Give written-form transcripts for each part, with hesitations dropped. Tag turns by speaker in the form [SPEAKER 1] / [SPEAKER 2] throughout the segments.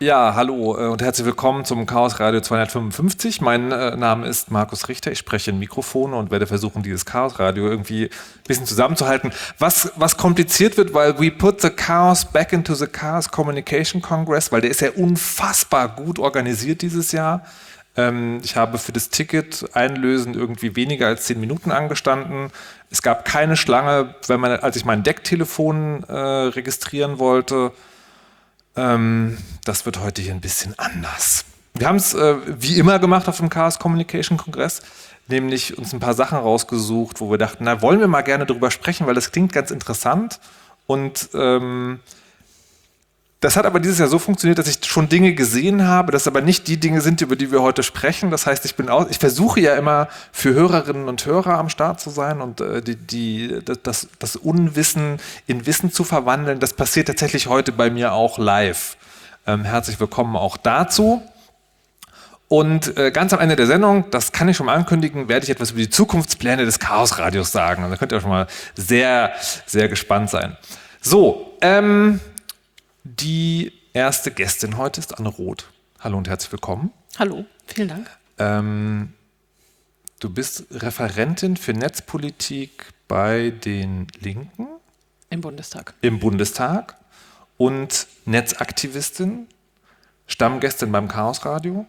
[SPEAKER 1] Ja, hallo und herzlich willkommen zum Chaos Radio 255. Mein Name ist Markus Richter. Ich spreche in Mikrofone und werde versuchen, dieses Chaos Radio irgendwie ein bisschen zusammenzuhalten. Was kompliziert wird, weil we put the chaos back into the Chaos Communication Congress, weil der ist ja unfassbar gut organisiert dieses Jahr. Ich habe für das Ticket einlösen irgendwie weniger als 10 Minuten angestanden. Es gab keine Schlange, als ich mein Decktelefon registrieren wollte. Das wird heute hier ein bisschen anders. Wir haben es wie immer gemacht auf dem Chaos Communication Kongress, nämlich uns ein paar Sachen rausgesucht, wo wir dachten, na, wollen wir mal gerne drüber sprechen, weil das klingt ganz interessant. Und das hat aber dieses Jahr so funktioniert, dass ich schon Dinge gesehen habe, dass aber nicht die Dinge sind, über die wir heute sprechen. Das heißt, ich versuche ja immer für Hörerinnen und Hörer am Start zu sein und das Unwissen in Wissen zu verwandeln. Das passiert tatsächlich heute bei mir auch live. Herzlich willkommen auch dazu. Und ganz am Ende der Sendung, das kann ich schon mal ankündigen, werde ich etwas über die Zukunftspläne des Chaos-Radios sagen. Und da könnt ihr auch schon mal sehr, sehr gespannt sein. So, die erste Gästin heute ist Anne Roth. Hallo und herzlich willkommen.
[SPEAKER 2] Hallo, vielen Dank.
[SPEAKER 1] Du bist Referentin für Netzpolitik bei den Linken.
[SPEAKER 2] Im Bundestag.
[SPEAKER 1] Im Bundestag. Und Netzaktivistin, Stammgästin beim Chaos Radio.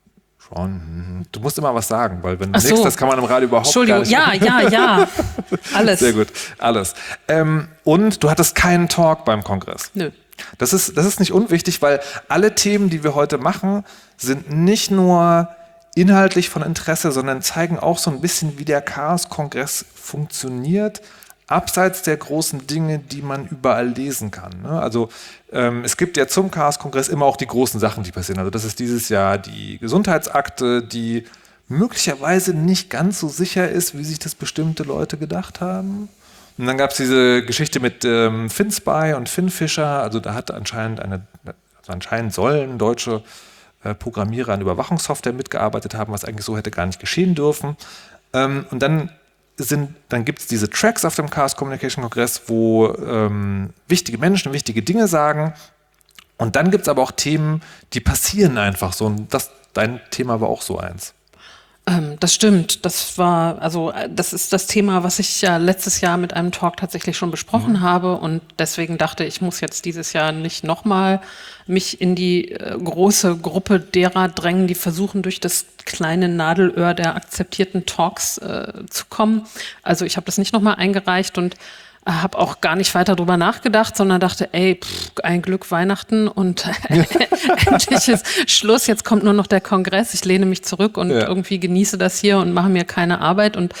[SPEAKER 1] Schon. Du musst immer was sagen, weil wenn du nichts, das kann man im Radio überhaupt gar nicht.
[SPEAKER 2] Ja. Alles.
[SPEAKER 1] Sehr gut, alles. Und du hattest keinen Talk beim Kongress.
[SPEAKER 2] Nö.
[SPEAKER 1] Das ist nicht unwichtig, weil alle Themen, die wir heute machen, sind nicht nur inhaltlich von Interesse, sondern zeigen auch so ein bisschen, wie der Chaos-Kongress funktioniert, abseits der großen Dinge, die man überall lesen kann. Also es gibt ja zum Chaos-Kongress immer auch die großen Sachen, die passieren. Also das ist dieses Jahr die Gesundheitsakte, die möglicherweise nicht ganz so sicher ist, wie sich das bestimmte Leute gedacht haben. Und dann gab es diese Geschichte mit FinSpy und FinFisher. Also da hat anscheinend sollen deutsche Programmierer an Überwachungssoftware mitgearbeitet haben, was eigentlich so hätte gar nicht geschehen dürfen. Und dann gibt es diese Tracks auf dem Chaos Communication Kongress, wo wichtige Menschen wichtige Dinge sagen. Und dann gibt es aber auch Themen, die passieren einfach so. Und dein Thema war auch so eins.
[SPEAKER 2] Das stimmt. Das ist das Thema, was ich ja letztes Jahr mit einem Talk tatsächlich schon besprochen habe. Und deswegen dachte ich, muss jetzt dieses Jahr nicht nochmal mich in die große Gruppe derer drängen, die versuchen, durch das kleine Nadelöhr der akzeptierten Talks zu kommen. Also ich habe das nicht nochmal eingereicht und habe auch gar nicht weiter drüber nachgedacht, sondern dachte, ein Glück Weihnachten und endlich ist Schluss, jetzt kommt nur noch der Kongress, ich lehne mich zurück und irgendwie genieße das hier und mache mir keine Arbeit und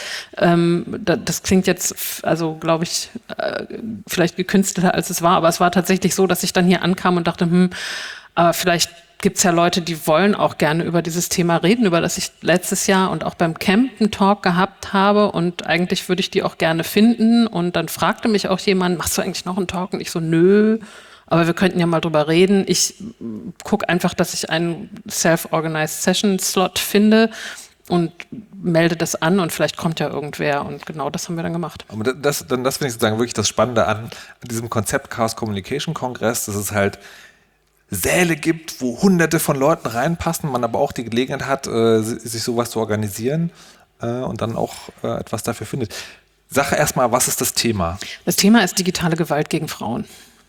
[SPEAKER 2] das klingt jetzt, also glaube ich, vielleicht gekünstelter als es war, aber es war tatsächlich so, dass ich dann hier ankam und dachte, aber vielleicht gibt es ja Leute, die wollen auch gerne über dieses Thema reden, über das ich letztes Jahr und auch beim Camp einen Talk gehabt habe und eigentlich würde ich die auch gerne finden und dann fragte mich auch jemand, machst du eigentlich noch einen Talk? Und ich so, nö, aber wir könnten ja mal drüber reden. Ich gucke einfach, dass ich einen Self-Organized Session Slot finde und melde das an und vielleicht kommt ja irgendwer und genau das haben wir dann gemacht.
[SPEAKER 1] Aber das finde ich sozusagen wirklich das Spannende an diesem Konzept Chaos Communication Kongress, dass es halt Säle gibt, wo Hunderte von Leuten reinpassen, man aber auch die Gelegenheit hat, sich sowas zu organisieren und dann auch etwas dafür findet. Sag erstmal, was ist das Thema?
[SPEAKER 2] Das Thema ist digitale Gewalt gegen Frauen.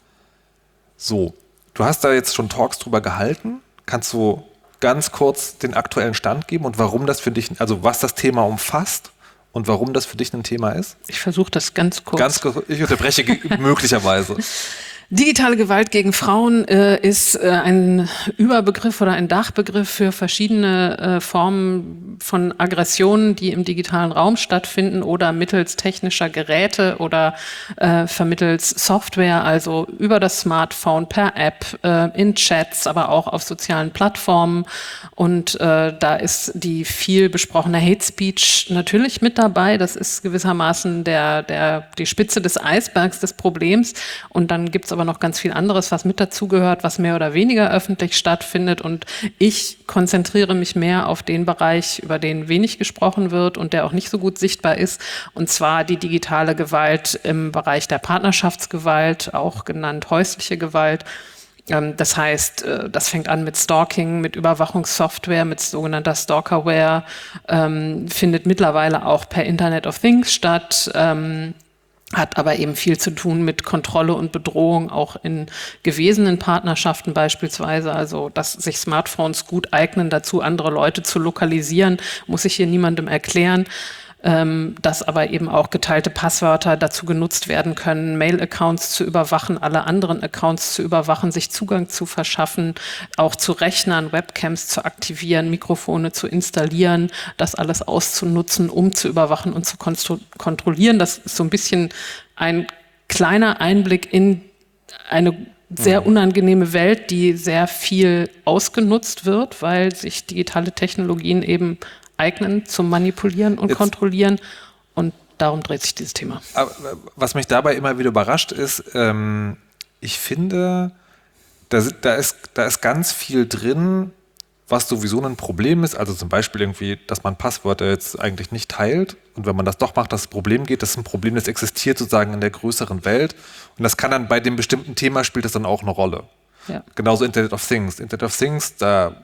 [SPEAKER 1] So, du hast da jetzt schon Talks drüber gehalten. Kannst du ganz kurz den aktuellen Stand geben und warum das für dich, also was das Thema umfasst und warum das für dich ein Thema ist?
[SPEAKER 2] Ich versuche das ganz kurz.
[SPEAKER 1] Ich unterbreche möglicherweise.
[SPEAKER 2] Digitale Gewalt gegen Frauen ist ein Überbegriff oder ein Dachbegriff für verschiedene Formen von Aggressionen, die im digitalen Raum stattfinden oder mittels technischer Geräte oder vermittels Software, also über das Smartphone, per App, in Chats, aber auch auf sozialen Plattformen. Und da ist die viel besprochene Hate Speech natürlich mit dabei. Das ist gewissermaßen die Spitze des Eisbergs des Problems. Und dann gibt es aber noch ganz viel anderes, was mit dazugehört, was mehr oder weniger öffentlich stattfindet. Und ich konzentriere mich mehr auf den Bereich, über den wenig gesprochen wird und der auch nicht so gut sichtbar ist. Und zwar die digitale Gewalt im Bereich der Partnerschaftsgewalt, auch genannt häusliche Gewalt. Das heißt, das fängt an mit Stalking, mit Überwachungssoftware, mit sogenannter Stalkerware, findet mittlerweile auch per Internet of Things statt, hat aber eben viel zu tun mit Kontrolle und Bedrohung, auch in gewesenen Partnerschaften beispielsweise. Also, dass sich Smartphones gut eignen dazu, andere Leute zu lokalisieren, muss ich hier niemandem erklären. Dass aber eben auch geteilte Passwörter dazu genutzt werden können, Mail-Accounts zu überwachen, alle anderen Accounts zu überwachen, sich Zugang zu verschaffen, auch zu Rechnern, Webcams zu aktivieren, Mikrofone zu installieren, das alles auszunutzen, um zu überwachen und zu kontrollieren. Das ist so ein bisschen ein kleiner Einblick in eine sehr unangenehme Welt, die sehr viel ausgenutzt wird, weil sich digitale Technologien eben eignen zum Manipulieren und Kontrollieren. Und darum dreht sich dieses Thema.
[SPEAKER 1] Aber was mich dabei immer wieder überrascht ist, ich finde, da ist ganz viel drin, was sowieso ein Problem ist. Also zum Beispiel irgendwie, dass man Passwörter jetzt eigentlich nicht teilt. Und wenn man das doch macht, dass das Problem geht, das ist ein Problem, das existiert sozusagen in der größeren Welt. Und das kann dann bei dem bestimmten Thema spielt das dann auch eine Rolle.
[SPEAKER 2] Ja.
[SPEAKER 1] Genauso Internet of Things. Internet of Things, da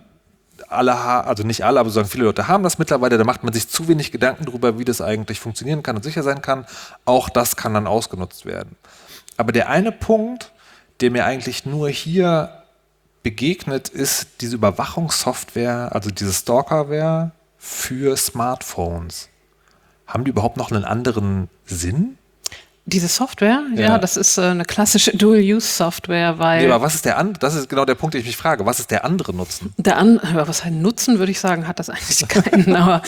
[SPEAKER 1] also nicht alle, aber sozusagen viele Leute haben das mittlerweile, da macht man sich zu wenig Gedanken darüber, wie das eigentlich funktionieren kann und sicher sein kann. Auch das kann dann ausgenutzt werden. Aber der eine Punkt, der mir eigentlich nur hier begegnet, ist diese Überwachungssoftware, also diese Stalkerware für Smartphones. Haben die überhaupt noch einen anderen Sinn?
[SPEAKER 2] Diese Software, ja, das ist eine klassische Dual-Use-Software, weil...
[SPEAKER 1] Nee, aber was ist das ist genau der Punkt, den ich mich frage. Was ist der andere Nutzen?
[SPEAKER 2] Was ein Nutzen, würde ich sagen, hat das eigentlich keinen, aber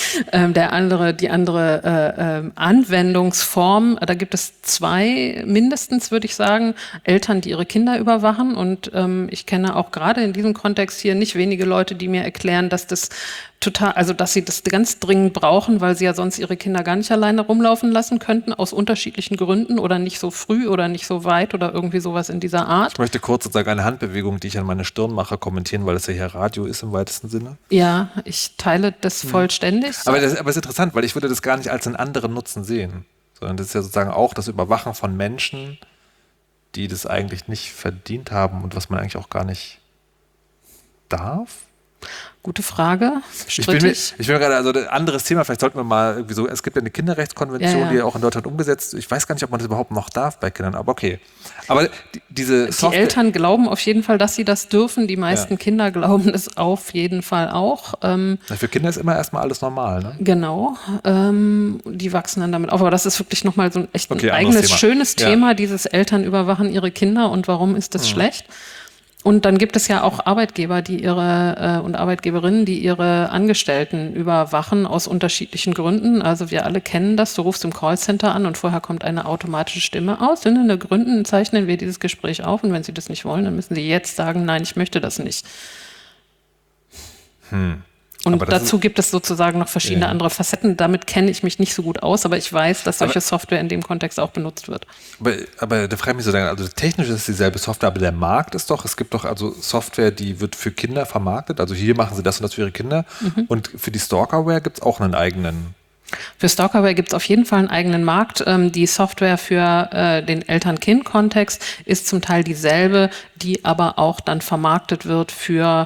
[SPEAKER 2] die andere Anwendungsform, da gibt es zwei mindestens, würde ich sagen, Eltern, die ihre Kinder überwachen und ich kenne auch gerade in diesem Kontext hier nicht wenige Leute, die mir erklären, dass das dass sie das ganz dringend brauchen, weil sie ja sonst ihre Kinder gar nicht alleine rumlaufen lassen könnten, aus unterschiedlichen Gründen oder nicht so früh oder nicht so weit oder irgendwie sowas in dieser Art.
[SPEAKER 1] Ich möchte kurz sozusagen eine Handbewegung, die ich an meine Stirn mache, kommentieren, weil das ja hier Radio ist im weitesten Sinne.
[SPEAKER 2] Ja, ich teile das vollständig.
[SPEAKER 1] Aber es ist interessant, weil ich würde das gar nicht als einen anderen Nutzen sehen, sondern das ist ja sozusagen auch das Überwachen von Menschen, die das eigentlich nicht verdient haben und was man eigentlich auch gar nicht darf.
[SPEAKER 2] Gute Frage.
[SPEAKER 1] Ich bin mir gerade, also ein anderes Thema, vielleicht sollten wir mal irgendwie so, es gibt ja eine Kinderrechtskonvention, die ja auch in Deutschland umgesetzt, ich weiß gar nicht, ob man das überhaupt noch darf bei Kindern, aber okay. Aber diese Software...
[SPEAKER 2] Die Eltern glauben auf jeden Fall, dass sie das dürfen, die meisten Kinder glauben es auf jeden Fall auch.
[SPEAKER 1] Für Kinder ist immer erstmal alles normal, ne?
[SPEAKER 2] Genau, die wachsen dann damit auf, aber das ist wirklich nochmal so ein echt ein eigenes,
[SPEAKER 1] Thema.
[SPEAKER 2] Schönes Thema, dieses Eltern überwachen ihre Kinder und warum ist das schlecht? Und dann gibt es ja auch Arbeitgeber, und Arbeitgeberinnen, die ihre Angestellten überwachen aus unterschiedlichen Gründen. Also wir alle kennen das. Du rufst im Callcenter an und vorher kommt eine automatische Stimme. Aus den Gründen zeichnen wir dieses Gespräch auf. Und wenn Sie das nicht wollen, dann müssen Sie jetzt sagen, nein, ich möchte das nicht. Und dazu gibt es sozusagen noch verschiedene andere Facetten. Damit kenne ich mich nicht so gut aus, aber ich weiß, dass solche Software in dem Kontext auch benutzt wird.
[SPEAKER 1] Aber da frage ich mich so, also technisch ist es dieselbe Software, aber der Markt ist doch, es gibt doch also Software, die wird für Kinder vermarktet. Also hier machen sie das und das für ihre Kinder. Und für die Stalkerware gibt es auch einen eigenen.
[SPEAKER 2] Für Stalkerware gibt es auf jeden Fall einen eigenen Markt. Die Software für den Eltern-Kind-Kontext ist zum Teil dieselbe, die aber auch dann vermarktet wird für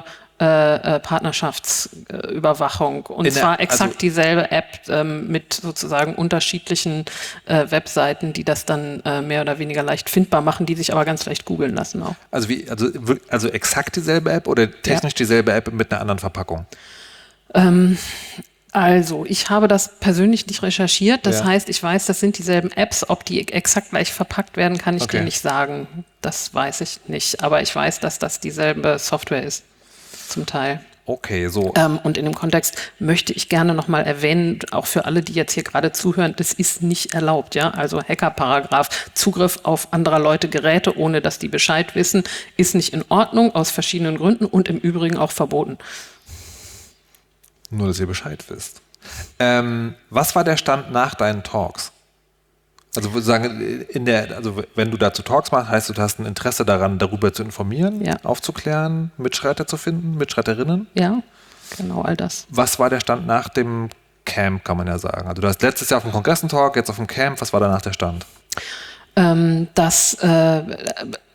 [SPEAKER 2] Partnerschaftsüberwachung. Und zwar exakt dieselbe App mit sozusagen unterschiedlichen Webseiten, die das dann mehr oder weniger leicht findbar machen, die sich aber ganz leicht googeln lassen auch.
[SPEAKER 1] Also exakt dieselbe App oder technisch dieselbe App mit einer anderen Verpackung?
[SPEAKER 2] Also, ich habe das persönlich nicht recherchiert. Das heißt, ich weiß, das sind dieselben Apps. Ob die exakt gleich verpackt werden, kann ich dir nicht sagen. Das weiß ich nicht. Aber ich weiß, dass das dieselbe Software ist. Zum Teil.
[SPEAKER 1] Okay, so.
[SPEAKER 2] Und in dem Kontext möchte ich gerne nochmal erwähnen, auch für alle, die jetzt hier gerade zuhören, das ist nicht erlaubt, ja. Also Hackerparagraph, Zugriff auf anderer Leute Geräte, ohne dass die Bescheid wissen, ist nicht in Ordnung, aus verschiedenen Gründen und im Übrigen auch verboten.
[SPEAKER 1] Nur, dass ihr Bescheid wisst. Was war der Stand nach deinen Talks? Also sozusagen wenn du dazu Talks machst, heißt du hast ein Interesse daran, darüber zu informieren, aufzuklären, Mitstreiter zu finden, Mitstreiterinnen? Ja,
[SPEAKER 2] genau, all das.
[SPEAKER 1] Was war der Stand nach dem Camp, kann man ja sagen? Also du hast letztes Jahr auf dem Kongress einen Talk, jetzt auf dem Camp, was war danach der Stand?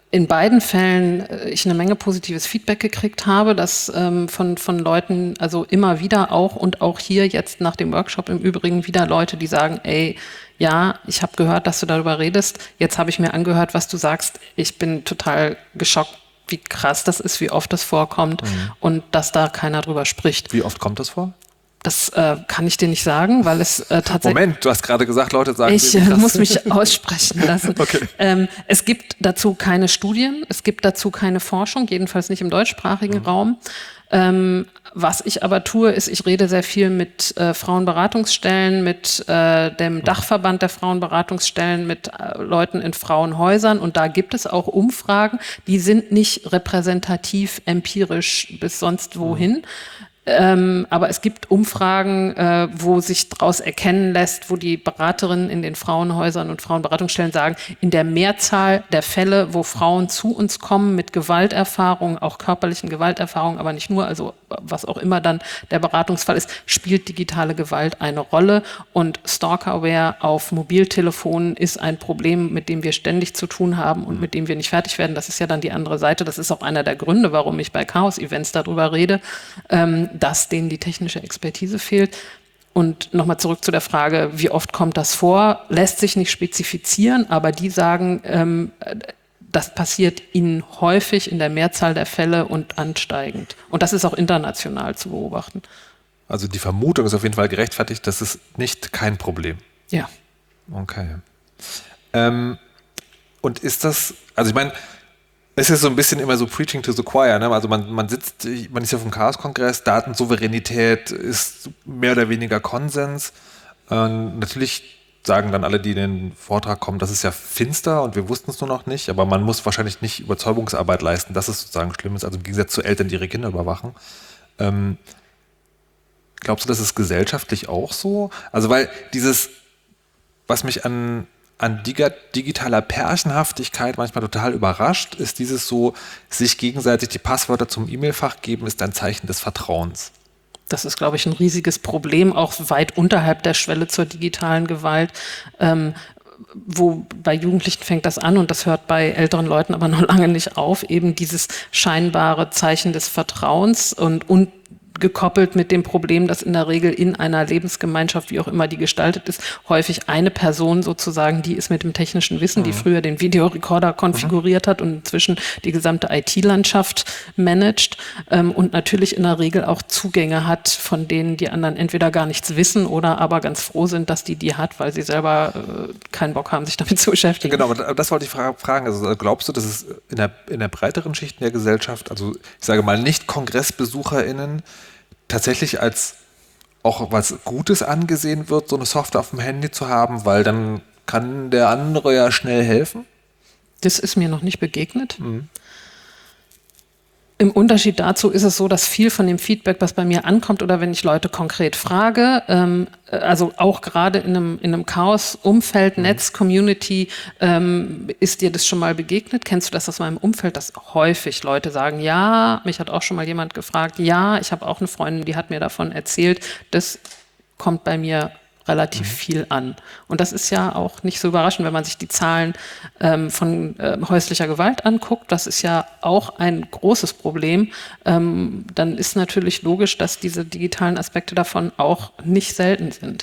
[SPEAKER 2] in beiden Fällen ich eine Menge positives Feedback gekriegt habe, dass von Leuten, also immer wieder auch und auch hier jetzt nach dem Workshop im Übrigen wieder Leute, die sagen, ey, ja, ich habe gehört, dass du darüber redest, jetzt habe ich mir angehört, was du sagst, ich bin total geschockt, wie krass das ist, wie oft das vorkommt und dass da keiner drüber spricht.
[SPEAKER 1] Wie oft kommt das vor?
[SPEAKER 2] Das kann ich dir nicht sagen, weil es tatsächlich...
[SPEAKER 1] Moment, du hast gerade gesagt, Leute sagen...
[SPEAKER 2] Ich muss mich aussprechen lassen.
[SPEAKER 1] Okay.
[SPEAKER 2] Es gibt dazu keine Studien, es gibt dazu keine Forschung, jedenfalls nicht im deutschsprachigen Raum. Was ich aber tue, ist, ich rede sehr viel mit Frauenberatungsstellen, mit dem Dachverband der Frauenberatungsstellen, mit Leuten in Frauenhäusern und da gibt es auch Umfragen, die sind nicht repräsentativ empirisch bis sonst wohin. Aber es gibt Umfragen, wo sich daraus erkennen lässt, wo die Beraterinnen in den Frauenhäusern und Frauenberatungsstellen sagen, in der Mehrzahl der Fälle, wo Frauen zu uns kommen mit Gewalterfahrung, auch körperlichen Gewalterfahrung, aber nicht nur, also was auch immer dann der Beratungsfall ist, spielt digitale Gewalt eine Rolle und Stalkerware auf Mobiltelefonen ist ein Problem, mit dem wir ständig zu tun haben und mit dem wir nicht fertig werden. Das ist ja dann die andere Seite. Das ist auch einer der Gründe, warum ich bei Chaos-Events darüber rede, dass denen die technische Expertise fehlt. Und nochmal zurück zu der Frage, wie oft kommt das vor? Lässt sich nicht spezifizieren, aber die sagen, das passiert ihnen häufig in der Mehrzahl der Fälle und ansteigend. Und das ist auch international zu beobachten.
[SPEAKER 1] Also die Vermutung ist auf jeden Fall gerechtfertigt, das ist nicht kein Problem.
[SPEAKER 2] Ja.
[SPEAKER 1] Okay. Und ist das, also ich meine, es ist so ein bisschen immer so Preaching to the Choir, ne? Also man ist ja auf dem Chaos-Kongress, Datensouveränität ist mehr oder weniger Konsens. Natürlich sagen dann alle, die in den Vortrag kommen, das ist ja finster und wir wussten es nur noch nicht, aber man muss wahrscheinlich nicht Überzeugungsarbeit leisten, dass es sozusagen schlimm ist, also im Gegensatz zu Eltern, die ihre Kinder überwachen. Glaubst du, das ist gesellschaftlich auch so? Also weil dieses, was mich an digitaler Pärchenhaftigkeit manchmal total überrascht, ist dieses so, sich gegenseitig die Passwörter zum E-Mail-Fach geben, ist ein Zeichen des Vertrauens.
[SPEAKER 2] Das ist, glaube ich, ein riesiges Problem, auch weit unterhalb der Schwelle zur digitalen Gewalt. Wo bei Jugendlichen fängt das an und das hört bei älteren Leuten aber noch lange nicht auf, eben dieses scheinbare Zeichen des Vertrauens und gekoppelt mit dem Problem, dass in der Regel in einer Lebensgemeinschaft, wie auch immer die gestaltet ist, häufig eine Person sozusagen, die ist mit dem technischen Wissen, die früher den Videorekorder konfiguriert hat und inzwischen die gesamte IT-Landschaft managt und natürlich in der Regel auch Zugänge hat, von denen die anderen entweder gar nichts wissen oder aber ganz froh sind, dass die hat, weil sie selber keinen Bock haben, sich damit zu beschäftigen.
[SPEAKER 1] Genau, aber das wollte ich fragen. Also glaubst du, dass es in der breiteren Schicht der Gesellschaft, also ich sage mal nicht KongressbesucherInnen, tatsächlich als auch was Gutes angesehen wird, so eine Software auf dem Handy zu haben, weil dann kann der andere ja schnell helfen?
[SPEAKER 2] Das ist mir noch nicht begegnet. Im Unterschied dazu ist es so, dass viel von dem Feedback, was bei mir ankommt oder wenn ich Leute konkret frage, also auch gerade in einem Chaos-Umfeld, Netz-Community, ist dir das schon mal begegnet? Kennst du das aus meinem Umfeld, dass häufig Leute sagen, ja, mich hat auch schon mal jemand gefragt, ja, ich habe auch eine Freundin, die hat mir davon erzählt, das kommt bei mir relativ viel an. Und das ist ja auch nicht so überraschend, wenn man sich die Zahlen von häuslicher Gewalt anguckt. Das ist ja auch ein großes Problem. Dann ist natürlich logisch, dass diese digitalen Aspekte davon auch nicht selten sind.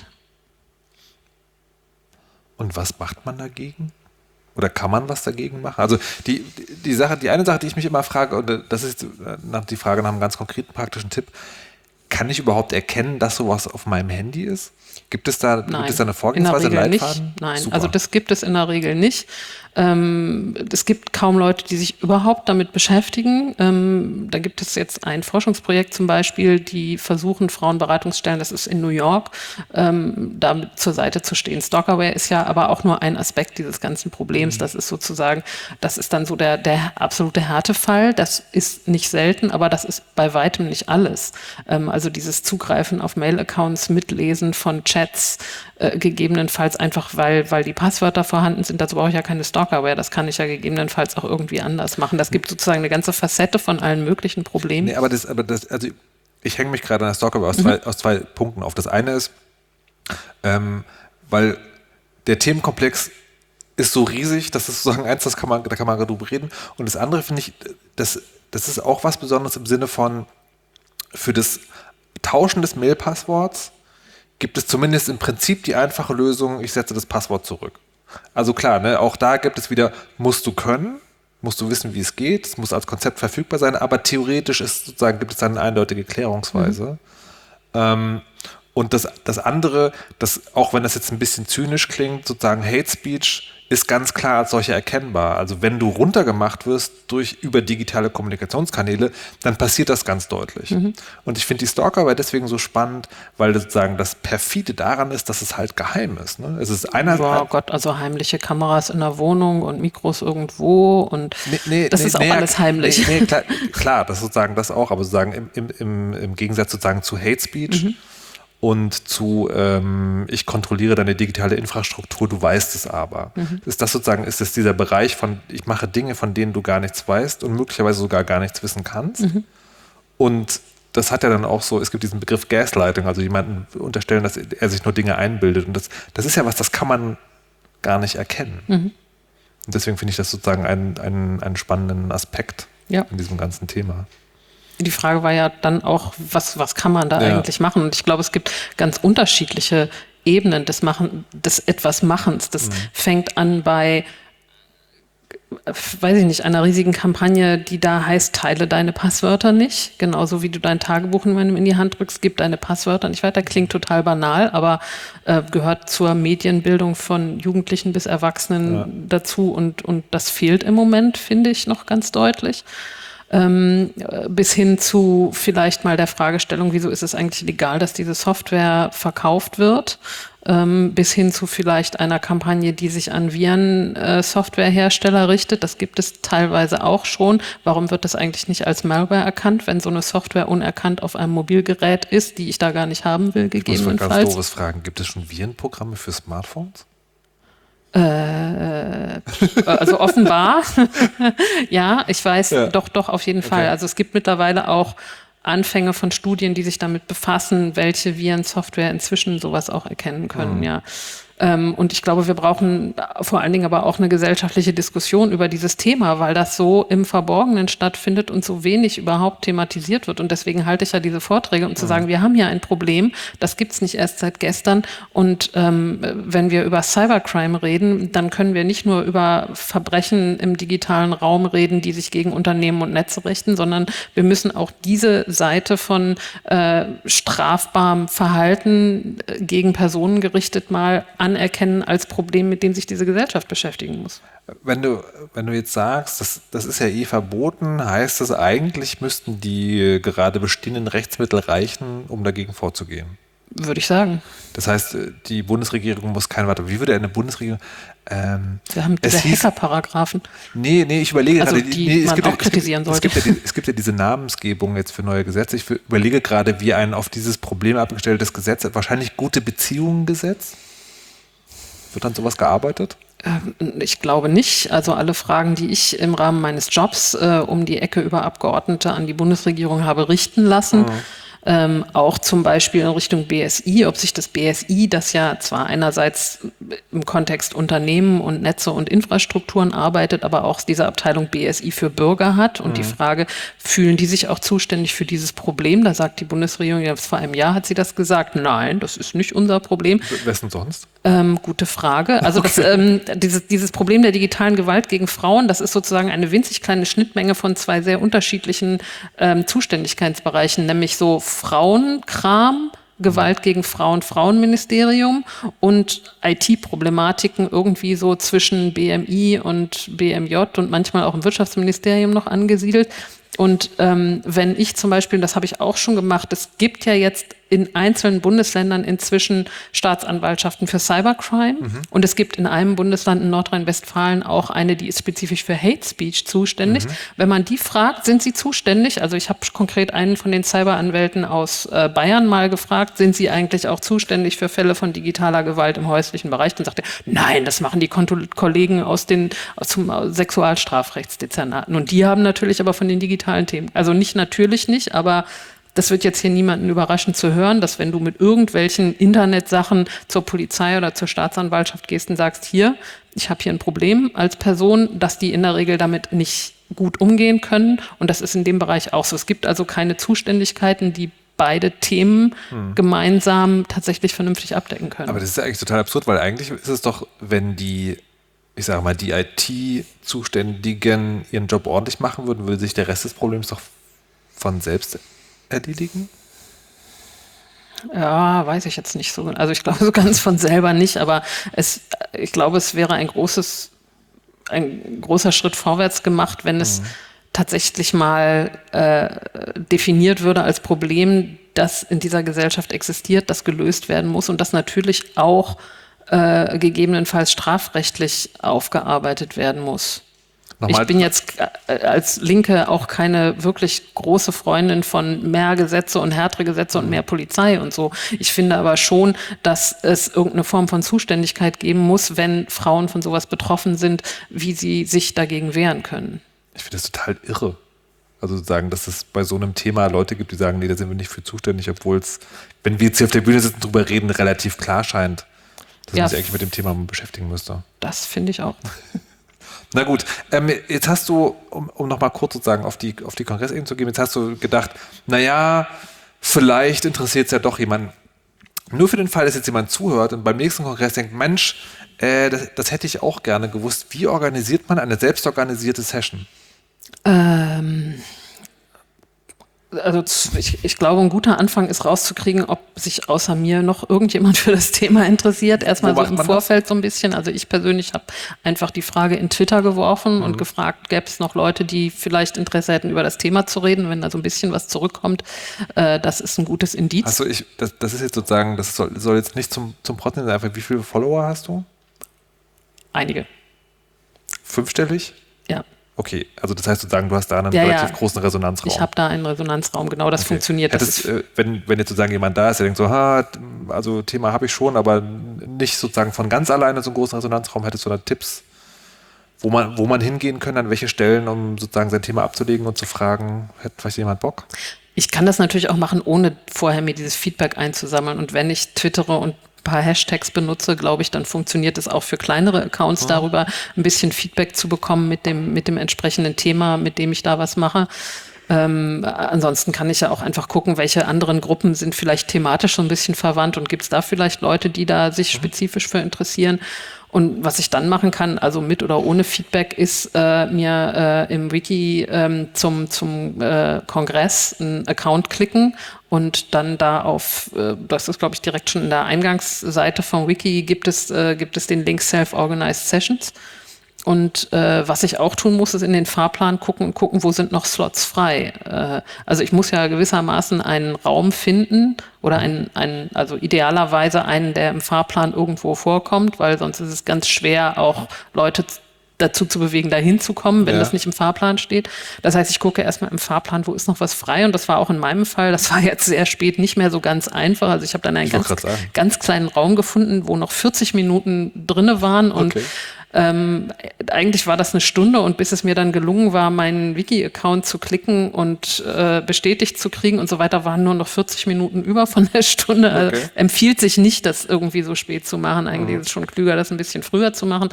[SPEAKER 1] Und was macht man dagegen? Oder kann man was dagegen machen? Also die eine Sache, die ich mich immer frage, und das ist die Frage nach einem ganz konkreten praktischen Tipp, kann ich überhaupt erkennen, dass sowas auf meinem Handy ist? Gibt es da eine Vorgehensweise, Leitfaden?
[SPEAKER 2] Nicht. Nein,
[SPEAKER 1] Super.
[SPEAKER 2] also das gibt es in der Regel nicht. Es gibt kaum Leute, die sich überhaupt damit beschäftigen. Da gibt es jetzt ein Forschungsprojekt zum Beispiel, die versuchen, Frauenberatungsstellen, das ist in New York, damit zur Seite zu stehen. Stalkerware ist ja aber auch nur ein Aspekt dieses ganzen Problems. Das ist sozusagen, das ist dann so der absolute Härtefall. Das ist nicht selten, aber das ist bei weitem nicht alles. Also dieses Zugreifen auf Mail-Accounts, Mitlesen von Chats, gegebenenfalls einfach, weil die Passwörter vorhanden sind. Dazu brauche ich ja keine Stalkerware. Das kann ich ja gegebenenfalls auch irgendwie anders machen. Das gibt sozusagen eine ganze Facette von allen möglichen Problemen.
[SPEAKER 1] Nee, aber also ich hänge mich gerade an der Stalkerware aus zwei Punkten auf. Das eine ist, weil der Themenkomplex ist so riesig, das ist sozusagen eins, da kann man drüber reden. Und das andere finde ich, das ist auch was Besonderes im Sinne von, für das Tauschen des Mail-Passworts gibt es zumindest im Prinzip die einfache Lösung, ich setze das Passwort zurück. Also klar, ne, auch da gibt es wieder, musst du können, musst du wissen, wie es geht, es muss als Konzept verfügbar sein, aber theoretisch gibt es dann eine eindeutige Klärungsweise. Und das andere, auch wenn das jetzt ein bisschen zynisch klingt, sozusagen Hate Speech ist ganz klar als solche erkennbar. Also wenn du runtergemacht wirst über digitale Kommunikationskanäle, dann passiert das ganz deutlich. Und ich finde die Stalkerarbeit deswegen so spannend, weil sozusagen das Perfide daran ist, dass es halt geheim ist. Ne? Es ist
[SPEAKER 2] Oh Gott, also heimliche Kameras in der Wohnung und Mikros irgendwo und das ist auch alles heimlich.
[SPEAKER 1] Klar, das ist sozusagen das auch, aber sozusagen im Gegensatz sozusagen zu Hate Speech und zu ich kontrolliere deine digitale Infrastruktur, du weißt es aber. Ist es dieser Bereich von, ich mache Dinge, von denen du gar nichts weißt und möglicherweise sogar gar nichts wissen kannst. Und das hat ja dann auch so, es gibt diesen Begriff Gaslighting, also jemanden unterstellen, dass er sich nur Dinge einbildet. Und das ist ja was, das kann man gar nicht erkennen. Und deswegen finde ich das sozusagen einen spannenden Aspekt in diesem ganzen Thema.
[SPEAKER 2] Die Frage war ja dann auch, was kann man da eigentlich machen? Und ich glaube, es gibt ganz unterschiedliche Ebenen des Etwas-Machens. Das fängt an bei, weiß ich nicht, einer riesigen Kampagne, die da heißt, teile deine Passwörter nicht. Genauso wie du dein Tagebuch in die Hand drückst, gib deine Passwörter nicht weiter. Klingt total banal, aber gehört zur Medienbildung von Jugendlichen bis Erwachsenen dazu. Und das fehlt im Moment, finde ich, noch ganz deutlich. Bis hin zu vielleicht mal der Fragestellung, wieso ist es eigentlich legal, dass diese Software verkauft wird, bis hin zu vielleicht einer Kampagne, die sich an Viren-Softwarehersteller richtet. Das gibt es teilweise auch schon. Warum wird das eigentlich nicht als Malware erkannt, wenn so eine Software unerkannt auf einem Mobilgerät ist, die ich da gar nicht haben will, gegebenenfalls?
[SPEAKER 1] Ich muss mal ganz doofes fragen. Gibt es schon Virenprogramme für Smartphones?
[SPEAKER 2] Also offenbar. Ja, ich weiß, doch, auf jeden Fall. Also es gibt mittlerweile auch Anfänge von Studien, die sich damit befassen, welche Virensoftware inzwischen sowas auch erkennen können, ja. Und ich glaube, wir brauchen vor allen Dingen aber auch eine gesellschaftliche Diskussion über dieses Thema, weil das so im Verborgenen stattfindet und so wenig überhaupt thematisiert wird. Und deswegen halte ich ja diese Vorträge, um zu sagen, wir haben hier ein Problem, das gibt's nicht erst seit gestern. Und wenn wir über Cybercrime reden, dann können wir nicht nur über Verbrechen im digitalen Raum reden, die sich gegen Unternehmen und Netze richten, sondern wir müssen auch diese Seite von strafbarem Verhalten gegen Personen gerichtet mal anerkennen als Problem, mit dem sich diese Gesellschaft beschäftigen muss.
[SPEAKER 1] Wenn du jetzt sagst, das ist ja verboten, heißt das eigentlich, müssten die gerade bestehenden Rechtsmittel reichen, um dagegen vorzugehen?
[SPEAKER 2] Würde ich sagen.
[SPEAKER 1] Das heißt, die Bundesregierung muss wie würde eine Bundesregierung...
[SPEAKER 2] Wir haben diese Hacker-Paragraphen.
[SPEAKER 1] Nee, ich überlege
[SPEAKER 2] also
[SPEAKER 1] gerade...
[SPEAKER 2] die man auch kritisieren sollte.
[SPEAKER 1] Es gibt ja diese Namensgebung jetzt für neue Gesetze. Ich überlege gerade, wie ein auf dieses Problem abgestelltes Gesetz, wahrscheinlich Gute-Beziehungen-Gesetz. Wird an sowas gearbeitet?
[SPEAKER 2] Ich glaube nicht. Also alle Fragen, die ich im Rahmen meines Jobs um die Ecke über Abgeordnete an die Bundesregierung habe richten lassen, auch zum Beispiel in Richtung BSI, ob sich das BSI, das ja zwar einerseits im Kontext Unternehmen und Netze und Infrastrukturen arbeitet, aber auch diese Abteilung BSI für Bürger hat. Und die Frage, fühlen die sich auch zuständig für dieses Problem? Da sagt die Bundesregierung, ja, vor einem Jahr hat sie das gesagt, nein, das ist nicht unser Problem.
[SPEAKER 1] Wessen sonst?
[SPEAKER 2] Gute Frage. Also dieses Problem der digitalen Gewalt gegen Frauen, das ist sozusagen eine winzig kleine Schnittmenge von zwei sehr unterschiedlichen Zuständigkeitsbereichen, nämlich so Frauenkram, Gewalt gegen Frauen, Frauenministerium und IT-Problematiken irgendwie so zwischen BMI und BMJ und manchmal auch im Wirtschaftsministerium noch angesiedelt. Und wenn ich zum Beispiel, das habe ich auch schon gemacht, es gibt ja jetzt in einzelnen Bundesländern inzwischen Staatsanwaltschaften für Cybercrime und es gibt in einem Bundesland in Nordrhein-Westfalen auch eine, die ist spezifisch für Hate Speech zuständig. Wenn man die fragt, sind sie zuständig? Also ich habe konkret einen von den Cyberanwälten aus Bayern mal gefragt, sind sie eigentlich auch zuständig für Fälle von digitaler Gewalt im häuslichen Bereich? Dann sagte er, nein, das machen die Kollegen zum Sexualstrafrechtsdezernaten. Und die haben natürlich aber von den digitalen Themen, also nicht, aber das wird jetzt hier niemanden überraschen zu hören, dass wenn du mit irgendwelchen Internetsachen zur Polizei oder zur Staatsanwaltschaft gehst und sagst, hier, ich habe hier ein Problem als Person, dass die in der Regel damit nicht gut umgehen können. Und das ist in dem Bereich auch so. Es gibt also keine Zuständigkeiten, die beide Themen gemeinsam tatsächlich vernünftig abdecken können.
[SPEAKER 1] Aber das ist ja eigentlich total absurd, weil eigentlich ist es doch, wenn die IT-Zuständigen ihren Job ordentlich machen würden, würde sich der Rest des Problems doch von selbst erledigen?
[SPEAKER 2] Ja, weiß ich jetzt nicht so. Also ich glaube so ganz von selber nicht, aber ich glaube, es wäre ein großer Schritt vorwärts gemacht, wenn es tatsächlich mal definiert würde als Problem, das in dieser Gesellschaft existiert, das gelöst werden muss und das natürlich auch gegebenenfalls strafrechtlich aufgearbeitet werden muss.
[SPEAKER 1] Nochmal.
[SPEAKER 2] Ich bin jetzt als Linke auch keine wirklich große Freundin von mehr Gesetze und härtere Gesetze und mehr Polizei und so. Ich finde aber schon, dass es irgendeine Form von Zuständigkeit geben muss, wenn Frauen von sowas betroffen sind, wie sie sich dagegen wehren können.
[SPEAKER 1] Ich finde das total irre. Also sagen, dass es bei so einem Thema Leute gibt, die sagen, nee, da sind wir nicht für zuständig, obwohl es, wenn wir jetzt hier auf der Bühne sitzen, drüber reden, relativ klar scheint, dass man sich eigentlich mit dem Thema beschäftigen müsste.
[SPEAKER 2] Das finde ich auch.
[SPEAKER 1] Na gut, jetzt hast du, um nochmal kurz sozusagen auf die Kongressebene zu gehen, jetzt hast du gedacht, naja, vielleicht interessiert es ja doch jemanden. Nur für den Fall, dass jetzt jemand zuhört und beim nächsten Kongress denkt, Mensch, das hätte ich auch gerne gewusst. Wie organisiert man eine selbstorganisierte Session?
[SPEAKER 2] Also ich glaube, ein guter Anfang ist rauszukriegen, ob sich außer mir noch irgendjemand für das Thema interessiert. Erstmal so im Vorfeld so ein bisschen. Also ich persönlich habe einfach die Frage in Twitter geworfen und gefragt, gäbe es noch Leute, die vielleicht Interesse hätten, über das Thema zu reden, wenn da so ein bisschen was zurückkommt. Das ist ein gutes Indiz.
[SPEAKER 1] Also das ist jetzt sozusagen, das soll jetzt nicht zum Protzen sein, einfach wie viele Follower hast du?
[SPEAKER 2] Einige.
[SPEAKER 1] 5-stellig?
[SPEAKER 2] Ja.
[SPEAKER 1] Okay, also das heißt sozusagen, du hast da einen relativ großen Resonanzraum.
[SPEAKER 2] Ich habe da einen Resonanzraum, genau, das funktioniert.
[SPEAKER 1] Wenn jetzt sozusagen jemand da ist, der denkt so, also Thema habe ich schon, aber nicht sozusagen von ganz alleine so einen großen Resonanzraum, hättest du da Tipps, wo man hingehen kann, an welche Stellen, um sozusagen sein Thema abzulegen und zu fragen, hätte vielleicht jemand Bock?
[SPEAKER 2] Ich kann das natürlich auch machen, ohne vorher mir dieses Feedback einzusammeln. Und wenn ich twittere und paar Hashtags benutze, glaube ich, dann funktioniert es auch für kleinere Accounts darüber, ein bisschen Feedback zu bekommen mit dem entsprechenden Thema, mit dem ich da was mache. Ansonsten kann ich ja auch einfach gucken, welche anderen Gruppen sind vielleicht thematisch so ein bisschen verwandt und gibt es da vielleicht Leute, die da sich spezifisch für interessieren. Und was ich dann machen kann, also mit oder ohne Feedback, ist mir im Wiki zum Kongress einen Account klicken und dann da das ist glaube ich direkt schon in der Eingangsseite vom Wiki, gibt es den Link Self-Organized Sessions. Und was ich auch tun muss, ist in den Fahrplan gucken, wo sind noch Slots frei. Also ich muss ja gewissermaßen einen Raum finden oder also idealerweise einen, der im Fahrplan irgendwo vorkommt, weil sonst ist es ganz schwer, auch Leute dazu zu bewegen, da hinzukommen, wenn das nicht im Fahrplan steht. Das heißt, ich gucke erstmal im Fahrplan, wo ist noch was frei. Und das war auch in meinem Fall, das war jetzt sehr spät nicht mehr so ganz einfach. Also ich habe dann einen ganz kleinen Raum gefunden, wo noch 40 Minuten drinne waren und eigentlich war das eine Stunde und bis es mir dann gelungen war, meinen Wiki-Account zu klicken und bestätigt zu kriegen und so weiter, waren nur noch 40 Minuten über von der Stunde. Also empfiehlt sich nicht, das irgendwie so spät zu machen. Eigentlich ist es schon klüger, das ein bisschen früher zu machen.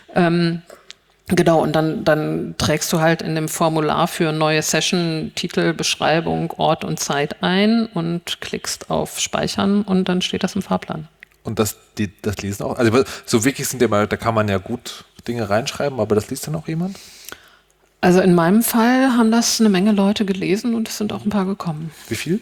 [SPEAKER 2] Genau, und dann trägst du halt in dem Formular für neue Session Titel, Beschreibung, Ort und Zeit ein und klickst auf Speichern und dann steht das im Fahrplan.
[SPEAKER 1] Und das lesen auch? Also so Wikis sind ja mal, da kann man ja gut Dinge reinschreiben, aber das liest dann auch jemand?
[SPEAKER 2] Also in meinem Fall haben das eine Menge Leute gelesen und es sind auch ein paar gekommen.
[SPEAKER 1] Wie viel?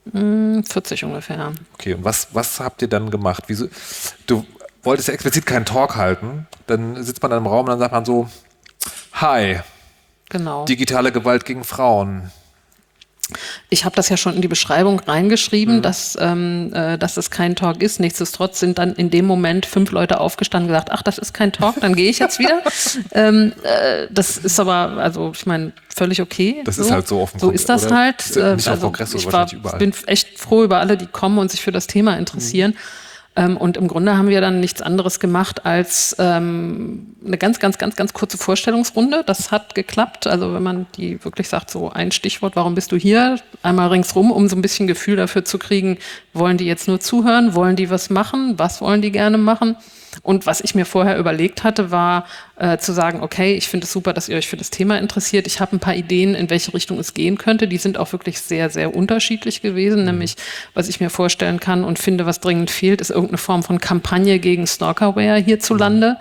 [SPEAKER 2] 40 ungefähr.
[SPEAKER 1] Okay, und was habt ihr dann gemacht? Du wolltest ja explizit keinen Talk halten, dann sitzt man in einem Raum und dann sagt man so, hi,
[SPEAKER 2] genau.
[SPEAKER 1] Digitale Gewalt gegen Frauen.
[SPEAKER 2] Ich habe das ja schon in die Beschreibung reingeschrieben, dass es kein Talk ist. Nichtsdestotrotz sind dann in dem Moment 5 Leute aufgestanden und gesagt, ach, das ist kein Talk, dann gehe ich jetzt wieder. Das ist aber, also ich meine, völlig okay.
[SPEAKER 1] Das ist halt so auf dem
[SPEAKER 2] So ist das
[SPEAKER 1] oder?
[SPEAKER 2] halt.
[SPEAKER 1] Nicht auf Kongress, wahrscheinlich überall.
[SPEAKER 2] Ich bin echt froh über alle, die kommen und sich für das Thema interessieren. Und im Grunde haben wir dann nichts anderes gemacht als eine ganz kurze Vorstellungsrunde. Das hat geklappt. Also wenn man die wirklich sagt, so ein Stichwort, warum bist du hier? Einmal ringsrum, um so ein bisschen Gefühl dafür zu kriegen, wollen die jetzt nur zuhören? Wollen die was machen? Was wollen die gerne machen? Und was ich mir vorher überlegt hatte, war zu sagen, okay, ich finde es super, dass ihr euch für das Thema interessiert. Ich habe ein paar Ideen, in welche Richtung es gehen könnte. Die sind auch wirklich sehr, sehr unterschiedlich gewesen. Nämlich, was ich mir vorstellen kann und finde, was dringend fehlt, ist irgendeine Form von Kampagne gegen Stalkerware hierzulande.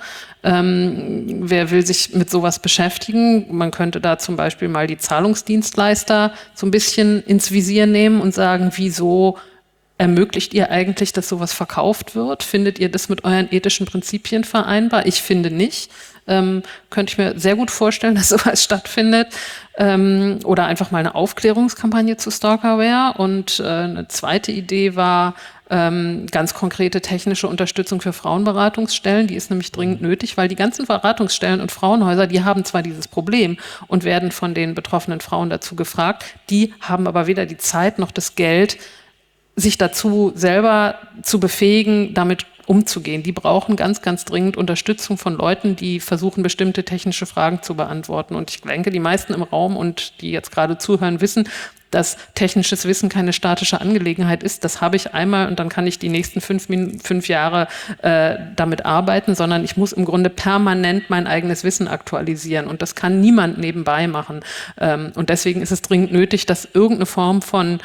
[SPEAKER 2] Wer will sich mit sowas beschäftigen? Man könnte da zum Beispiel mal die Zahlungsdienstleister so ein bisschen ins Visier nehmen und sagen, wieso ermöglicht ihr eigentlich, dass sowas verkauft wird? Findet ihr das mit euren ethischen Prinzipien vereinbar? Ich finde nicht. Könnte ich mir sehr gut vorstellen, dass sowas stattfindet. Oder einfach mal eine Aufklärungskampagne zu Stalkerware. Und eine zweite Idee war ganz konkrete technische Unterstützung für Frauenberatungsstellen. Die ist nämlich dringend nötig, weil die ganzen Beratungsstellen und Frauenhäuser, die haben zwar dieses Problem und werden von den betroffenen Frauen dazu gefragt, die haben aber weder die Zeit noch das Geld, sich dazu selber zu befähigen, damit umzugehen. Die brauchen ganz dringend Unterstützung von Leuten, die versuchen, bestimmte technische Fragen zu beantworten. Und ich denke, die meisten im Raum und die jetzt gerade zuhören, wissen, dass technisches Wissen keine statische Angelegenheit ist. Das habe ich einmal und dann kann ich die nächsten 5 Jahre damit arbeiten, sondern ich muss im Grunde permanent mein eigenes Wissen aktualisieren. Und das kann niemand nebenbei machen. Und deswegen ist es dringend nötig, dass irgendeine Form von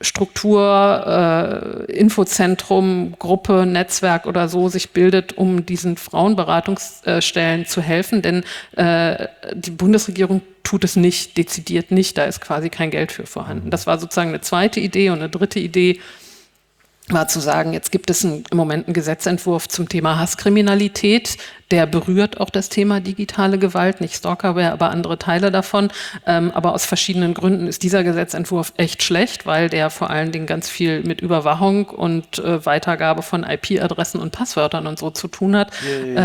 [SPEAKER 2] Struktur, Infozentrum, Gruppe, Netzwerk oder so sich bildet, um diesen Frauenberatungsstellen zu helfen. Denn die Bundesregierung tut es nicht, dezidiert nicht. Da ist quasi kein Geld für vorhanden. Das war sozusagen eine zweite Idee. Und eine dritte Idee war zu sagen, jetzt gibt es im Moment einen Gesetzentwurf zum Thema Hasskriminalität, der berührt auch das Thema digitale Gewalt, nicht Stalkerware, aber andere Teile davon. Aber aus verschiedenen Gründen ist dieser Gesetzentwurf echt schlecht, weil der vor allen Dingen ganz viel mit Überwachung und Weitergabe von IP-Adressen und Passwörtern und so zu tun hat.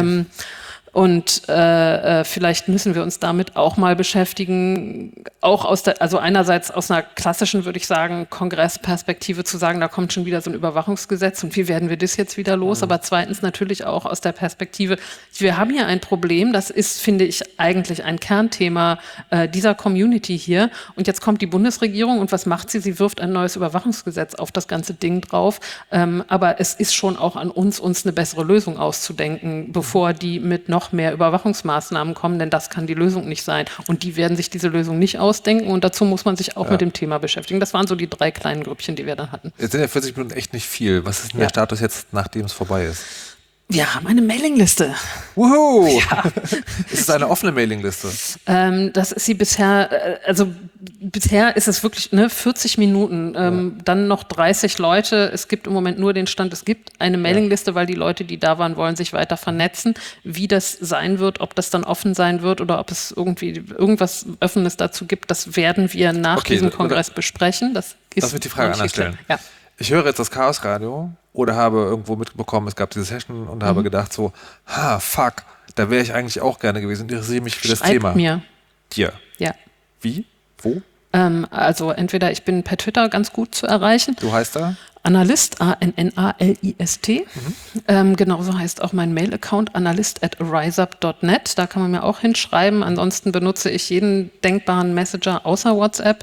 [SPEAKER 2] Und vielleicht müssen wir uns damit auch mal beschäftigen, auch also einerseits aus einer klassischen, würde ich sagen, Kongressperspektive zu sagen, da kommt schon wieder so ein Überwachungsgesetz und wie werden wir das jetzt wieder los? Aber zweitens natürlich auch aus der Perspektive, wir haben hier ein Problem, das ist, finde ich, eigentlich ein Kernthema dieser Community hier. Und jetzt kommt die Bundesregierung und was macht sie? Sie wirft ein neues Überwachungsgesetz auf das ganze Ding drauf. Aber es ist schon auch an uns eine bessere Lösung auszudenken, bevor die mit noch mehr Überwachungsmaßnahmen kommen, denn das kann die Lösung nicht sein. Und die werden sich diese Lösung nicht ausdenken und dazu muss man sich auch mit dem Thema beschäftigen. Das waren so die 3 kleinen Grüppchen, die wir dann hatten.
[SPEAKER 1] Jetzt sind ja 40 Minuten echt nicht viel. Was ist denn der Status jetzt, nachdem es vorbei ist?
[SPEAKER 2] Wir haben eine Mailingliste.
[SPEAKER 1] Wuhu! Ja. Ist es eine offene Mailingliste?
[SPEAKER 2] Das ist sie bisher, bisher ist es wirklich 40 Minuten, dann noch 30 Leute. Es gibt im Moment nur den Stand, es gibt eine Mailingliste, weil die Leute, die da waren, wollen sich weiter vernetzen. Wie das sein wird, ob das dann offen sein wird oder ob es irgendwie irgendwas Offenes dazu gibt, das werden wir nach diesem Kongress besprechen. Das
[SPEAKER 1] wird die Frage anders stellen.
[SPEAKER 2] Ja.
[SPEAKER 1] Ich höre jetzt das Chaos Radio oder habe irgendwo mitbekommen, es gab diese Session und habe gedacht so, fuck, da wäre ich eigentlich auch gerne gewesen, interessiere mich für das Thema.
[SPEAKER 2] Mir.
[SPEAKER 1] Dir?
[SPEAKER 2] Ja.
[SPEAKER 1] Wie? Wo?
[SPEAKER 2] Also entweder ich bin per Twitter ganz gut zu erreichen.
[SPEAKER 1] Du heißt da?
[SPEAKER 2] Analyst, A-N-N-A-L-I-S-T. Genauso heißt auch mein Mail-Account analyst@riseup.net. Da kann man mir auch hinschreiben. Ansonsten benutze ich jeden denkbaren Messenger außer WhatsApp.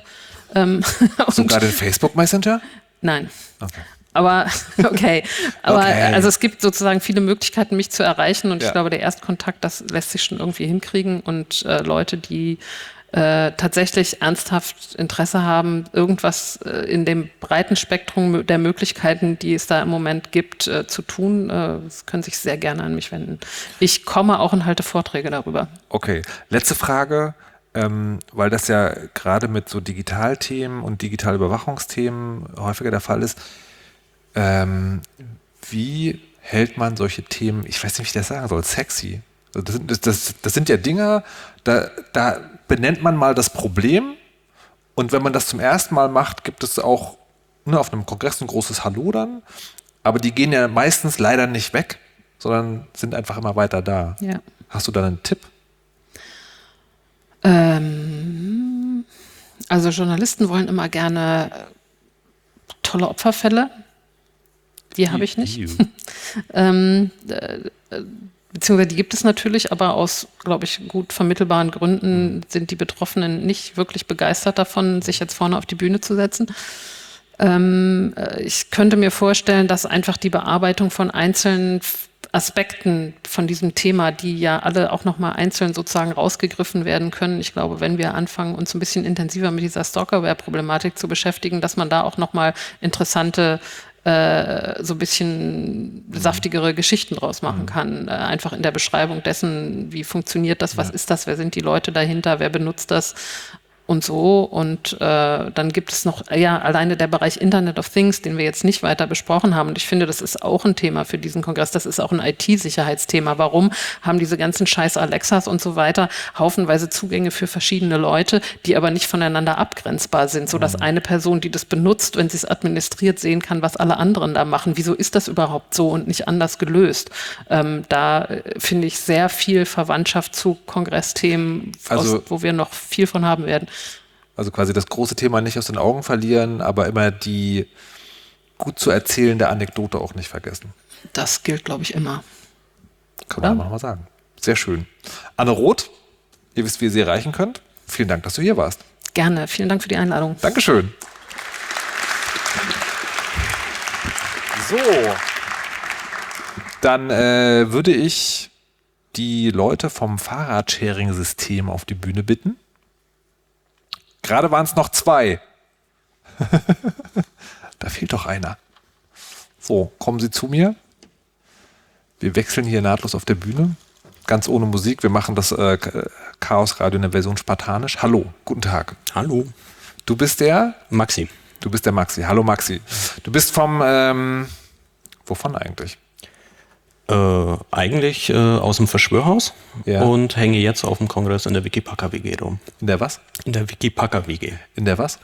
[SPEAKER 1] Sogar den Facebook Messenger?
[SPEAKER 2] Nein.
[SPEAKER 1] Okay.
[SPEAKER 2] Aber okay. Also es gibt sozusagen viele Möglichkeiten, mich zu erreichen und ich glaube, der Erstkontakt, das lässt sich schon irgendwie hinkriegen und Leute, die tatsächlich ernsthaft Interesse haben, irgendwas in dem breiten Spektrum der Möglichkeiten, die es da im Moment gibt, zu tun, können sich sehr gerne an mich wenden. Ich komme auch und halte Vorträge darüber.
[SPEAKER 1] Okay, letzte Frage, weil das ja gerade mit so Digitalthemen und Digitalüberwachungsthemen häufiger der Fall ist. Wie hält man solche Themen, ich weiß nicht, wie ich das sagen soll, sexy? Das sind ja Dinge, da benennt man mal das Problem und wenn man das zum ersten Mal macht, gibt es auch auf einem Kongress ein großes Hallo dann, aber die gehen ja meistens leider nicht weg, sondern sind einfach immer weiter da.
[SPEAKER 2] Ja.
[SPEAKER 1] Hast du da einen Tipp?
[SPEAKER 2] Also Journalisten wollen immer gerne tolle Opferfälle. Die habe ich nicht. Beziehungsweise die gibt es natürlich, aber aus, glaube ich, gut vermittelbaren Gründen sind die Betroffenen nicht wirklich begeistert davon, sich jetzt vorne auf die Bühne zu setzen. Ich könnte mir vorstellen, dass einfach die Bearbeitung von einzelnen Aspekten von diesem Thema, die ja alle auch nochmal einzeln sozusagen rausgegriffen werden können. Ich glaube, wenn wir anfangen, uns ein bisschen intensiver mit dieser Stalkerware-Problematik zu beschäftigen, dass man da auch nochmal interessante so ein bisschen saftigere Geschichten draus machen kann. Einfach in der Beschreibung dessen, wie funktioniert das, was ist das, wer sind die Leute dahinter, wer benutzt das und so. Und dann gibt es noch, alleine der Bereich Internet of Things, den wir jetzt nicht weiter besprochen haben. Und ich finde, das ist auch ein Thema für diesen Kongress. Das ist auch ein IT-Sicherheitsthema. Warum haben diese ganzen scheiß Alexas und so weiter haufenweise Zugänge für verschiedene Leute, die aber nicht voneinander abgrenzbar sind, sodass eine Person, die das benutzt, wenn sie es administriert, sehen kann, was alle anderen da machen. Wieso ist das überhaupt so und nicht anders gelöst? Da finde ich sehr viel Verwandtschaft zu Kongressthemen, wo wir noch viel von haben werden.
[SPEAKER 1] Also quasi das große Thema nicht aus den Augen verlieren, aber immer die gut zu erzählende Anekdote auch nicht vergessen.
[SPEAKER 2] Das gilt, glaube ich, immer.
[SPEAKER 1] Kann man mal sagen. Sehr schön. Anne Roth, ihr wisst, wie ihr sie erreichen könnt. Vielen Dank, dass du hier warst.
[SPEAKER 2] Gerne. Vielen Dank für die Einladung.
[SPEAKER 1] Dankeschön. So. Dann würde ich die Leute vom Fahrradsharing-System auf die Bühne bitten. Gerade waren es noch 2. Da fehlt doch einer. So, kommen Sie zu mir. Wir wechseln hier nahtlos auf der Bühne. Ganz ohne Musik. Wir machen das Chaos Radio in der Version spartanisch. Hallo, guten Tag.
[SPEAKER 3] Hallo.
[SPEAKER 1] Du bist der?
[SPEAKER 3] Maxi.
[SPEAKER 1] Du bist der Maxi. Hallo Maxi. Du bist vom, wovon eigentlich?
[SPEAKER 3] Eigentlich aus dem Verschwörhaus
[SPEAKER 1] Ja.
[SPEAKER 3] und hänge jetzt auf dem Kongress in der Wikipaka-WG rum.
[SPEAKER 1] In der was?
[SPEAKER 3] In der Wikipaka-WG.
[SPEAKER 1] In der was?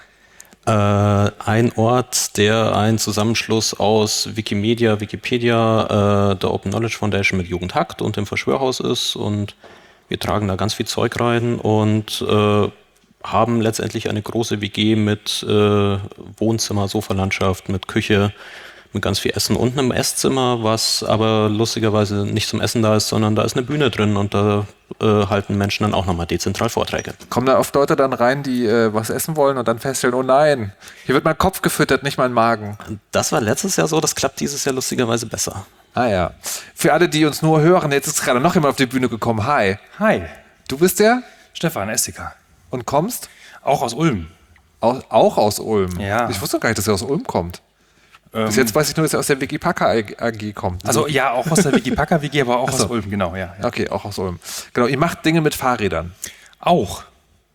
[SPEAKER 3] Ein Ort, der ein Zusammenschluss aus Wikimedia, Wikipedia, der Open Knowledge Foundation mit Jugendhakt und dem Verschwörhaus ist, und wir tragen da ganz viel Zeug rein und haben letztendlich eine große WG mit Wohnzimmer, Sofalandschaft, mit Küche, mit ganz viel Essen und einem Esszimmer, was aber lustigerweise nicht zum Essen da ist, sondern da ist eine Bühne drin und da halten Menschen dann auch nochmal dezentral Vorträge.
[SPEAKER 1] Kommen da oft Leute dann rein, die was essen wollen und dann feststellen, oh nein, hier wird mein Kopf gefüttert, nicht mein Magen.
[SPEAKER 3] Das war letztes Jahr so, das klappt dieses Jahr lustigerweise besser.
[SPEAKER 1] Ah ja. Für alle, die uns nur hören, jetzt ist gerade noch jemand auf die Bühne gekommen. Hi.
[SPEAKER 4] Hi,
[SPEAKER 1] Du bist der
[SPEAKER 4] Stefan Essiker.
[SPEAKER 1] und kommst?
[SPEAKER 4] Auch aus Ulm.
[SPEAKER 1] Auch aus Ulm.
[SPEAKER 4] Ja.
[SPEAKER 1] Ich wusste gar nicht, dass er aus Ulm kommt. Bis jetzt weiß ich nur, dass er aus der Wikipaka AG kommt.
[SPEAKER 4] Also ja, auch aus der Wikipaka-WG, aber auch
[SPEAKER 1] so.
[SPEAKER 4] aus Ulm, genau, ja.
[SPEAKER 1] Okay, auch aus Ulm. Genau, ihr macht Dinge mit Fahrrädern.
[SPEAKER 4] Auch,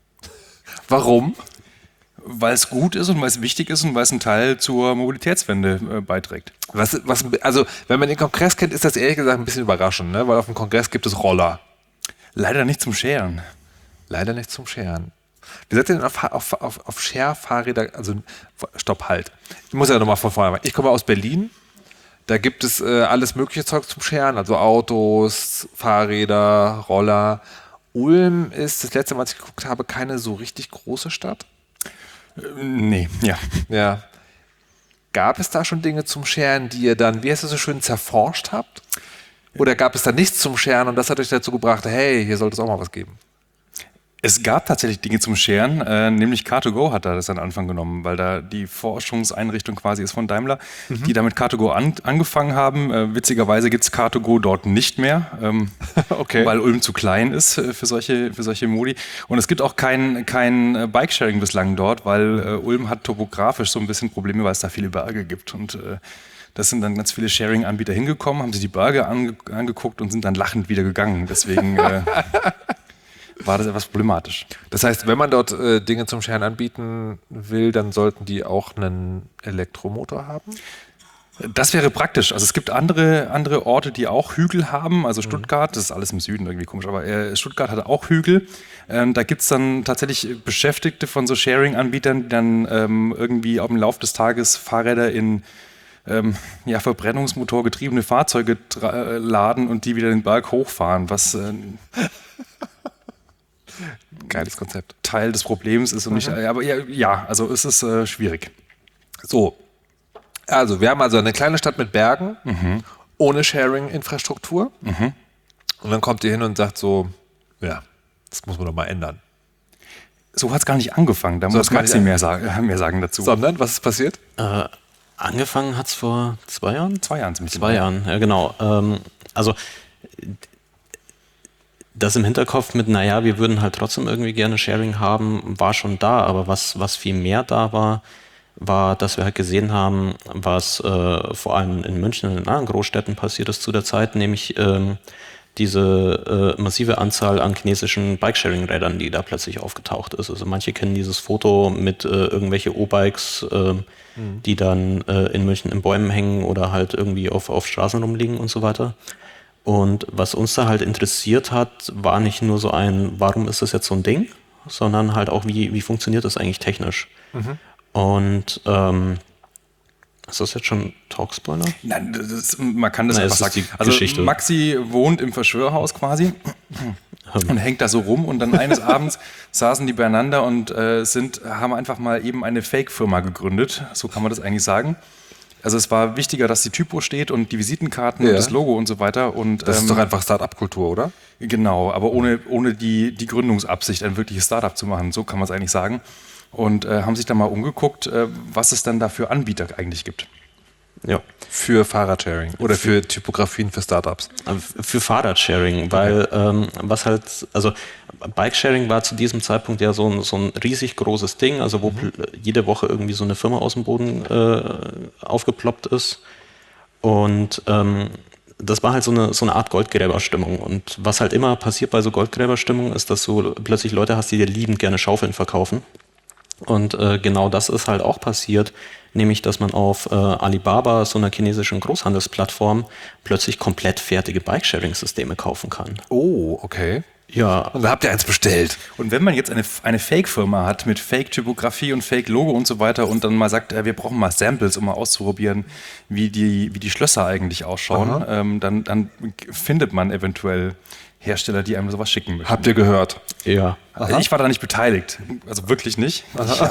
[SPEAKER 1] Warum?
[SPEAKER 4] weil es gut ist und weil es wichtig ist und weil es einen Teil zur Mobilitätswende beiträgt.
[SPEAKER 1] Also, wenn man den Kongress kennt, ist das ehrlich gesagt ein bisschen überraschend, ne? Weil auf dem Kongress gibt es Roller.
[SPEAKER 4] Leider nicht zum Scheren.
[SPEAKER 1] Leider nicht zum Scheren. Wie seid ihr denn auf Share-Fahrräder? Also, stopp, halt. Ich muss ja nochmal von vorne machen. Ich komme aus Berlin. Da gibt es alles mögliche Zeug zum Scheren, also Autos, Fahrräder, Roller. Ulm ist, das letzte Mal, als ich geguckt habe, keine so richtig große Stadt.
[SPEAKER 4] Nee, ja.
[SPEAKER 1] Ja. Gab es da schon Dinge zum Scheren, die ihr dann, wie heißt das so schön, zerforscht habt? Oder gab es da nichts zum Scheren und das hat euch dazu gebracht, hey, hier sollte es auch mal was geben?
[SPEAKER 4] Es gab tatsächlich Dinge zum Scheren, nämlich Car2Go hat da das an Anfang genommen, weil da die Forschungseinrichtung quasi ist von Daimler, die damit Car2Go angefangen haben. Witzigerweise gibt es Car2Go dort nicht mehr,
[SPEAKER 1] Okay.
[SPEAKER 4] weil Ulm zu klein ist für solche Modi. Und es gibt auch kein Bikesharing bislang dort, weil Ulm hat topografisch so ein bisschen Probleme, weil es da viele Berge gibt. Und das sind dann ganz viele Sharing-Anbieter hingekommen, haben sich die Berge angeguckt und sind dann lachend wieder gegangen. Deswegen war das etwas problematisch.
[SPEAKER 1] Das heißt, wenn man dort Dinge zum Scheren anbieten will, dann sollten die auch einen Elektromotor haben?
[SPEAKER 4] Das wäre praktisch. Also es gibt andere Orte, die auch Hügel haben. Also Stuttgart, das ist alles im Süden irgendwie komisch, aber Stuttgart hat auch Hügel. Da gibt es dann tatsächlich Beschäftigte von so Sharing-Anbietern, die dann irgendwie im Laufe des Tages Fahrräder in verbrennungsmotorgetriebene Fahrzeuge laden und die wieder den Berg hochfahren, was
[SPEAKER 1] Geiles Konzept.
[SPEAKER 4] Teil des Problems ist. Und nicht, aber ja, also es ist schwierig.
[SPEAKER 1] So, Also wir haben also eine kleine Stadt mit Bergen, ohne Sharing-Infrastruktur. Und dann kommt ihr hin und sagt so, ja, das muss man doch mal ändern.
[SPEAKER 4] So hat es gar nicht angefangen. Da muss Maxi mehr sagen dazu.
[SPEAKER 1] Sondern, was ist passiert?
[SPEAKER 3] Angefangen hat es vor 2 Jahren?
[SPEAKER 4] 2 Jahren ziemlich
[SPEAKER 3] 2 Jahren, ja genau. Also das im Hinterkopf mit, naja, wir würden halt trotzdem irgendwie gerne Sharing haben, war schon da. Aber was viel mehr da war, dass wir halt gesehen haben, was vor allem in München und in anderen Großstädten passiert ist zu der Zeit, nämlich diese massive Anzahl an chinesischen Bikesharing-Rädern, die da plötzlich aufgetaucht ist. Also manche kennen dieses Foto mit irgendwelche O-Bikes, die dann in München in Bäumen hängen oder halt irgendwie auf Straßen rumliegen und so weiter. Und was uns da halt interessiert hat, war nicht nur so warum ist das jetzt so ein Ding, sondern halt auch, wie funktioniert das eigentlich technisch? Und ist das jetzt schon Talkspoiler?
[SPEAKER 4] Nein, man kann das einfach sagen. Also
[SPEAKER 3] Geschichte.
[SPEAKER 4] Maxi wohnt im Verschwörhaus quasi und hängt da so rum und dann eines Abends saßen die beieinander und haben einfach mal eben eine Fake-Firma gegründet. So kann man das eigentlich sagen. Also es war wichtiger, dass die Typo steht und die Visitenkarten und das Logo und so weiter. Und,
[SPEAKER 1] das ist doch einfach Start-up-Kultur, oder?
[SPEAKER 4] Genau, aber ohne die Gründungsabsicht, ein wirkliches Startup zu machen. So kann man es eigentlich sagen. Und haben sich dann mal umgeguckt, was es dann da für Anbieter eigentlich gibt.
[SPEAKER 3] Ja.
[SPEAKER 1] Für Fahrradsharing oder für Typografien für Startups?
[SPEAKER 3] Für Fahrradsharing, weil also Bikesharing war zu diesem Zeitpunkt ja so ein riesig großes Ding, also wo jede Woche irgendwie so eine Firma aus dem Boden aufgeploppt ist. Und das war halt so eine Art Goldgräberstimmung. Und was halt immer passiert bei so Goldgräberstimmung ist, dass du plötzlich Leute hast, die dir liebend gerne Schaufeln verkaufen. Und genau das ist halt auch passiert, nämlich dass man auf Alibaba, so einer chinesischen Großhandelsplattform, plötzlich komplett fertige Bikesharing-Systeme kaufen kann.
[SPEAKER 1] Oh, okay.
[SPEAKER 3] Ja.
[SPEAKER 1] Und da habt ihr eins bestellt.
[SPEAKER 4] Und wenn man jetzt eine Fake-Firma hat mit Fake-Typografie und Fake-Logo und so weiter und dann mal sagt, wir brauchen mal Samples, um mal auszuprobieren, wie die Schlösser eigentlich ausschauen, dann findet man eventuell Hersteller, die einem sowas schicken möchten.
[SPEAKER 1] Habt ihr gehört?
[SPEAKER 3] Ja.
[SPEAKER 4] Also ich war da nicht beteiligt. Also wirklich nicht.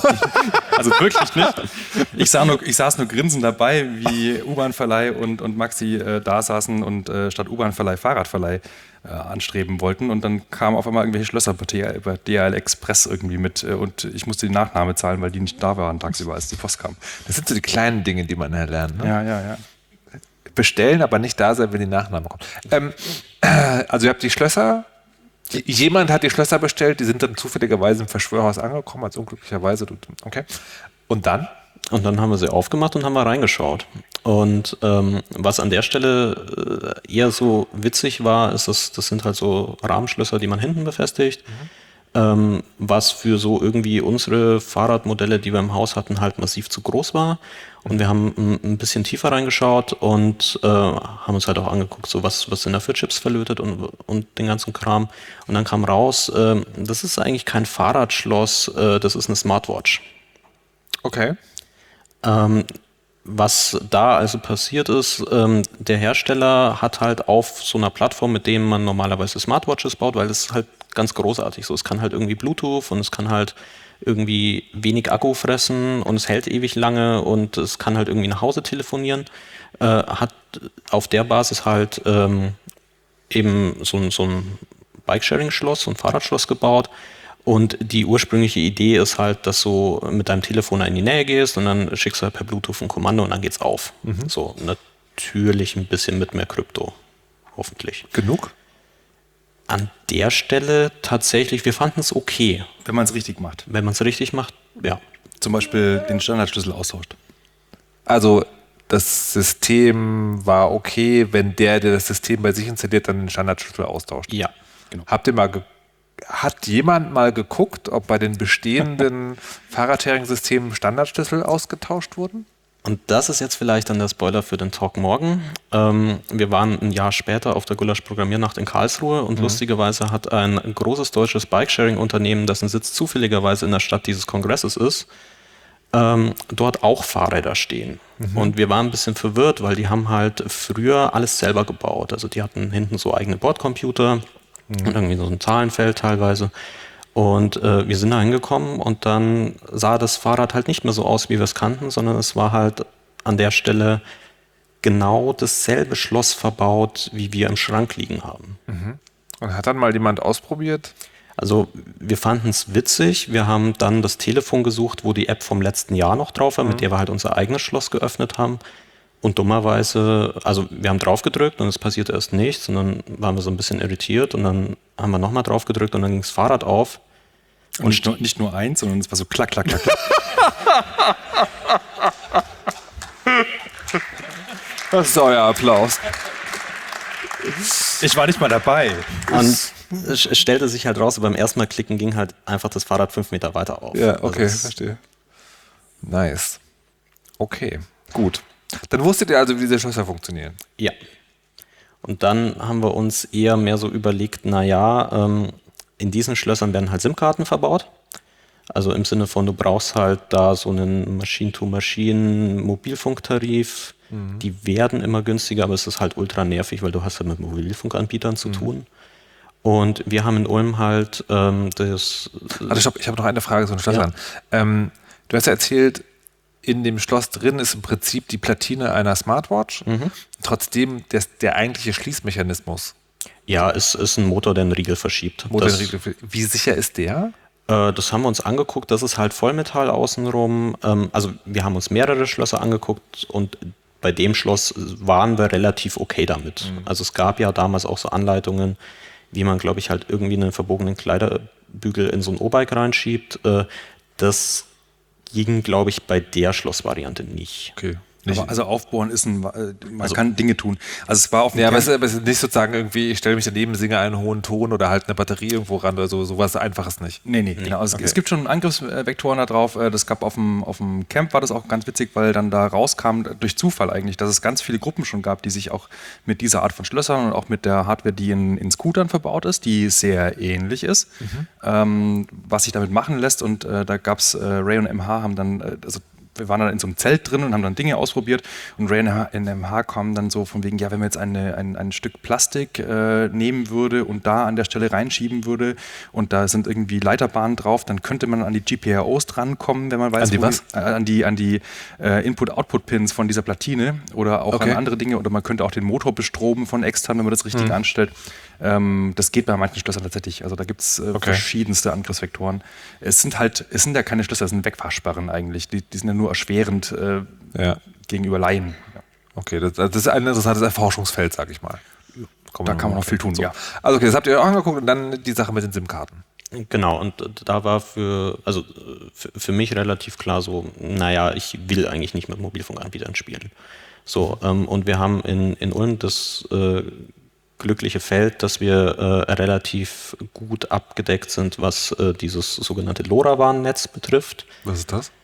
[SPEAKER 4] Also wirklich nicht. Ich saß nur grinsend dabei, wie U-Bahn-Verleih und Maxi da saßen und statt U-Bahn-Verleih Fahrradverleih anstreben wollten. Und dann kamen auf einmal irgendwelche Schlösser über DHL Express irgendwie mit und ich musste die Nachname zahlen, weil die nicht da waren tagsüber, als die Post kam.
[SPEAKER 1] Das sind so die kleinen Dinge, die man erlernt. Ne?
[SPEAKER 4] Ja.
[SPEAKER 1] Bestellen, aber nicht da sein, wenn die Nachname kommt. Also ihr habt die Schlösser, jemand hat die Schlösser bestellt, die sind dann zufälligerweise im Verschwörhaus angekommen, als unglücklicherweise. Okay. Und dann?
[SPEAKER 3] Und dann haben wir sie aufgemacht und haben mal reingeschaut. Und was an der Stelle eher so witzig war, ist, das sind halt so Rahmenschlösser, die man hinten befestigt. Was für so irgendwie unsere Fahrradmodelle, die wir im Haus hatten, halt massiv zu groß war. Und wir haben ein bisschen tiefer reingeschaut und haben uns halt auch angeguckt, so was sind da für Chips verlötet und den ganzen Kram. Und dann kam raus, das ist eigentlich kein Fahrradschloss, das ist eine Smartwatch.
[SPEAKER 1] Okay.
[SPEAKER 3] Was da also passiert ist, der Hersteller hat halt auf so einer Plattform, mit dem man normalerweise Smartwatches baut, weil das ist halt ganz großartig so. Es kann halt irgendwie Bluetooth und es kann halt irgendwie wenig Akku fressen und es hält ewig lange und es kann halt irgendwie nach Hause telefonieren. Hat auf der Basis halt eben so ein Bikesharing-Schloss, so ein Fahrradschloss gebaut. Und die ursprüngliche Idee ist halt, dass du mit deinem Telefon in die Nähe gehst und dann schickst du halt per Bluetooth ein Kommando und dann geht's auf. So, natürlich ein bisschen mit mehr Krypto. Hoffentlich.
[SPEAKER 1] Genug?
[SPEAKER 3] An der Stelle tatsächlich, wir fanden es okay.
[SPEAKER 4] Wenn man es richtig macht.
[SPEAKER 3] Wenn man es richtig macht, ja.
[SPEAKER 4] Zum Beispiel den Standardschlüssel austauscht.
[SPEAKER 1] Also das System war okay, wenn der das System bei sich installiert, dann den Standardschlüssel austauscht.
[SPEAKER 3] Ja, genau.
[SPEAKER 1] Hat jemand mal geguckt, ob bei den bestehenden Fahrradsharing-Systemen Standardschlüssel ausgetauscht wurden?
[SPEAKER 3] Und das ist jetzt vielleicht dann der Spoiler für den Talk morgen. Wir waren ein Jahr später auf der Gulasch-Programmiernacht in Karlsruhe und lustigerweise hat ein großes deutsches Bikesharing-Unternehmen, dessen Sitz zufälligerweise in der Stadt dieses Kongresses ist, dort auch Fahrräder stehen. Und wir waren ein bisschen verwirrt, weil die haben halt früher alles selber gebaut. Also die hatten hinten so eigene Bordcomputer und irgendwie so ein Zahlenfeld teilweise. Und wir sind da hingekommen und dann sah das Fahrrad halt nicht mehr so aus, wie wir es kannten, sondern es war halt an der Stelle genau dasselbe Schloss verbaut, wie wir im Schrank liegen haben.
[SPEAKER 1] Und hat dann mal jemand ausprobiert?
[SPEAKER 3] Also wir fanden es witzig. Wir haben dann das Telefon gesucht, wo die App vom letzten Jahr noch drauf war, mit der wir halt unser eigenes Schloss geöffnet haben. Und dummerweise, also wir haben drauf gedrückt und es passierte erst nichts. Und dann waren wir so ein bisschen irritiert und dann haben wir nochmal drauf gedrückt und dann ging das Fahrrad auf.
[SPEAKER 4] Und nicht nur eins, sondern es war so klack, klack, klack, klack.
[SPEAKER 1] Das ist euer Applaus.
[SPEAKER 4] Ich war nicht mal dabei.
[SPEAKER 3] Und es stellte sich halt raus, beim ersten Mal klicken ging halt einfach das Fahrrad 5 Meter weiter auf.
[SPEAKER 1] Ja, okay,
[SPEAKER 3] Also
[SPEAKER 1] verstehe. Nice. Okay, gut. Dann wusstet ihr also, wie diese Schlösser funktionieren.
[SPEAKER 3] Ja. Und dann haben wir uns eher mehr so überlegt, in diesen Schlössern werden halt SIM-Karten verbaut. Also im Sinne von, du brauchst halt da so einen Machine-to-Machine-Mobilfunktarif. Die werden immer günstiger, aber es ist halt ultra nervig, weil du hast halt mit Mobilfunkanbietern zu tun. Und wir haben in Ulm halt das...
[SPEAKER 1] Also stopp, ich habe noch eine Frage so ein Schloss an. Du hast ja erzählt, in dem Schloss drin ist im Prinzip die Platine einer Smartwatch. Trotzdem der eigentliche Schließmechanismus.
[SPEAKER 3] Ja, es ist ein Motor, der einen Riegel verschiebt.
[SPEAKER 1] Wie sicher ist der?
[SPEAKER 3] Das haben wir uns angeguckt, das ist halt Vollmetall außenrum. Also wir haben uns mehrere Schlösser angeguckt und bei dem Schloss waren wir relativ okay damit. Also es gab ja damals auch so Anleitungen, wie man, glaube ich, halt irgendwie einen verbogenen Kleiderbügel in so ein O-Bike reinschiebt. Das ging, glaube ich, bei der Schlossvariante nicht.
[SPEAKER 4] Okay. Aber also aufbohren ist man kann Dinge tun. Also es war auf dem
[SPEAKER 1] aber es ist nicht sozusagen irgendwie, ich stelle mich daneben, singe einen hohen Ton oder halt eine Batterie irgendwo ran oder so, sowas Einfaches nicht.
[SPEAKER 4] Nee, genau. Also es gibt schon Angriffsvektoren da drauf. Das gab auf dem Camp, war das auch ganz witzig, weil dann da rauskam, durch Zufall eigentlich, dass es ganz viele Gruppen schon gab, die sich auch mit dieser Art von Schlössern und auch mit der Hardware, die in Scootern verbaut ist, die sehr ähnlich ist, was sich damit machen lässt. Und da gab es, Ray und MH haben dann, wir waren dann in so einem Zelt drin und haben dann Dinge ausprobiert und Ray in MH kamen dann so von wegen, ja, wenn man jetzt ein Stück Plastik nehmen würde und da an der Stelle reinschieben würde und da sind irgendwie Leiterbahnen drauf, dann könnte man an die GPIOs drankommen, wenn man weiß, an die Input-Output-Pins von dieser Platine oder auch an andere Dinge oder man könnte auch den Motor bestromen von extern, wenn man das richtig anstellt. Das geht bei manchen Schlössern tatsächlich. Also da gibt es verschiedenste Angriffsvektoren. Es sind ja keine Schlösser, es sind Wegfahrsperren eigentlich. Die sind ja nur erschwerend gegenüber Laien. Ja.
[SPEAKER 1] Okay, das ist ein interessantes Erforschungsfeld, sag ich mal.
[SPEAKER 4] Da kann man noch viel tun.
[SPEAKER 1] So. Ja. Also okay, das habt ihr auch angeguckt und dann die Sache mit den SIM-Karten.
[SPEAKER 3] Genau, und da war für mich relativ klar so, ich will eigentlich nicht mit Mobilfunkanbietern spielen. So, und wir haben in Ulm das glückliche Feld, dass wir relativ gut abgedeckt sind, was dieses sogenannte LoRaWAN-Netz betrifft.
[SPEAKER 1] Was ist das?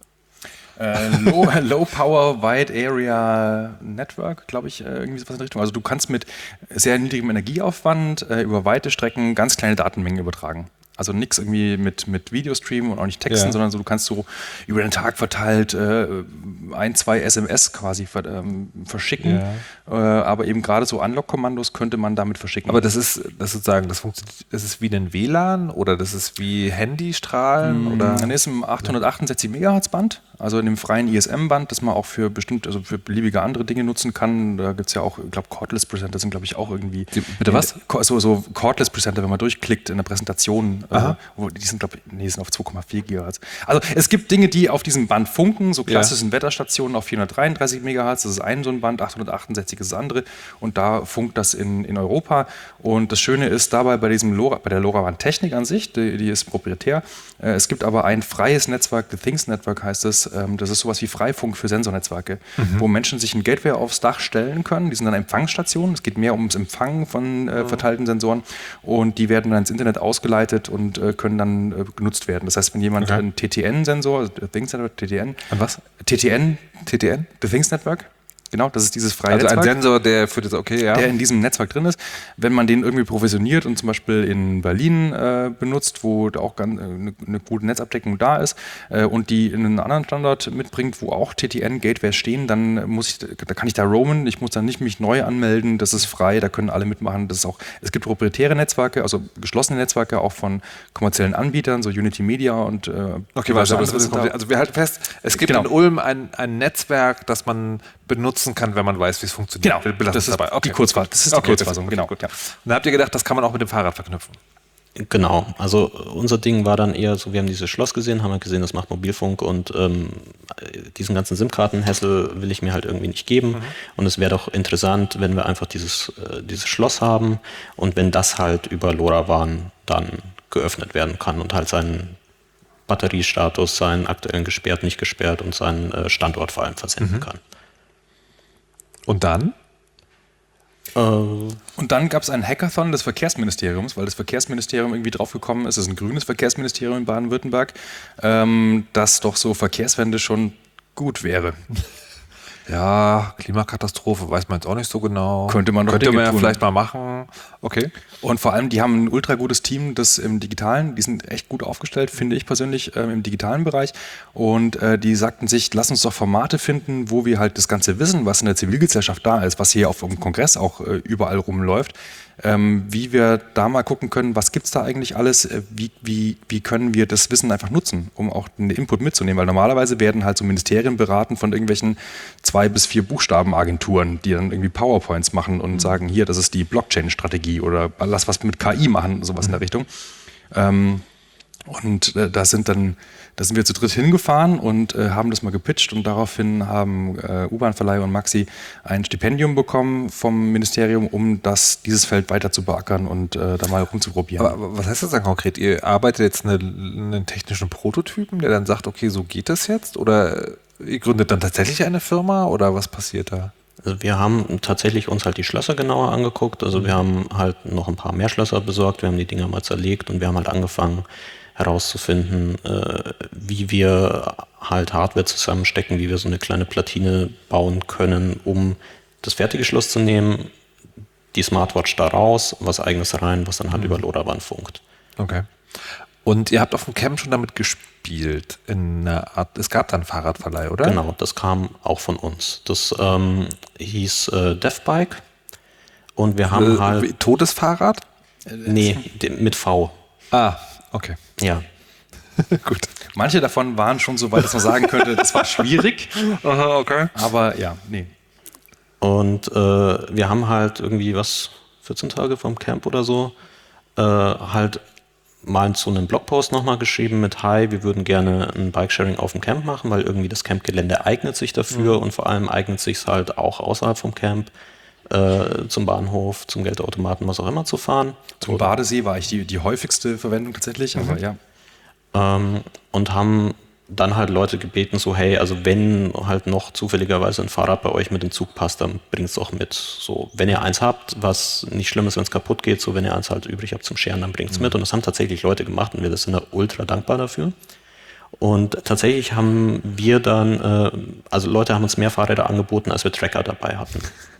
[SPEAKER 4] Low Power Wide Area Network, glaube ich, irgendwie sowas in der Richtung. Also du kannst mit sehr niedrigem Energieaufwand über weite Strecken ganz kleine Datenmengen übertragen. Also nichts irgendwie mit Videostream und auch nicht Texten, sondern so, du kannst so über den Tag verteilt 1-2 SMS quasi verschicken. Aber eben gerade so Unlock-Kommandos könnte man damit verschicken.
[SPEAKER 1] Aber das ist wie ein WLAN oder das ist wie Handystrahlen? Oder?
[SPEAKER 4] Dann ist im 868 MHz Band, also in dem freien ISM-Band, das man auch für für beliebige andere Dinge nutzen kann. Da gibt es ja auch, ich glaube, Cordless Presenter sind, glaube ich, auch irgendwie.
[SPEAKER 1] Bitte was?
[SPEAKER 4] So Cordless Presenter, wenn man durchklickt in der Präsentation. Die sind, glaube ich, sind auf 2,4 GHz. Also es gibt Dinge, die auf diesem Band funken, so klassischen Wetterstationen auf 433 MHz, das ist ein so ein Band, 868 ist das andere und da funkt das in Europa. Und das Schöne ist dabei bei der LoRaWAN-Technik an sich, die ist proprietär. Es gibt aber ein freies Netzwerk, The Things Network heißt es, das ist sowas wie Freifunk für Sensornetzwerke, wo Menschen sich ein Gateway aufs Dach stellen können, die sind dann Empfangsstationen, es geht mehr ums Empfangen von verteilten Sensoren und die werden dann ins Internet ausgeleitet und können dann genutzt werden. Das heißt, wenn jemand einen TTN-Sensor, also The Things Network, TTN.
[SPEAKER 1] An was?
[SPEAKER 4] TTN, The Things Network. genau, das ist dieses freie
[SPEAKER 1] Also
[SPEAKER 4] Netzwerk.
[SPEAKER 1] ein Sensor, der für das, okay, ja.
[SPEAKER 4] Der in diesem Netzwerk drin ist. Wenn man den irgendwie provisioniert und zum Beispiel in Berlin benutzt, wo da auch eine gute Netzabdeckung da ist und die in einen anderen Standort mitbringt, wo auch TTN-Gateways stehen, dann kann ich da roamen, ich muss dann nicht mich neu anmelden, das ist frei, da können alle mitmachen. Das ist auch, es gibt proprietäre Netzwerke, also geschlossene Netzwerke auch von kommerziellen Anbietern, so Unity Media und
[SPEAKER 1] Okay, also wir halten fest, es gibt in Ulm ein Netzwerk, das man benutzen kann, wenn man weiß, wie es funktioniert.
[SPEAKER 4] Genau, das ist die Kurzfassung. Das ist die Kurzfassung, genau.
[SPEAKER 1] Gut, ja. Und dann habt ihr gedacht, das kann man auch mit dem Fahrrad verknüpfen.
[SPEAKER 3] Genau, also unser Ding war dann eher so, wir haben dieses Schloss gesehen, haben gesehen, das macht Mobilfunk und diesen ganzen SIM-Kartenhassel will ich mir halt irgendwie nicht geben. Und es wäre doch interessant, wenn wir einfach dieses Schloss haben und wenn das halt über LoRaWAN dann geöffnet werden kann und halt seinen Batteriestatus, seinen aktuellen gesperrt, nicht gesperrt und seinen Standort vor allem versenden kann.
[SPEAKER 1] Und dann?
[SPEAKER 4] Und dann gab es einen Hackathon des Verkehrsministeriums, weil das Verkehrsministerium irgendwie draufgekommen ist, es ist ein grünes Verkehrsministerium in Baden-Württemberg, dass doch so Verkehrswende schon gut wäre.
[SPEAKER 1] Ja, Klimakatastrophe, weiß man jetzt auch nicht so genau.
[SPEAKER 4] Könnte man
[SPEAKER 1] ja vielleicht mal machen. Okay.
[SPEAKER 4] Und vor allem, die haben ein ultra gutes Team, das im Digitalen, die sind echt gut aufgestellt, finde ich persönlich, im digitalen Bereich. Und die sagten sich, lass uns doch Formate finden, wo wir halt das ganze Wissen, was in der Zivilgesellschaft da ist, was hier auf dem Kongress auch überall rumläuft, wie wir da mal gucken können, was gibt es da eigentlich alles, wie können wir das Wissen einfach nutzen, um auch einen Input mitzunehmen, weil normalerweise werden halt so Ministerien beraten von irgendwelchen 2 bis 4 Buchstabenagenturen, die dann irgendwie PowerPoints machen und sagen, hier, das ist die Blockchain-Strategie oder lass was mit KI machen, sowas in der Richtung. Da sind wir zu dritt hingefahren und haben das mal gepitcht und daraufhin haben U-Bahn-Verleih und Maxi ein Stipendium bekommen vom Ministerium, um dieses Feld weiter zu beackern und da mal rumzuprobieren.
[SPEAKER 1] Aber was heißt das dann konkret? Ihr arbeitet jetzt einen technischen Prototypen, der dann sagt, okay, so geht das jetzt? Oder ihr gründet dann tatsächlich eine Firma oder was passiert da?
[SPEAKER 3] Also wir haben tatsächlich uns halt die Schlösser genauer angeguckt. Also wir haben halt noch ein paar mehr Schlösser besorgt, wir haben die Dinger mal zerlegt und wir haben halt angefangen herauszufinden, wie wir halt Hardware zusammenstecken, wie wir so eine kleine Platine bauen können, um das fertige Schloss zu nehmen, die Smartwatch da raus, was eigenes rein, was dann halt über LoRaWAN funkt.
[SPEAKER 1] Okay. Und ihr habt auf dem Camp schon damit gespielt, in einer Art, es gab dann Fahrradverleih, oder?
[SPEAKER 3] Genau, das kam auch von uns. Das hieß DevBike und wir haben halt...
[SPEAKER 1] Totes Fahrrad?
[SPEAKER 3] Nee, mit V.
[SPEAKER 1] Ah, okay.
[SPEAKER 3] Ja.
[SPEAKER 1] Gut.
[SPEAKER 4] Manche davon waren schon so weit, dass man sagen könnte, das war schwierig.
[SPEAKER 1] Aha, okay.
[SPEAKER 4] Aber ja, nee.
[SPEAKER 3] Und wir haben halt irgendwie 14 Tage vom Camp oder so, halt mal so einen Blogpost nochmal geschrieben mit Hi, wir würden gerne ein Bikesharing auf dem Camp machen, weil irgendwie das Campgelände eignet sich dafür und vor allem eignet sich es halt auch außerhalb vom Camp zum Bahnhof, zum Geldautomaten, was auch immer zu fahren.
[SPEAKER 4] Zum Badesee war ich die häufigste Verwendung tatsächlich, aber ja.
[SPEAKER 3] Und haben dann halt Leute gebeten, so hey, also wenn halt noch zufälligerweise ein Fahrrad bei euch mit dem Zug passt, dann bringt es auch mit. So, wenn ihr eins habt, was nicht schlimm ist, wenn es kaputt geht, so wenn ihr eins halt übrig habt zum Scheren, dann bringt es mit. Und das haben tatsächlich Leute gemacht und wir sind da ultra dankbar dafür. Und tatsächlich haben wir dann, also Leute haben uns mehr Fahrräder angeboten, als wir Tracker dabei hatten.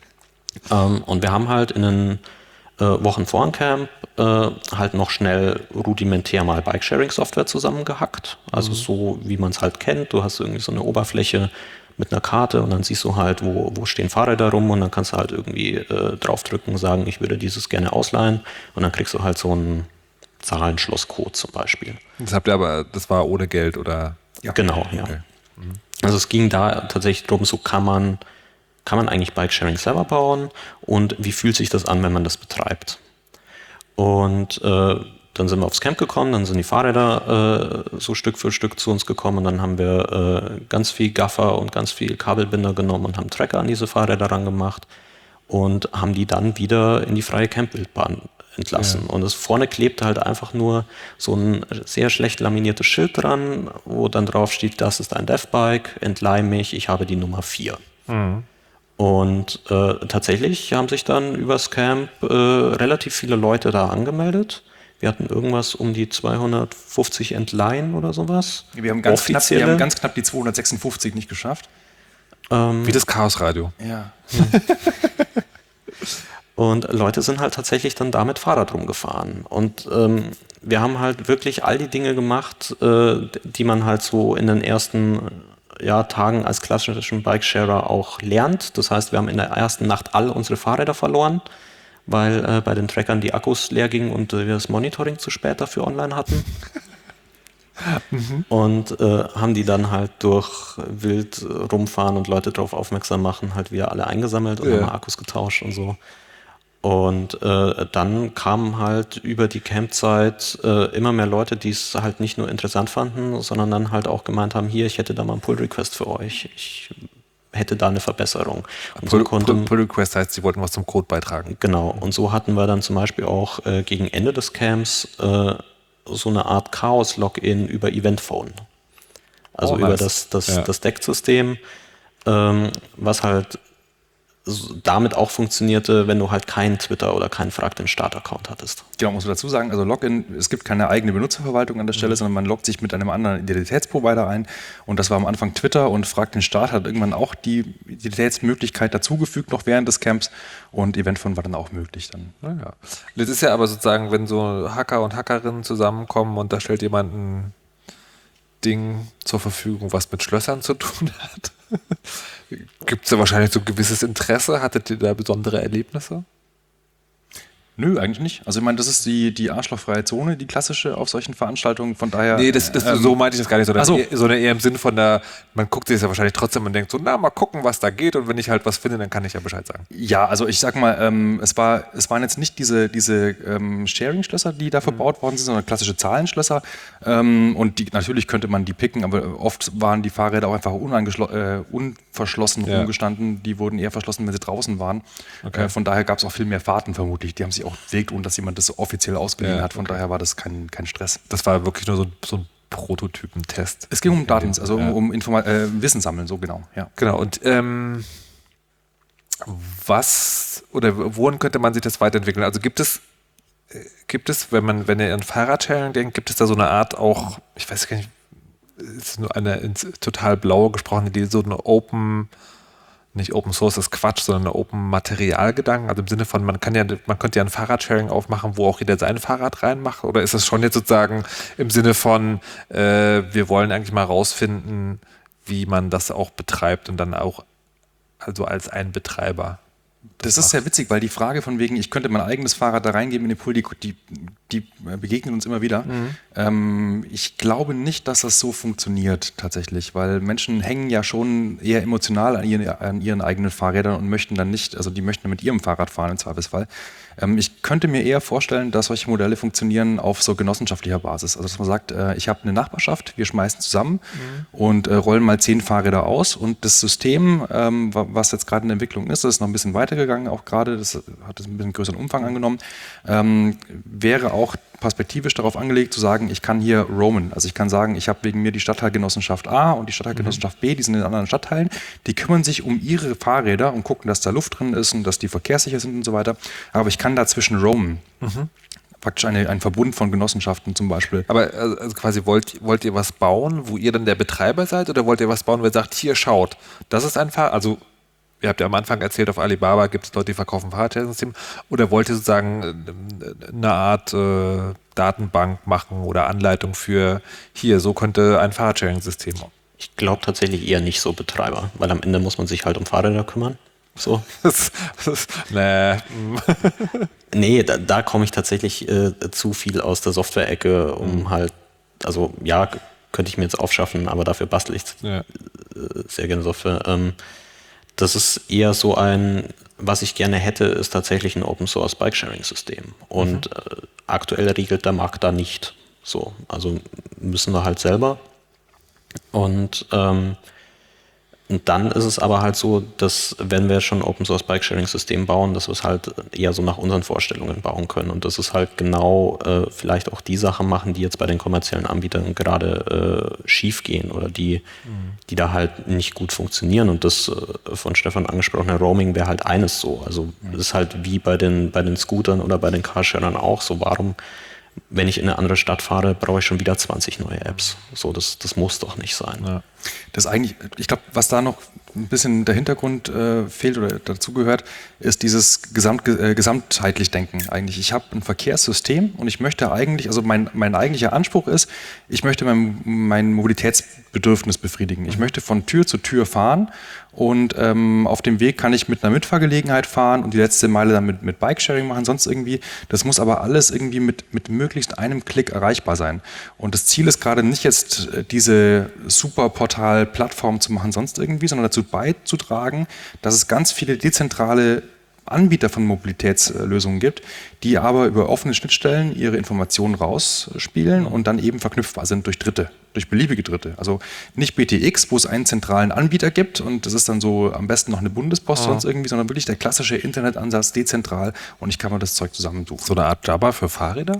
[SPEAKER 3] Und wir haben halt in den Wochen vor dem Camp halt noch schnell rudimentär mal Bikesharing-Software zusammengehackt. Also so, wie man es halt kennt. Du hast irgendwie so eine Oberfläche mit einer Karte und dann siehst du halt, wo stehen Fahrräder rum und dann kannst du halt irgendwie draufdrücken, sagen, ich würde dieses gerne ausleihen und dann kriegst du halt so einen Zahlenschlosscode zum Beispiel.
[SPEAKER 1] Das habt ihr aber, das war ohne Geld, oder?
[SPEAKER 3] Ja. Genau, ja.
[SPEAKER 1] Okay.
[SPEAKER 3] Also es ging da tatsächlich darum, so kann man eigentlich Bikesharing selber bauen und wie fühlt sich das an, wenn man das betreibt? Und dann sind wir aufs Camp gekommen, dann sind die Fahrräder so Stück für Stück zu uns gekommen und dann haben wir ganz viel Gaffer und ganz viel Kabelbinder genommen und haben Tracker an diese Fahrräder rangemacht und haben die dann wieder in die freie Campwildbahn entlassen. Ja. Und es vorne klebte halt einfach nur so ein sehr schlecht laminiertes Schild dran, wo dann drauf steht, das ist ein DevBike, entleih mich, ich habe die Nummer 4. Mhm. Und tatsächlich haben sich dann übers Camp relativ viele Leute da angemeldet. Wir hatten irgendwas um die 250 Entleihen oder sowas.
[SPEAKER 4] Wir haben ganz knapp die 256 nicht geschafft.
[SPEAKER 1] Wie das Chaosradio.
[SPEAKER 4] Ja.
[SPEAKER 3] Und Leute sind halt tatsächlich dann damit Fahrrad rumgefahren. Und wir haben halt wirklich all die Dinge gemacht, die man halt so in den ersten Tagen als klassischen Bikesharer auch lernt. Das heißt, wir haben in der ersten Nacht all unsere Fahrräder verloren, weil bei den Trackern die Akkus leer gingen und wir das Monitoring zu spät dafür online hatten. Und haben die dann halt durch wild rumfahren und Leute darauf aufmerksam machen, halt wieder alle eingesammelt und haben Akkus getauscht und so. Und dann kamen halt über die Campzeit immer mehr Leute, die es halt nicht nur interessant fanden, sondern dann halt auch gemeint haben, hier, ich hätte da mal einen Pull-Request für euch, ich hätte da eine Verbesserung. Und
[SPEAKER 1] Pull-Request heißt, sie wollten was zum Code beitragen.
[SPEAKER 3] Genau, und so hatten wir dann zum Beispiel auch gegen Ende des Camps so eine Art Chaos-Login über Eventphone. Also über das Deck-System, was halt damit auch funktionierte, wenn du halt keinen Twitter oder keinen Frag den Start-Account hattest.
[SPEAKER 4] Genau, muss man dazu sagen, also Login, es gibt keine eigene Benutzerverwaltung an der Stelle, sondern man loggt sich mit einem anderen Identitätsprovider ein und das war am Anfang Twitter und Frag den Start hat irgendwann auch die Identitätsmöglichkeit dazugefügt, noch während des Camps und Eventphone war dann auch möglich dann.
[SPEAKER 1] Ja. Das ist ja aber sozusagen, wenn so Hacker und Hackerinnen zusammenkommen und da stellt jemand ein Ding zur Verfügung, was mit Schlössern zu tun hat. Gibt es da wahrscheinlich so ein gewisses Interesse? Hattet ihr da besondere Erlebnisse?
[SPEAKER 4] Nö, eigentlich nicht. Also ich meine, das ist die arschlochfreie Zone, die klassische auf solchen Veranstaltungen, von daher...
[SPEAKER 1] Nee, so meinte ich das gar nicht, sondern eher im Sinn von man guckt sich das ja wahrscheinlich trotzdem und denkt so, na, mal gucken, was da geht und wenn ich halt was finde, dann kann ich ja Bescheid sagen.
[SPEAKER 4] Ja, also ich sag mal, es waren jetzt nicht diese Sharing-Schlösser, die da verbaut worden sind, sondern klassische Zahlenschlösser und natürlich könnte man die picken, aber oft waren die Fahrräder auch einfach unverschlossen rumgestanden, die wurden eher verschlossen, wenn sie draußen waren. Okay. Von daher gab es auch viel mehr Fahrten vermutlich, die haben sich auch bewegt, ohne dass jemand das offiziell ausgeliehen hat. Von daher war das kein Stress.
[SPEAKER 1] Das war wirklich nur so ein Prototypentest.
[SPEAKER 4] Es ging um Daten, also um Wissen sammeln, so genau. Ja.
[SPEAKER 1] Genau, und wohin könnte man sich das weiterentwickeln? Also gibt es, wenn ihr an Fahrradsharing denkt, gibt es da so eine Art auch, ich weiß gar nicht, ist nur eine ins total blaue gesprochene Idee, so eine nicht Open Source ist Quatsch, sondern eine Open Materialgedanken, also im Sinne von, man könnte ja ein Fahrradsharing aufmachen, wo auch jeder sein Fahrrad reinmacht, oder ist das schon jetzt sozusagen im Sinne von, wir wollen eigentlich mal rausfinden, wie man das auch betreibt und dann auch also als ein Betreiber?
[SPEAKER 4] Das ist sehr witzig, weil die Frage von wegen, ich könnte mein eigenes Fahrrad da reingeben in den Pool, die begegnen uns immer wieder. Ich glaube nicht, dass das so funktioniert tatsächlich, weil Menschen hängen ja schon eher emotional an ihren eigenen Fahrrädern und möchten dann nicht, also die möchten mit ihrem Fahrrad fahren im Zweifelsfall. Ich könnte mir eher vorstellen, dass solche Modelle funktionieren auf so genossenschaftlicher Basis. Also dass man sagt, ich habe eine Nachbarschaft, wir schmeißen zusammen und rollen mal 10 Fahrräder aus und das System, was jetzt gerade in der Entwicklung ist, das ist noch ein bisschen weitergegangen auch gerade, das hat ein bisschen größeren Umfang angenommen, wäre auch perspektivisch darauf angelegt zu sagen, ich kann hier roamen. Also ich kann sagen, ich habe wegen mir die Stadtteilgenossenschaft A und die Stadtteilgenossenschaft B, die sind in anderen Stadtteilen, die kümmern sich um ihre Fahrräder und gucken, dass da Luft drin ist und dass die verkehrssicher sind und so weiter. Aber ich kann dazwischen roamen. Praktisch ein Verbund von Genossenschaften zum Beispiel.
[SPEAKER 1] Aber also quasi wollt ihr was bauen, wo ihr dann der Betreiber seid, oder wollt ihr was bauen, wo ihr sagt, hier schaut, das ist ein Fahrrad, also ihr habt ja am Anfang erzählt, auf Alibaba gibt es Leute, die verkaufen Fahrradsystem. Oder wollt ihr sozusagen eine Art Datenbank machen oder Anleitung für hier, so könnte ein Fahrradsharing-System.
[SPEAKER 3] Ich glaube tatsächlich eher nicht so Betreiber, weil am Ende muss man sich halt um Fahrräder kümmern. So. Nee, da komme ich tatsächlich zu viel aus der Software-Ecke, um halt, also ja, könnte ich mir jetzt aufschaffen, aber dafür bastel ich sehr gerne Software. Das ist eher so was ich gerne hätte, ist tatsächlich ein Open-Source Bike-Sharing-System. Und aktuell regelt der Markt da nicht so. Also müssen wir halt selber. Und dann ist es aber halt so, dass wenn wir schon Open-Source Bike-Sharing-System bauen, dass wir es halt eher so nach unseren Vorstellungen bauen können. Und das ist halt genau vielleicht auch die Sachen machen, die jetzt bei den kommerziellen Anbietern gerade schief gehen oder die da halt nicht gut funktionieren. Und das von Stefan angesprochene Roaming wäre halt eines so. Also das ist halt wie bei den Scootern oder bei den Carsharern auch so. Warum, wenn ich in eine andere Stadt fahre, brauche ich schon wieder 20 neue Apps? So, das muss doch nicht sein.
[SPEAKER 1] Ja.
[SPEAKER 4] Das eigentlich, ich glaube, was da noch ein bisschen der Hintergrund fehlt oder dazugehört, ist dieses gesamtheitlich Denken eigentlich. Ich habe ein Verkehrssystem und ich möchte eigentlich, also mein eigentlicher Anspruch ist, ich möchte mein Mobilitätsbedürfnis befriedigen. Ich möchte von Tür zu Tür fahren und auf dem Weg kann ich mit einer Mitfahrgelegenheit fahren und die letzte Meile dann mit Bikesharing machen, sonst irgendwie. Das muss aber alles irgendwie mit möglichst einem Klick erreichbar sein. Und das Ziel ist gerade nicht jetzt diese Superportal-Plattform zu machen, sonst irgendwie, sondern dazu beizutragen, dass es ganz viele dezentrale Anbieter von Mobilitätslösungen gibt, die aber über offene Schnittstellen ihre Informationen rausspielen und dann eben verknüpfbar sind durch Dritte, durch beliebige Dritte. Also nicht BTX, wo es einen zentralen Anbieter gibt und das ist dann so am besten noch eine Bundespost sonst irgendwie, sondern wirklich der klassische Internetansatz dezentral und ich kann mir das Zeug zusammensuchen.
[SPEAKER 1] So eine Art Jabba für Fahrräder?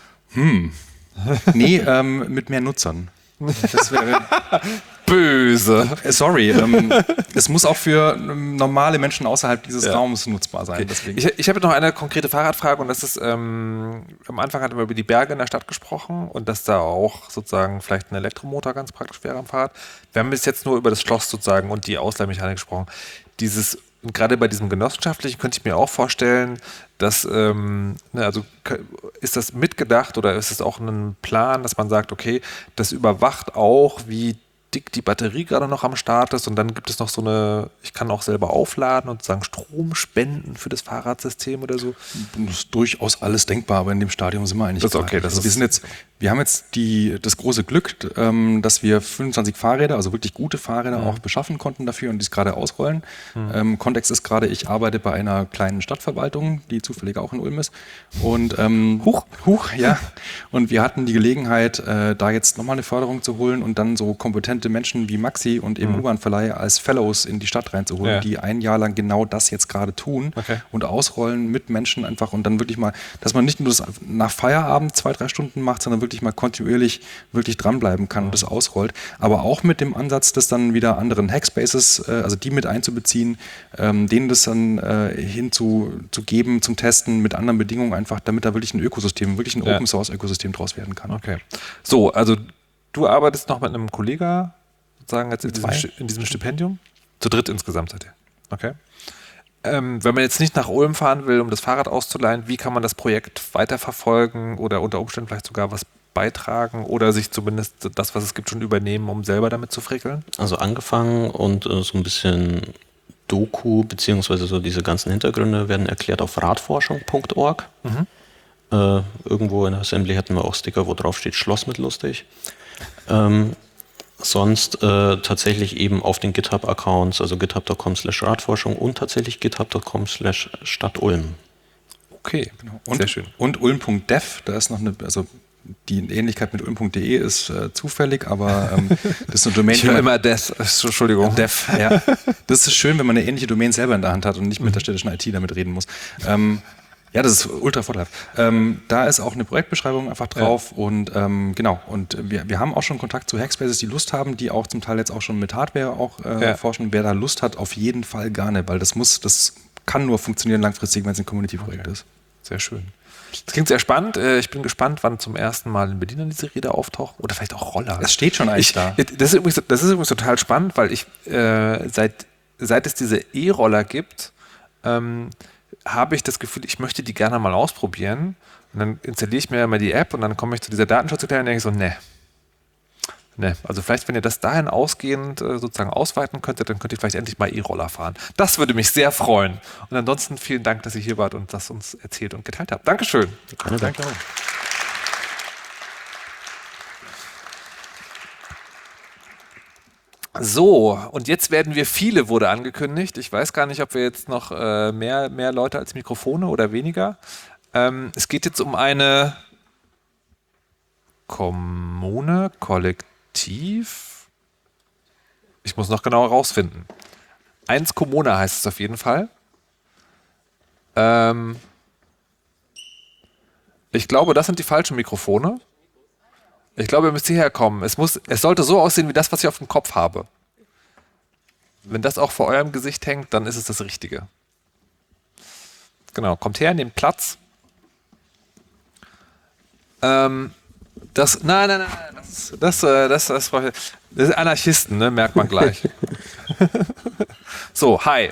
[SPEAKER 4] Nee, mit mehr Nutzern. Das wäre
[SPEAKER 1] Böse.
[SPEAKER 4] sorry, es muss auch für normale Menschen außerhalb dieses Raums nutzbar sein. Deswegen.
[SPEAKER 1] Ich habe noch eine konkrete Fahrradfrage und das ist, am Anfang hatten wir über die Berge in der Stadt gesprochen und dass da auch sozusagen vielleicht ein Elektromotor ganz praktisch wäre am Fahrrad. Wir haben bis jetzt nur über das Schloss sozusagen und die Ausleihmechanik gesprochen. Und gerade bei diesem Genossenschaftlichen könnte ich mir auch vorstellen, dass, also ist das mitgedacht oder ist es auch ein Plan, dass man sagt, okay, das überwacht auch, wie dick die Batterie gerade noch am Start ist und dann gibt es noch so eine, ich kann auch selber aufladen und sagen Strom spenden für das Fahrradsystem oder so.
[SPEAKER 4] Das ist durchaus alles denkbar, aber in dem Stadium sind wir eigentlich.
[SPEAKER 1] Das ist okay.
[SPEAKER 4] Wir haben jetzt das große Glück, dass wir 25 Fahrräder, also wirklich gute Fahrräder auch beschaffen konnten dafür und die es gerade ausrollen. Kontext ist gerade, ich arbeite bei einer kleinen Stadtverwaltung, die zufällig auch in Ulm ist. Und ja. Und wir hatten die Gelegenheit, da jetzt nochmal eine Förderung zu holen und dann so kompetente Menschen wie Maxi und eben U-Bahn-Verleih als Fellows in die Stadt reinzuholen, die ein Jahr lang genau das jetzt gerade tun und ausrollen mit Menschen einfach und dann wirklich mal, dass man nicht nur das nach Feierabend 2-3 Stunden macht, sondern wirklich mal kontinuierlich wirklich dranbleiben kann und das ausrollt. Aber auch mit dem Ansatz, das dann wieder anderen Hackspaces, also die mit einzubeziehen, denen das dann hinzugeben zum Testen mit anderen Bedingungen einfach, damit da wirklich ein Ökosystem, wirklich ein Open-Source-Ökosystem draus werden kann.
[SPEAKER 1] Okay. So, also du arbeitest noch mit einem Kollegen, sozusagen jetzt in diesem Stipendium? Zu dritt insgesamt seid ihr. Okay. Wenn man jetzt nicht nach Ulm fahren will, um das Fahrrad auszuleihen, wie kann man das Projekt weiterverfolgen oder unter Umständen vielleicht sogar was beitragen oder sich zumindest das, was es gibt, schon übernehmen, um selber damit zu frickeln?
[SPEAKER 3] Also angefangen und so ein bisschen Doku beziehungsweise so diese ganzen Hintergründe werden erklärt auf radforschung.org. Irgendwo in der Assembly hatten wir auch Sticker, wo drauf steht Schloss mit lustig. Sonst tatsächlich eben auf den GitHub-Accounts, also github.com/radforschung und tatsächlich github.com/Stadt Ulm.
[SPEAKER 1] Okay,
[SPEAKER 4] Genau. Und,
[SPEAKER 1] sehr schön.
[SPEAKER 4] Und ulm.dev, da ist noch also die Ähnlichkeit mit ulm.de ist zufällig, aber das ist eine Domain.
[SPEAKER 1] Ich höre immer Entschuldigung.
[SPEAKER 4] Dev, ja. Das ist schön, wenn man eine ähnliche Domain selber in der Hand hat und nicht mit der städtischen IT damit reden muss. Ja, das ist ultra vorteilhaft. Da ist auch eine Projektbeschreibung einfach drauf und genau. Und wir haben auch schon Kontakt zu Hackspaces, die Lust haben, die auch zum Teil jetzt auch schon mit Hardware auch forschen. Wer da Lust hat, auf jeden Fall gerne, weil das kann nur funktionieren langfristig, wenn es ein Community-Projekt ist.
[SPEAKER 1] Sehr schön. Das klingt sehr spannend. Ich bin gespannt, wann zum ersten Mal in Berlin diese Räder auftauchen oder vielleicht auch Roller.
[SPEAKER 4] Es steht schon eigentlich da.
[SPEAKER 1] Das ist übrigens total spannend, weil ich seit es diese E-Roller gibt, habe ich das Gefühl, ich möchte die gerne mal ausprobieren. Und dann installiere ich mir mal die App und dann komme ich zu dieser Datenschutzerklärung und denke so, ne. Also vielleicht, wenn ihr das dahin ausgehend sozusagen ausweiten könntet, dann könnt ihr vielleicht endlich mal E-Roller fahren. Das würde mich sehr freuen. Und ansonsten vielen Dank, dass ihr hier wart und das uns erzählt und geteilt habt. Dankeschön.
[SPEAKER 3] Danke auch.
[SPEAKER 1] So, und jetzt werden wir viele, wurde angekündigt. Ich weiß gar nicht, ob wir jetzt noch mehr Leute als Mikrofone oder weniger. Es geht jetzt um eine Kommune, Kollektiv. Ich muss noch genauer rausfinden. 1 Kommune heißt es auf jeden Fall. Ich glaube, das sind die falschen Mikrofone. Ich glaube, ihr müsst hierher kommen. Es sollte so aussehen wie das, was ich auf dem Kopf habe. Wenn das auch vor eurem Gesicht hängt, dann ist es das Richtige. Genau, kommt her, nehmt Platz. Nein, das Das freut mich. Das sind Anarchisten, ne? Merkt man gleich. So, hi.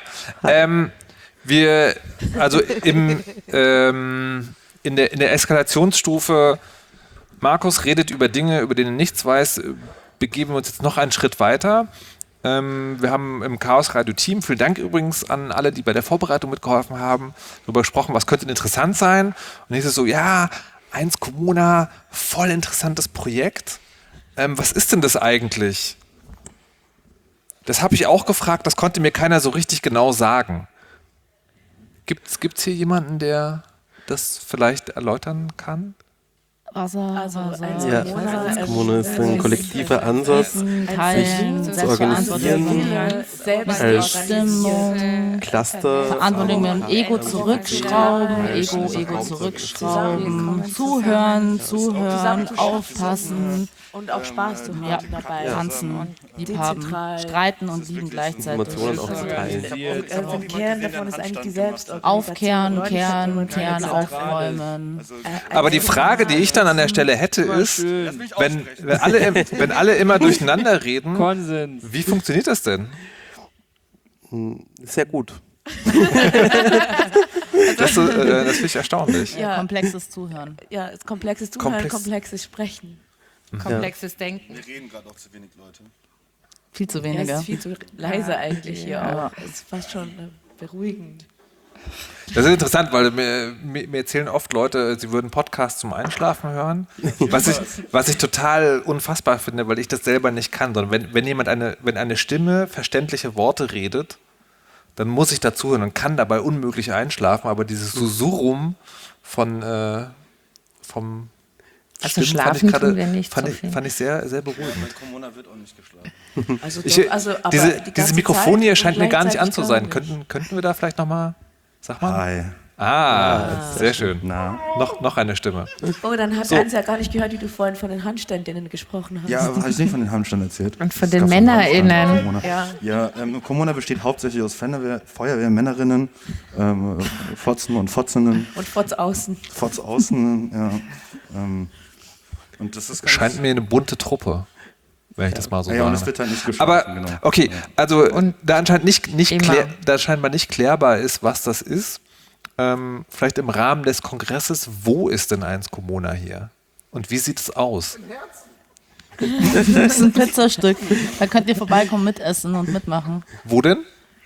[SPEAKER 1] In der Eskalationsstufe, Markus redet über Dinge, über die er nichts weiß, begeben wir uns jetzt noch einen Schritt weiter. Wir haben im Chaos Radio Team, vielen Dank übrigens an alle, die bei der Vorbereitung mitgeholfen haben, darüber gesprochen, was könnte interessant sein. Und dann ist es so, ja, 1 Kommuna, voll interessantes Projekt. Was ist denn das eigentlich? Das habe ich auch gefragt, das konnte mir keiner so richtig genau sagen. Gibt's hier jemanden, der das vielleicht erläutern kann?
[SPEAKER 5] Kommune ist ein kollektiver Ansatz, sich zu organisieren, als Cluster.
[SPEAKER 6] Verantwortung mit dem Ego zurückschrauben, Ego zurückschrauben, zuhören, aufpassen.
[SPEAKER 7] Und auch Spaß zu haben dabei.
[SPEAKER 6] Tanzen und lieb haben, streiten und lieben gleichzeitig.
[SPEAKER 5] Informationen auch zu teilen.
[SPEAKER 7] Und der Kern davon ist eigentlich die Selbstorganisation.
[SPEAKER 6] Aufkehren, aufräumen.
[SPEAKER 1] Aber die Frage, die ich dann an der Stelle hätte, ist, wenn alle immer durcheinander reden, wie funktioniert das denn?
[SPEAKER 5] Sehr gut.
[SPEAKER 1] Das finde ich erstaunlich.
[SPEAKER 6] Ja. Komplexes Zuhören.
[SPEAKER 7] Ja, komplexes Zuhören, komplexes Sprechen.
[SPEAKER 2] Komplexes Denken.
[SPEAKER 8] Wir reden gerade auch zu wenig Leute.
[SPEAKER 6] Viel zu
[SPEAKER 7] Ja,
[SPEAKER 6] wenige.
[SPEAKER 7] es ist viel zu leise eigentlich hier
[SPEAKER 6] Ja.
[SPEAKER 7] auch. Es ist fast schon beruhigend.
[SPEAKER 1] Das ist interessant, weil mir erzählen oft Leute, sie würden Podcasts zum Einschlafen hören, was ich total unfassbar finde, weil ich das selber nicht kann. Sondern wenn eine Stimme verständliche Worte redet, dann muss ich dazuhören und kann dabei unmöglich einschlafen, aber dieses Susurrum vom
[SPEAKER 2] Also
[SPEAKER 1] Stimmen
[SPEAKER 2] schlafen tun wir nicht so viel.
[SPEAKER 1] fand ich sehr, sehr beruhigend.
[SPEAKER 8] Mit Corona wird auch nicht geschlafen.
[SPEAKER 7] Aber die
[SPEAKER 1] Dieses
[SPEAKER 7] ganze
[SPEAKER 1] Mikrofon
[SPEAKER 7] Zeit
[SPEAKER 1] hier scheint mir gar nicht an zu sein.
[SPEAKER 7] gleichzeitig
[SPEAKER 1] Könnten wir da vielleicht nochmal, sag mal?
[SPEAKER 8] Hi.
[SPEAKER 1] Sehr schön.
[SPEAKER 8] Na.
[SPEAKER 1] Noch eine Stimme.
[SPEAKER 7] Oh, dann hat Hans ja gar nicht gehört, wie du vorhin von den Handständinnen gesprochen hast.
[SPEAKER 8] Ja, habe ich nicht von den Handstand erzählt.
[SPEAKER 2] Und von
[SPEAKER 8] Es
[SPEAKER 2] den
[SPEAKER 8] gab
[SPEAKER 2] MännerInnen.
[SPEAKER 8] Corona.
[SPEAKER 7] Ja.
[SPEAKER 8] Ja, Kommuna besteht hauptsächlich aus Feuerwehrmännerinnen, Fotzen und Fotzinnen,
[SPEAKER 7] Und Fotz außen.
[SPEAKER 8] Fotz außen, ja. Und das ist ganz
[SPEAKER 1] Scheint mir eine bunte Truppe, wenn ich das mal so
[SPEAKER 8] ja, und es
[SPEAKER 1] sage.
[SPEAKER 8] wird halt nicht geschlafen.
[SPEAKER 1] Aber
[SPEAKER 8] genau.
[SPEAKER 1] okay, also
[SPEAKER 2] Und
[SPEAKER 1] da anscheinend
[SPEAKER 2] immer.
[SPEAKER 1] da scheinbar nicht klärbar ist, was das ist. Vielleicht im Rahmen des Kongresses, wo ist denn 1 Kommuna hier? Und wie sieht es aus?
[SPEAKER 6] Das ist ein Pizzastück. Da könnt ihr vorbeikommen, mitessen und mitmachen.
[SPEAKER 1] Wo denn?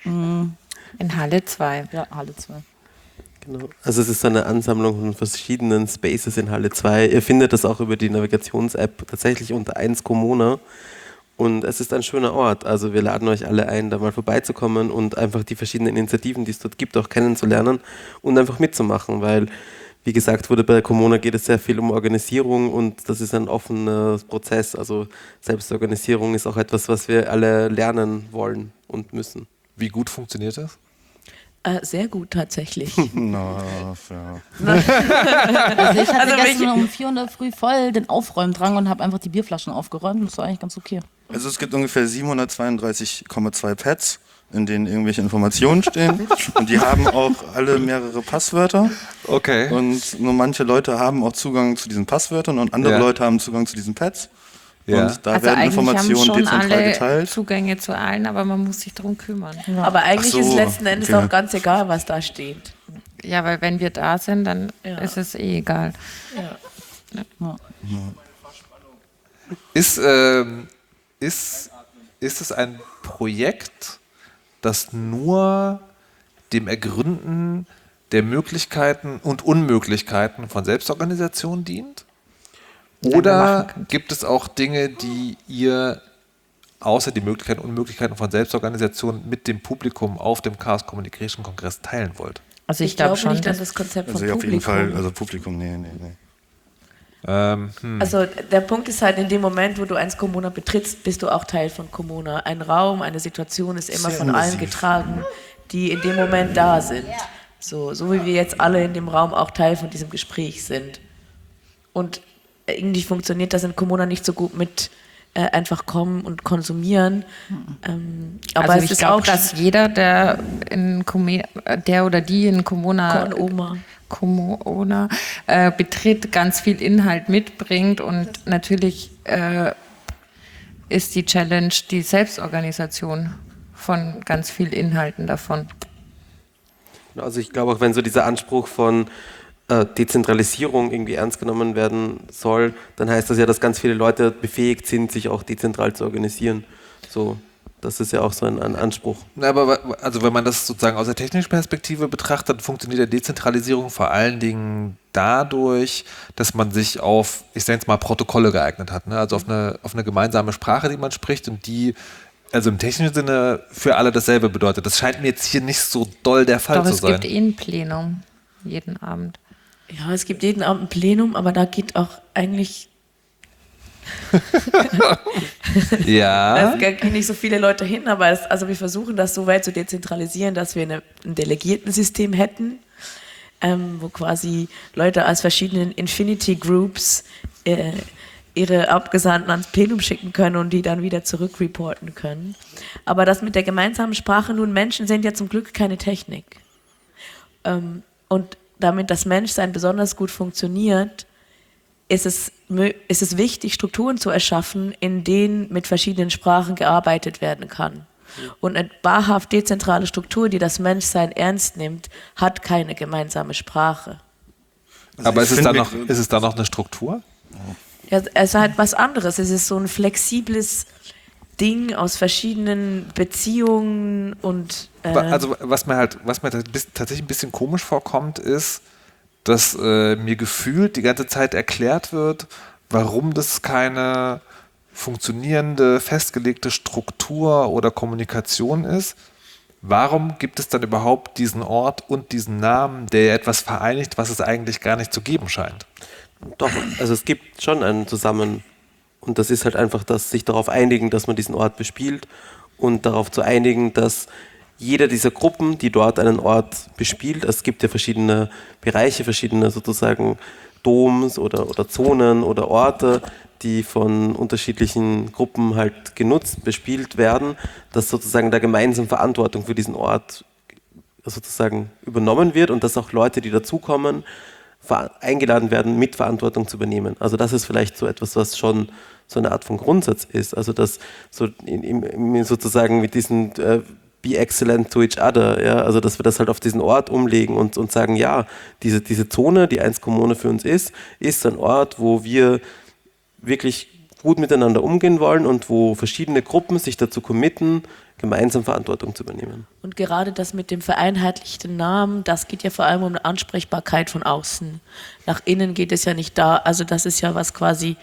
[SPEAKER 2] In Halle 2.
[SPEAKER 6] Ja, Halle 2.
[SPEAKER 5] Genau. Also es ist eine Ansammlung von verschiedenen Spaces in Halle 2. Ihr findet das auch über die Navigations-App tatsächlich unter 1 Kommuna. Und es ist ein schöner Ort. Also wir laden euch alle ein, da mal vorbeizukommen und einfach die verschiedenen Initiativen, die es dort gibt, auch kennenzulernen und einfach mitzumachen. Weil, wie gesagt wurde, bei Kommuna geht es sehr viel um Organisierung und das ist ein offener Prozess. Also Selbstorganisierung ist auch etwas, was wir alle lernen wollen und müssen.
[SPEAKER 1] Wie gut funktioniert das?
[SPEAKER 7] Sehr gut, tatsächlich.
[SPEAKER 8] Na, ja.
[SPEAKER 6] Also ich hatte
[SPEAKER 7] Also
[SPEAKER 6] gestern um 4 Uhr in der Früh voll den Aufräumdrang und habe einfach die Bierflaschen aufgeräumt. Das war eigentlich ganz okay.
[SPEAKER 8] Also es gibt ungefähr 732,2 Pads, in denen irgendwelche Informationen stehen. Und die haben auch alle mehrere Passwörter.
[SPEAKER 1] Okay.
[SPEAKER 8] Und nur manche Leute haben auch Zugang zu diesen Passwörtern und andere
[SPEAKER 1] Ja.
[SPEAKER 8] Leute haben Zugang zu diesen Pads.
[SPEAKER 1] Ja.
[SPEAKER 8] Und da werden Informationen dezentral geteilt.
[SPEAKER 2] Zugänge zu allen, aber man muss sich darum kümmern.
[SPEAKER 7] Aber eigentlich
[SPEAKER 8] Ach so,
[SPEAKER 7] ist letzten Endes
[SPEAKER 8] okay.
[SPEAKER 7] auch ganz egal, was da steht.
[SPEAKER 2] Ja, weil wenn wir da sind, dann
[SPEAKER 7] Ja.
[SPEAKER 2] ist es eh egal.
[SPEAKER 1] Ist es ein Projekt, das nur dem Ergründen der Möglichkeiten und Unmöglichkeiten von Selbstorganisation dient? Oder gibt es auch Dinge, die ihr außer die Möglichkeiten und Unmöglichkeiten von Selbstorganisation mit dem Publikum auf dem Chaos Communication Kongress teilen wollt?
[SPEAKER 2] Also
[SPEAKER 7] Ich glaube nicht, dass das Konzept von
[SPEAKER 8] Also ja, auf jeden
[SPEAKER 7] Publikum.
[SPEAKER 8] Fall, also Publikum, nee.
[SPEAKER 7] Also der Punkt ist halt, in dem Moment, wo du 1 Kommuna betrittst, bist du auch Teil von Kommuna. Ein Raum, eine Situation ist immer
[SPEAKER 8] Sehr
[SPEAKER 7] von allen
[SPEAKER 8] immersiv.
[SPEAKER 7] getragen, die in dem Moment da sind. So wie wir jetzt alle in dem Raum auch Teil von diesem Gespräch sind. Und irgendwie funktioniert das in Kommuna nicht so gut mit einfach kommen und konsumieren. Aber
[SPEAKER 2] Also
[SPEAKER 7] es
[SPEAKER 2] ich
[SPEAKER 7] ist
[SPEAKER 2] glaube,
[SPEAKER 7] auch
[SPEAKER 2] dass jeder, der oder die in Kommuna betritt, ganz viel Inhalt mitbringt und natürlich
[SPEAKER 9] ist die Challenge die Selbstorganisation von ganz vielen Inhalten davon.
[SPEAKER 5] Also ich glaube auch, wenn so dieser Anspruch von Dezentralisierung irgendwie ernst genommen werden soll, dann heißt das ja, dass ganz viele Leute befähigt sind, sich auch dezentral zu organisieren. So, das ist ja auch so ein Anspruch.
[SPEAKER 1] Aber also wenn man das sozusagen aus der technischen Perspektive betrachtet, funktioniert der Dezentralisierung vor allen Dingen dadurch, dass man sich auf, ich nenne es mal, Protokolle geeignet hat. Ne? Also auf eine gemeinsame Sprache, die man spricht und die also im technischen Sinne für alle dasselbe bedeutet. Das scheint mir jetzt hier nicht so doll der Fall
[SPEAKER 9] Doch,
[SPEAKER 1] zu
[SPEAKER 9] es
[SPEAKER 1] sein.
[SPEAKER 9] gibt ein Plenum jeden Abend.
[SPEAKER 7] Ja, es gibt jeden Abend ein Plenum, aber da geht auch eigentlich
[SPEAKER 1] Ja.
[SPEAKER 7] es gehen nicht so viele Leute hin, aber also wir versuchen das so weit zu dezentralisieren, dass wir ein Delegiertensystem hätten, wo quasi Leute aus verschiedenen Infinity Groups ihre Abgesandten ans Plenum schicken können und die dann wieder zurückreporten können. Aber das mit der gemeinsamen Sprache, nun, Menschen sind ja zum Glück keine Technik. Und damit das Menschsein besonders gut funktioniert, ist es wichtig, Strukturen zu erschaffen, in denen mit verschiedenen Sprachen gearbeitet werden kann. Und eine wahrhaft dezentrale Struktur, die das Menschsein ernst nimmt, hat keine gemeinsame Sprache.
[SPEAKER 8] Also
[SPEAKER 1] Aber
[SPEAKER 8] ich
[SPEAKER 1] ist
[SPEAKER 8] finde,
[SPEAKER 1] es da noch eine Struktur?
[SPEAKER 7] Ja, es ist halt was anderes. Es ist so ein flexibles Ding aus verschiedenen Beziehungen und
[SPEAKER 1] Also was mir tatsächlich ein bisschen komisch vorkommt, ist, dass mir gefühlt die ganze Zeit erklärt wird, warum das keine funktionierende, festgelegte Struktur oder Kommunikation ist. Warum gibt es dann überhaupt diesen Ort und diesen Namen, der etwas vereinigt, was es eigentlich gar nicht zu geben scheint?
[SPEAKER 5] Doch, also es gibt schon einen und das ist halt einfach, dass sich darauf einigen, dass man diesen Ort bespielt und darauf zu einigen, dass jeder dieser Gruppen, die dort einen Ort bespielt, es gibt ja verschiedene Bereiche, verschiedene sozusagen Doms oder Zonen oder Orte, die von unterschiedlichen Gruppen halt genutzt, bespielt werden, dass sozusagen da gemeinsam Verantwortung für diesen Ort sozusagen übernommen wird und dass auch Leute, die dazukommen, eingeladen werden, Mitverantwortung zu übernehmen. Also das ist vielleicht so etwas, was schon so eine Art von Grundsatz ist. Also dass so sozusagen mit diesen be excellent to each other, ja, also dass wir das halt auf diesen Ort umlegen und sagen, ja, diese Zone, die 1 Kommune für uns ist ein Ort, wo wir wirklich gut miteinander umgehen wollen und wo verschiedene Gruppen sich dazu committen, gemeinsam Verantwortung zu übernehmen.
[SPEAKER 7] Und gerade das mit dem vereinheitlichten Namen, das geht ja vor allem um eine Ansprechbarkeit von außen. Nach innen geht es ja nicht da, also das ist ja was quasi,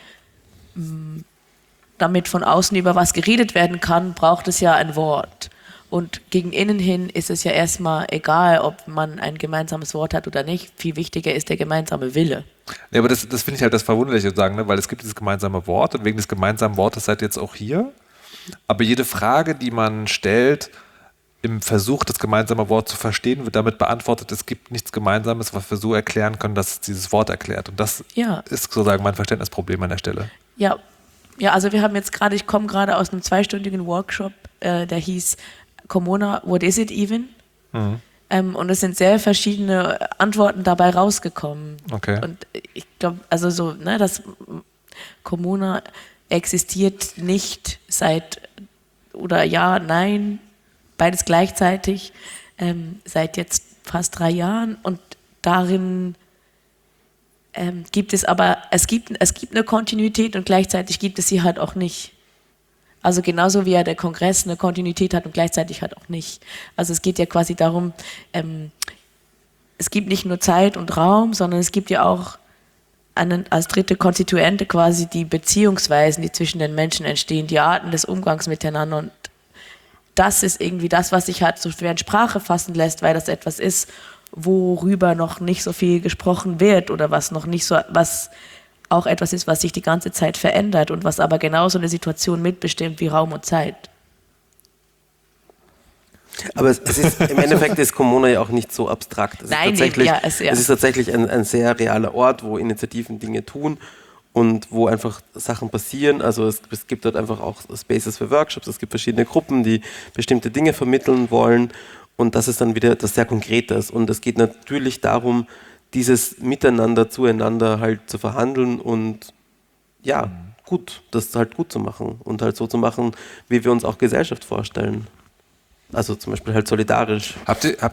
[SPEAKER 7] damit von außen über was geredet werden kann, braucht es ja ein Wort. Und gegen innen hin ist es ja erstmal egal, ob man ein gemeinsames Wort hat oder nicht. Viel wichtiger ist der gemeinsame Wille.
[SPEAKER 1] Ja, aber das finde ich halt das Verwunderliche sozusagen, ne? Weil es gibt dieses gemeinsame Wort und wegen des gemeinsamen Wortes seid ihr jetzt auch hier. Aber jede Frage, die man stellt, im Versuch, das gemeinsame Wort zu verstehen, wird damit beantwortet, es gibt nichts Gemeinsames, was wir so erklären können, dass es dieses Wort erklärt. Und das ist sozusagen mein Verständnisproblem an der Stelle.
[SPEAKER 7] Ja, also wir haben jetzt gerade, ich komme gerade aus einem 2-stündigen Workshop, der hieß Komona, what is it even? Mhm. Und es sind sehr verschiedene Antworten dabei rausgekommen.
[SPEAKER 1] Okay.
[SPEAKER 7] Und ich glaube, also so, ne, das Komona existiert nicht seit, oder ja, nein, beides gleichzeitig, seit jetzt fast 3 Jahren. Und darin gibt es aber, es gibt eine Kontinuität und gleichzeitig gibt es sie halt auch nicht. Also genauso wie ja der Kongress eine Kontinuität hat und gleichzeitig halt auch nicht. Also es geht ja quasi darum, es gibt nicht nur Zeit und Raum, sondern es gibt ja auch als dritte Konstituente quasi die Beziehungsweisen, die zwischen den Menschen entstehen, die Arten des Umgangs miteinander. Und das ist irgendwie das, was sich halt so schwer in Sprache fassen lässt, weil das etwas ist, worüber noch nicht so viel gesprochen wird oder was noch nicht so, was auch etwas ist, was sich die ganze Zeit verändert und was aber genauso eine Situation mitbestimmt wie Raum und Zeit.
[SPEAKER 5] Aber es ist, im Endeffekt ist Komona ja auch nicht so abstrakt. Es ist tatsächlich ein sehr realer Ort, wo Initiativen Dinge tun und wo einfach Sachen passieren. Also es gibt dort einfach auch Spaces für Workshops, es gibt verschiedene Gruppen, die bestimmte Dinge vermitteln wollen und das ist dann wieder etwas sehr Konkretes. Und es geht natürlich darum, dieses Miteinander, zueinander halt zu verhandeln und ja, gut, das halt gut zu machen und halt so zu machen, wie wir uns auch Gesellschaft vorstellen. Also zum Beispiel halt solidarisch.
[SPEAKER 1] Habt ihr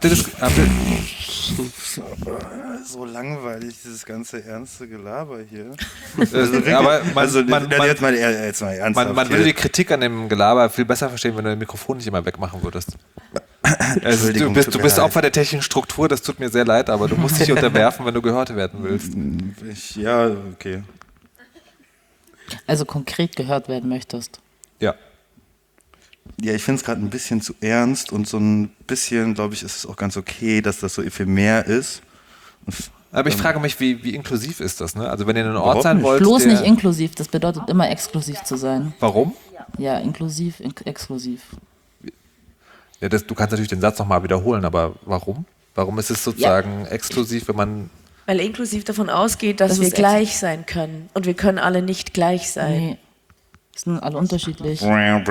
[SPEAKER 8] So langweilig, dieses ganze ernste Gelaber hier.
[SPEAKER 1] aber
[SPEAKER 8] Jetzt mal ernsthaft.
[SPEAKER 1] man würde die Kritik an dem Gelaber viel besser verstehen, wenn du das Mikrofon nicht immer wegmachen würdest. Also du bist Opfer der technischen Struktur, das tut mir sehr leid, aber du musst dich unterwerfen, wenn du gehört werden willst.
[SPEAKER 8] Ja, okay.
[SPEAKER 6] Also konkret gehört werden möchtest.
[SPEAKER 1] Ja.
[SPEAKER 8] Ja, ich finde es gerade ein bisschen zu ernst und so ein bisschen, glaube ich, ist es auch ganz okay, dass das so ephemer ist.
[SPEAKER 1] Aber ich frage mich, wie inklusiv ist das? Ne? Also wenn ihr in einem Ort
[SPEAKER 8] Überhaupt
[SPEAKER 1] sein
[SPEAKER 8] nicht.
[SPEAKER 1] wollt,
[SPEAKER 6] Bloß nicht inklusiv, das bedeutet immer exklusiv zu sein.
[SPEAKER 1] Warum?
[SPEAKER 6] Ja, inklusiv, exklusiv.
[SPEAKER 1] Ja, du kannst natürlich den Satz nochmal wiederholen, aber warum? Warum ist es sozusagen exklusiv, wenn man...
[SPEAKER 7] Weil inklusiv davon ausgeht, dass
[SPEAKER 6] Das
[SPEAKER 7] wir
[SPEAKER 6] ist
[SPEAKER 7] gleich sein können. Und wir können alle nicht gleich sein.
[SPEAKER 6] Nee, sind alle unterschiedlich.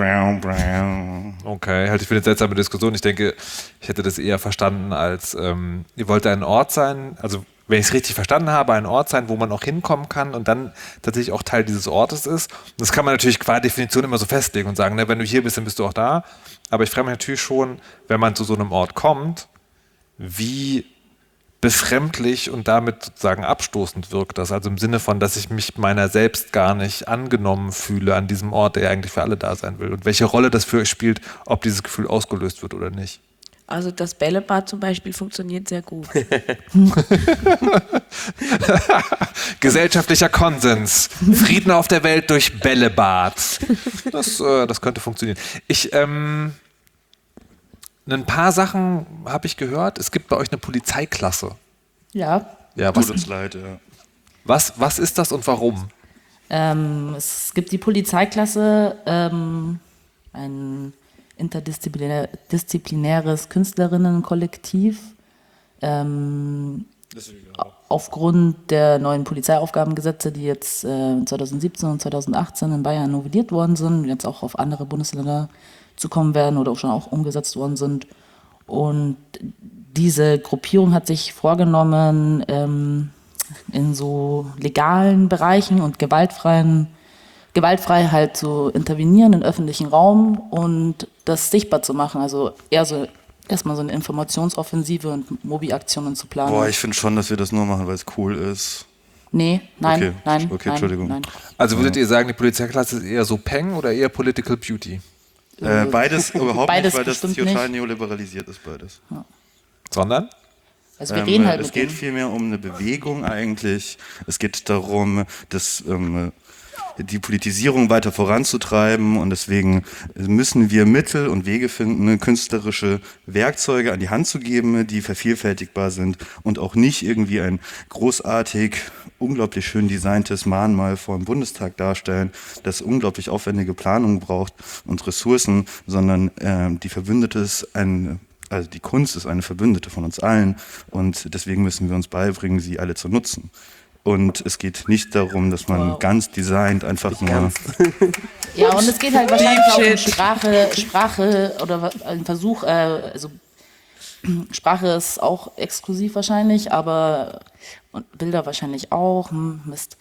[SPEAKER 1] Okay, halt, ich finde eine seltsame Diskussion. Ich denke, ich hätte das eher verstanden als, ihr wollt ein Ort sein, also wenn ich es richtig verstanden habe, ein Ort sein, wo man auch hinkommen kann und dann tatsächlich auch Teil dieses Ortes ist. Das kann man natürlich qua Definition immer so festlegen und sagen, ne, wenn du hier bist, dann bist du auch da. Aber ich frage mich natürlich schon, wenn man zu so einem Ort kommt, wie befremdlich und damit sozusagen abstoßend wirkt das. Also im Sinne von, dass ich mich meiner selbst gar nicht angenommen fühle an diesem Ort, der eigentlich für alle da sein will. Und welche Rolle das für euch spielt, ob dieses Gefühl ausgelöst wird oder nicht.
[SPEAKER 7] Also das Bällebad zum Beispiel funktioniert sehr gut.
[SPEAKER 1] Gesellschaftlicher Konsens. Frieden auf der Welt durch Bällebad. Das könnte funktionieren. Ein paar Sachen habe ich gehört. Es gibt bei euch eine Polizeiklasse.
[SPEAKER 6] Ja.
[SPEAKER 1] Ja,
[SPEAKER 8] Tut uns leid, ja.
[SPEAKER 1] Was ist das und warum?
[SPEAKER 6] Es gibt die Polizeiklasse, ein interdisziplinäres Künstlerinnenkollektiv. Aufgrund der neuen Polizeiaufgabengesetze, die jetzt 2017 und 2018 in Bayern novelliert worden sind, jetzt auch auf andere Bundesländer zukommen werden oder auch schon auch umgesetzt worden sind. Und diese Gruppierung hat sich vorgenommen, in so legalen Bereichen und gewaltfrei halt zu intervenieren im öffentlichen Raum und das sichtbar zu machen. Also eher so erstmal so eine Informationsoffensive und Mobi-Aktionen zu planen.
[SPEAKER 8] Boah, ich finde schon, dass wir das nur machen, weil es cool ist.
[SPEAKER 6] Nee, nein,
[SPEAKER 8] Okay,
[SPEAKER 6] nein.
[SPEAKER 8] Entschuldigung.
[SPEAKER 6] Nein.
[SPEAKER 1] Also würdet ihr sagen, die Polizeiklasse ist eher so Peng oder eher Political Beauty?
[SPEAKER 8] Beides überhaupt
[SPEAKER 6] Beides
[SPEAKER 8] nicht, weil das
[SPEAKER 6] bestimmt
[SPEAKER 8] total
[SPEAKER 6] nicht.
[SPEAKER 8] neoliberalisiert ist, beides.
[SPEAKER 1] Sondern?
[SPEAKER 6] Also wir reden halt
[SPEAKER 8] Es
[SPEAKER 6] mit
[SPEAKER 8] geht
[SPEAKER 6] denen.
[SPEAKER 8] vielmehr um eine Bewegung eigentlich. Es geht darum, dass die Politisierung weiter voranzutreiben und deswegen müssen wir Mittel und Wege finden, künstlerische Werkzeuge an die Hand zu geben, die vervielfältigbar sind und auch nicht irgendwie ein großartig, unglaublich schön designtes Mahnmal vor dem Bundestag darstellen, das unglaublich aufwendige Planung braucht und Ressourcen, sondern die Verbündete ist also die Kunst ist eine Verbündete von uns allen und deswegen müssen wir uns beibringen, sie alle zu nutzen. Und es geht nicht darum, dass man ganz designt einfach nur...
[SPEAKER 6] Ja, und es geht halt wahrscheinlich auch um Sprache oder ein Versuch, also Sprache ist auch exklusiv wahrscheinlich, aber und Bilder wahrscheinlich auch, Mist.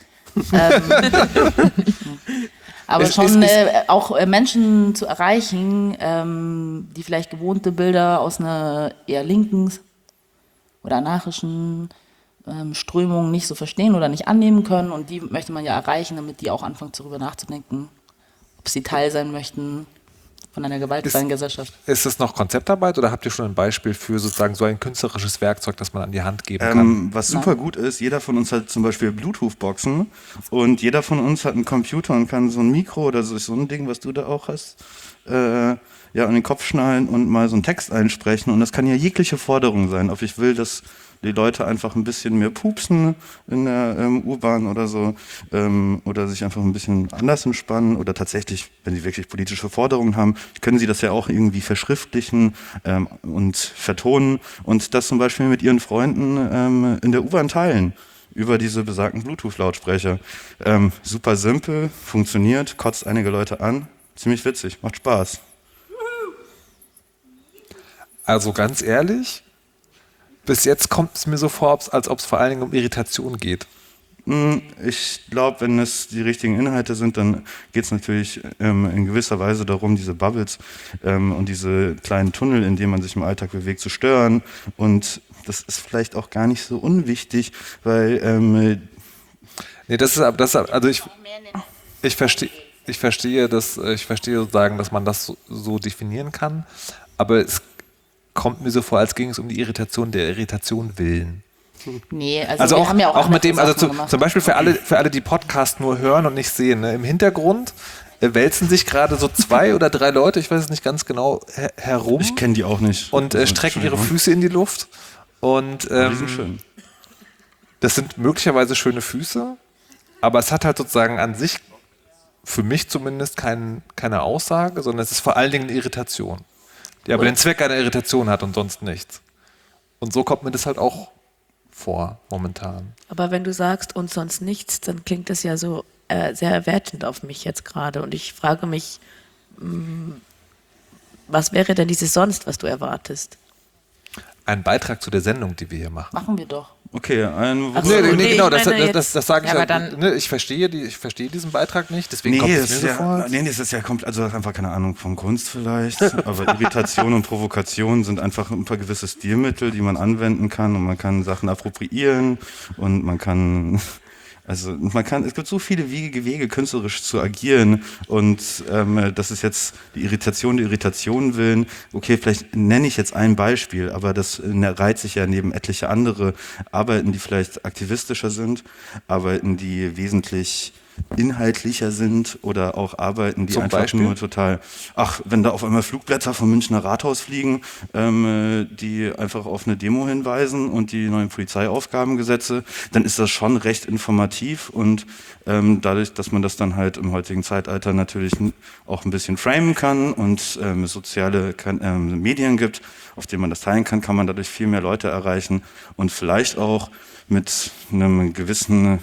[SPEAKER 6] Aber schon auch Menschen zu erreichen, die vielleicht gewohnte Bilder aus einer eher linken oder anarchischen Strömung nicht so verstehen oder nicht annehmen können und die möchte man ja erreichen, damit die auch anfangen darüber nachzudenken, ob sie Teil sein möchten von einer gewaltfreien Gesellschaft.
[SPEAKER 1] Ist das noch Konzeptarbeit oder habt ihr schon ein Beispiel für sozusagen so ein künstlerisches Werkzeug, das man an die Hand geben kann?
[SPEAKER 8] Was super gut ist, jeder von uns hat zum Beispiel Bluetooth-Boxen und jeder von uns hat einen Computer und kann so ein Mikro oder so ein Ding, was du da auch hast, an den Kopf schnallen und mal so einen Text einsprechen und das kann ja jegliche Forderung sein, ob ich will, dass die Leute einfach ein bisschen mehr pupsen in der U-Bahn oder so oder sich einfach ein bisschen anders entspannen oder tatsächlich, wenn sie wirklich politische Forderungen haben, können sie das ja auch irgendwie verschriftlichen und vertonen und das zum Beispiel mit ihren Freunden in der U-Bahn teilen über diese besagten Bluetooth-Lautsprecher. Super simpel, funktioniert, kotzt einige Leute an, ziemlich witzig, macht Spaß.
[SPEAKER 1] Also ganz ehrlich, bis jetzt kommt es mir so vor, als ob es vor allen Dingen um Irritation geht.
[SPEAKER 8] Ich glaube, wenn es die richtigen Inhalte sind, dann geht es natürlich in gewisser Weise darum, diese Bubbles und diese kleinen Tunnel, in denen man sich im Alltag bewegt, zu stören. Und das ist vielleicht auch gar nicht so unwichtig, weil
[SPEAKER 1] also ich verstehe sozusagen, dass man das so definieren kann, aber es kommt mir so vor, als ging es um die Irritation der Irritation willen.
[SPEAKER 6] Nee,
[SPEAKER 1] Also
[SPEAKER 6] wir
[SPEAKER 1] auch,
[SPEAKER 6] haben ja auch
[SPEAKER 1] mit dem,
[SPEAKER 6] andere
[SPEAKER 1] also
[SPEAKER 6] Sachen gemacht.
[SPEAKER 1] zum Beispiel für alle, die Podcast nur hören und nicht sehen, ne? Im Hintergrund wälzen sich gerade so 2 oder 3 Leute, ich weiß es nicht ganz genau, herum
[SPEAKER 8] ich kenne die auch nicht.
[SPEAKER 1] und strecken ihre Füße in die Luft. Und
[SPEAKER 8] Die sind schön.
[SPEAKER 1] das sind möglicherweise schöne Füße, aber es hat halt sozusagen an sich, für mich zumindest, keine Aussage, sondern es ist vor allen Dingen eine Irritation, die aber den Zweck einer Irritation hat und sonst nichts. Und so kommt mir das halt auch vor, momentan.
[SPEAKER 7] Aber wenn du sagst und sonst nichts, dann klingt das ja so sehr wertend auf mich jetzt gerade. Und ich frage mich, was wäre denn dieses sonst, was du erwartest?
[SPEAKER 1] Ein Beitrag zu der Sendung, die wir hier machen.
[SPEAKER 6] Machen wir doch.
[SPEAKER 8] Okay,
[SPEAKER 7] Ach so,
[SPEAKER 1] Nee, genau,
[SPEAKER 7] ich meine
[SPEAKER 1] das sage ich
[SPEAKER 9] Ja,
[SPEAKER 1] ja.
[SPEAKER 9] aber dann-
[SPEAKER 1] Ne, ich verstehe diesen Beitrag nicht, deswegen kommt es mir so vor.
[SPEAKER 8] das ist ja komplett, also einfach keine Ahnung von Kunst vielleicht, aber Irritation und Provokation sind einfach ein paar gewisse Stilmittel, die man anwenden kann und man kann Sachen appropriieren und es gibt so viele Wege, künstlerisch zu agieren und das ist jetzt die Irritation willen. Okay, vielleicht nenne ich jetzt ein Beispiel, aber das reiht sich ja neben etliche andere Arbeiten, die vielleicht aktivistischer sind, Arbeiten, die wesentlich inhaltlicher sind oder auch Arbeiten, die
[SPEAKER 1] Zum
[SPEAKER 8] einfach
[SPEAKER 1] Beispiel?
[SPEAKER 8] nur total, wenn da auf einmal Flugblätter vom Münchner Rathaus fliegen, die einfach auf eine Demo hinweisen und die neuen Polizeiaufgabengesetze, dann ist das schon recht informativ und dadurch, dass man das dann halt im heutigen Zeitalter natürlich auch ein bisschen framen kann und soziale Medien gibt, auf denen man das teilen kann, kann man dadurch viel mehr Leute erreichen und vielleicht auch mit einem gewissen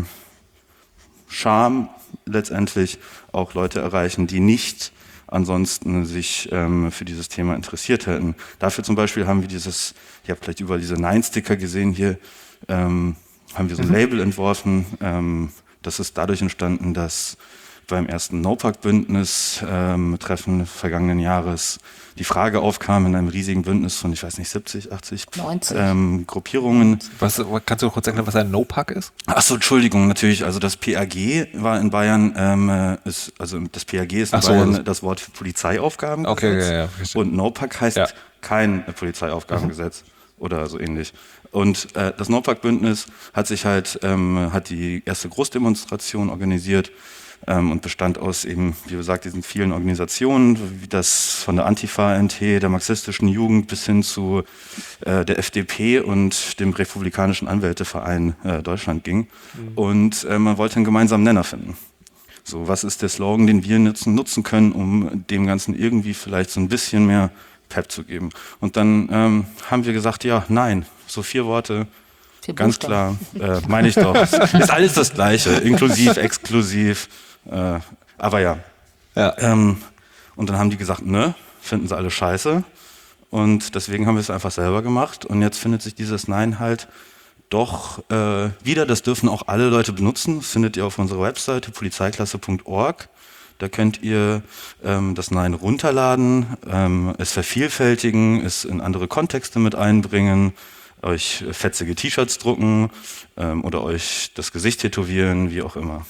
[SPEAKER 8] Charme letztendlich auch Leute erreichen, die nicht ansonsten sich für dieses Thema interessiert hätten. Dafür zum Beispiel haben wir ihr habt vielleicht überall diese Nein-Sticker gesehen hier, haben wir so ein Label entworfen. Das ist dadurch entstanden, dass beim ersten No-Pack-Bündnis-Treffen vergangenen Jahres die Frage aufkam in einem riesigen Bündnis von, ich weiß nicht, 70, 80
[SPEAKER 6] 90.
[SPEAKER 8] Gruppierungen.
[SPEAKER 1] Kannst du kurz sagen, was ein No-Pack ist?
[SPEAKER 8] Achso, Entschuldigung, natürlich. Also das PAG war in Bayern, das PAG ist in Bayern das Wort für Polizeiaufgabengesetz.
[SPEAKER 1] Okay, ja.
[SPEAKER 8] Und No-Pack heißt kein Polizeiaufgabengesetz oder so ähnlich. Und das No-Pack-Bündnis hat sich hat die erste Großdemonstration organisiert und bestand aus eben, wie gesagt, diesen vielen Organisationen, wie das von der Antifa-NT, der marxistischen Jugend bis hin zu der FDP und dem Republikanischen Anwälteverein Deutschland ging. Und man wollte einen gemeinsamen Nenner finden. So, was ist der Slogan, den wir nutzen können, um dem Ganzen irgendwie vielleicht so ein bisschen mehr Pep zu geben? Und dann haben wir gesagt, ja, nein, so 4 Worte,
[SPEAKER 6] 4
[SPEAKER 8] ganz
[SPEAKER 6] Buchstaben.
[SPEAKER 8] klar, meine ich doch. Ist alles das Gleiche, inklusiv, exklusiv, aber ja. Und dann haben die gesagt, ne, finden sie alle scheiße. Und deswegen haben wir es einfach selber gemacht. Und jetzt findet sich dieses Nein halt doch wieder. Das dürfen auch alle Leute benutzen. Das findet ihr auf unserer Webseite polizeiklasse.org. Da könnt ihr das Nein runterladen, es vervielfältigen, es in andere Kontexte mit einbringen, euch fetzige T-Shirts drucken oder euch das Gesicht tätowieren, wie auch immer.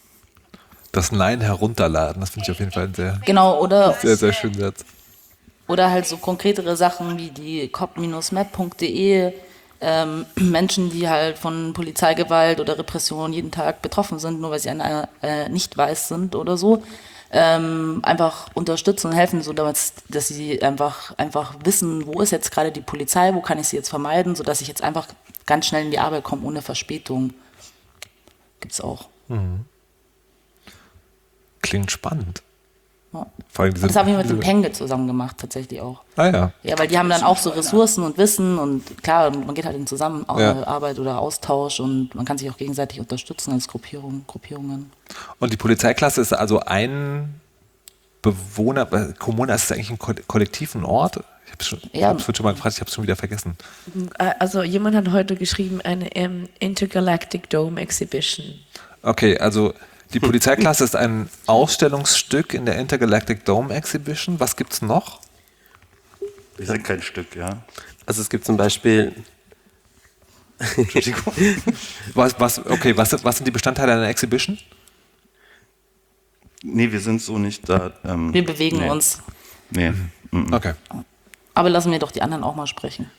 [SPEAKER 1] Das Nein herunterladen, das finde ich auf jeden Fall einen sehr,
[SPEAKER 6] Genau, oder
[SPEAKER 1] sehr, sehr schönen Satz.
[SPEAKER 6] Oder halt so konkretere Sachen wie die cop-map.de, Menschen, die halt von Polizeigewalt oder Repression jeden Tag betroffen sind, nur weil sie nicht weiß sind oder so, einfach unterstützen und helfen, so dass sie einfach wissen, wo ist jetzt gerade die Polizei, wo kann ich sie jetzt vermeiden, sodass ich jetzt einfach ganz schnell in die Arbeit komme ohne Verspätung. Gibt's auch.
[SPEAKER 1] Klingt spannend.
[SPEAKER 6] Ja.
[SPEAKER 1] Vor allem
[SPEAKER 6] Und das habe ich mit dem Penge zusammen gemacht, tatsächlich auch.
[SPEAKER 1] Ah ja.
[SPEAKER 6] Ja, weil die haben dann auch so Ressourcen und Wissen und klar, man geht halt in Zusammenarbeit oder Austausch und man kann sich auch gegenseitig unterstützen als Gruppierungen.
[SPEAKER 1] Und die Polizeiklasse ist also ein Bewohner, Kommune ist eigentlich ein kollektiven Ort Ich habe es schon mal gefragt, ich habe es schon wieder vergessen.
[SPEAKER 7] Also jemand hat heute geschrieben, eine Intergalactic Dome Exhibition.
[SPEAKER 1] Okay, also die Polizeiklasse ist ein Ausstellungsstück in der Intergalactic Dome Exhibition. Was gibt's noch?
[SPEAKER 8] Wir sind kein Stück, ja.
[SPEAKER 5] Also es gibt zum Beispiel...
[SPEAKER 8] Entschuldigung.
[SPEAKER 1] Was sind die Bestandteile einer Exhibition?
[SPEAKER 8] Nee, wir sind so nicht da.
[SPEAKER 6] Wir bewegen uns.
[SPEAKER 8] Nee.
[SPEAKER 1] Okay.
[SPEAKER 6] Aber lassen wir doch die anderen auch mal sprechen.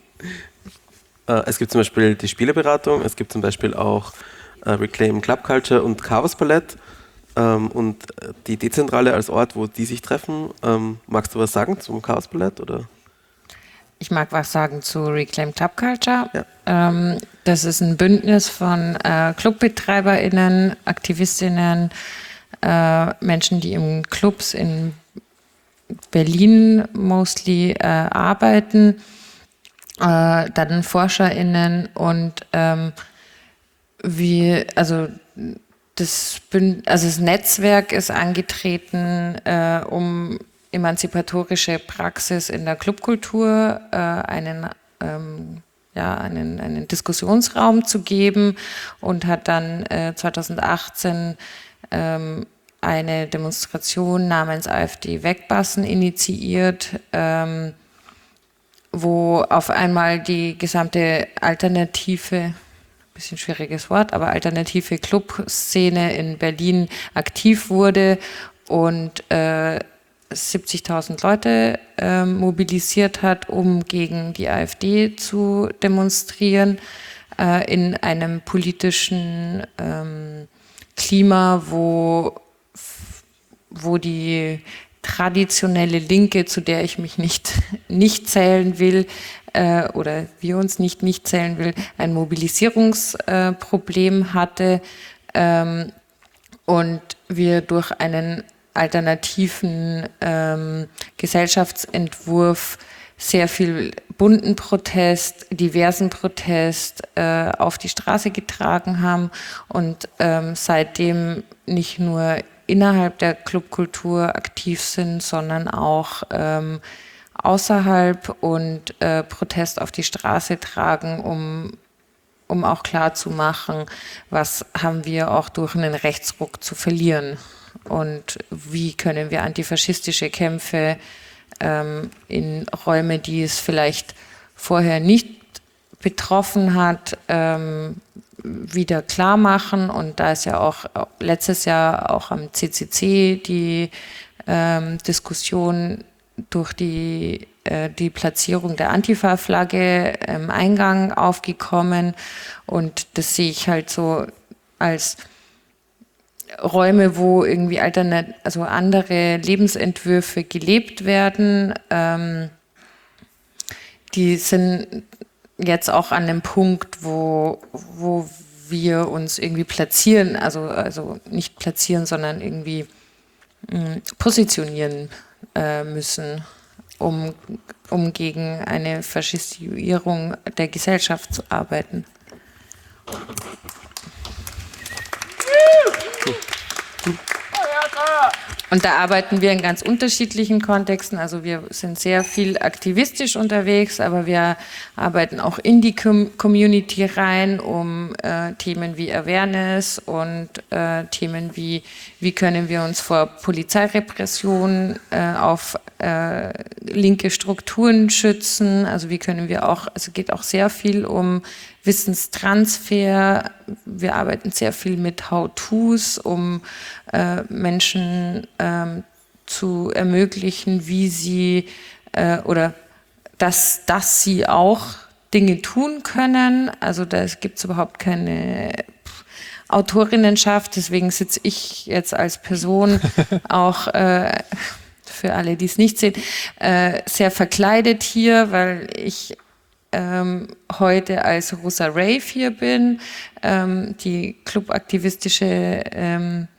[SPEAKER 5] Es gibt zum Beispiel die Spieleberatung, es gibt zum Beispiel auch Reclaim Club Culture und Chaos Palette und die Dezentrale als Ort, wo die sich treffen. Magst du was sagen zum Chaos Palette, oder?
[SPEAKER 9] Ich mag was sagen zu Reclaim Club Culture.
[SPEAKER 5] Ja.
[SPEAKER 9] Das ist ein Bündnis von ClubbetreiberInnen, AktivistInnen, Menschen, die in Clubs in Berlin mostly arbeiten, dann ForscherInnen und das Netzwerk ist angetreten, um emanzipatorische Praxis in der Clubkultur einen Diskussionsraum zu geben und hat dann 2018 eine Demonstration namens AfD Wegbassen initiiert, wo auf einmal die gesamte alternative, bisschen schwieriges Wort, aber alternative Clubszene in Berlin aktiv wurde und 70.000 Leute mobilisiert hat, um gegen die AfD zu demonstrieren, in einem politischen Klima, wo die traditionelle Linke, zu der ich mich nicht zählen will, oder wir uns nicht zählen will, ein Mobilisierungsproblem hatte und wir durch einen alternativen Gesellschaftsentwurf sehr viel bunten Protest, diversen Protest auf die Straße getragen haben und seitdem nicht nur innerhalb der Clubkultur aktiv sind, sondern auch außerhalb und Protest auf die Straße tragen, um auch klarzumachen, was haben wir auch durch einen Rechtsruck zu verlieren und wie können wir antifaschistische Kämpfe in Räume, die es vielleicht vorher nicht betroffen hat, wieder klar machen. Und da ist ja auch letztes Jahr auch am CCC die Diskussion durch die Platzierung der Antifa-Flagge im Eingang aufgekommen. Und das sehe ich halt so als Räume, wo irgendwie andere Lebensentwürfe gelebt werden, die sind jetzt auch an dem Punkt, wo wir uns irgendwie platzieren, also nicht platzieren, sondern irgendwie positionieren müssen, um gegen eine Faschisierung der Gesellschaft zu arbeiten. Und da arbeiten wir in ganz unterschiedlichen Kontexten. Also wir sind sehr viel aktivistisch unterwegs, aber wir arbeiten auch in die Community rein, um Themen wie Awareness und Themen wie können wir uns vor Polizeirepression auf linke Strukturen schützen. Also wie können wir auch, also es geht auch sehr viel um Wissenstransfer. Wir arbeiten sehr viel mit How-Tos, um Menschen zu ermöglichen, wie sie oder dass sie auch Dinge tun können. Also da gibt es überhaupt keine Autorinnenschaft, deswegen sitze ich jetzt als Person auch für alle, die es nicht sehen, sehr verkleidet hier, weil ich heute als Rosa Rave hier bin, die clubaktivistische,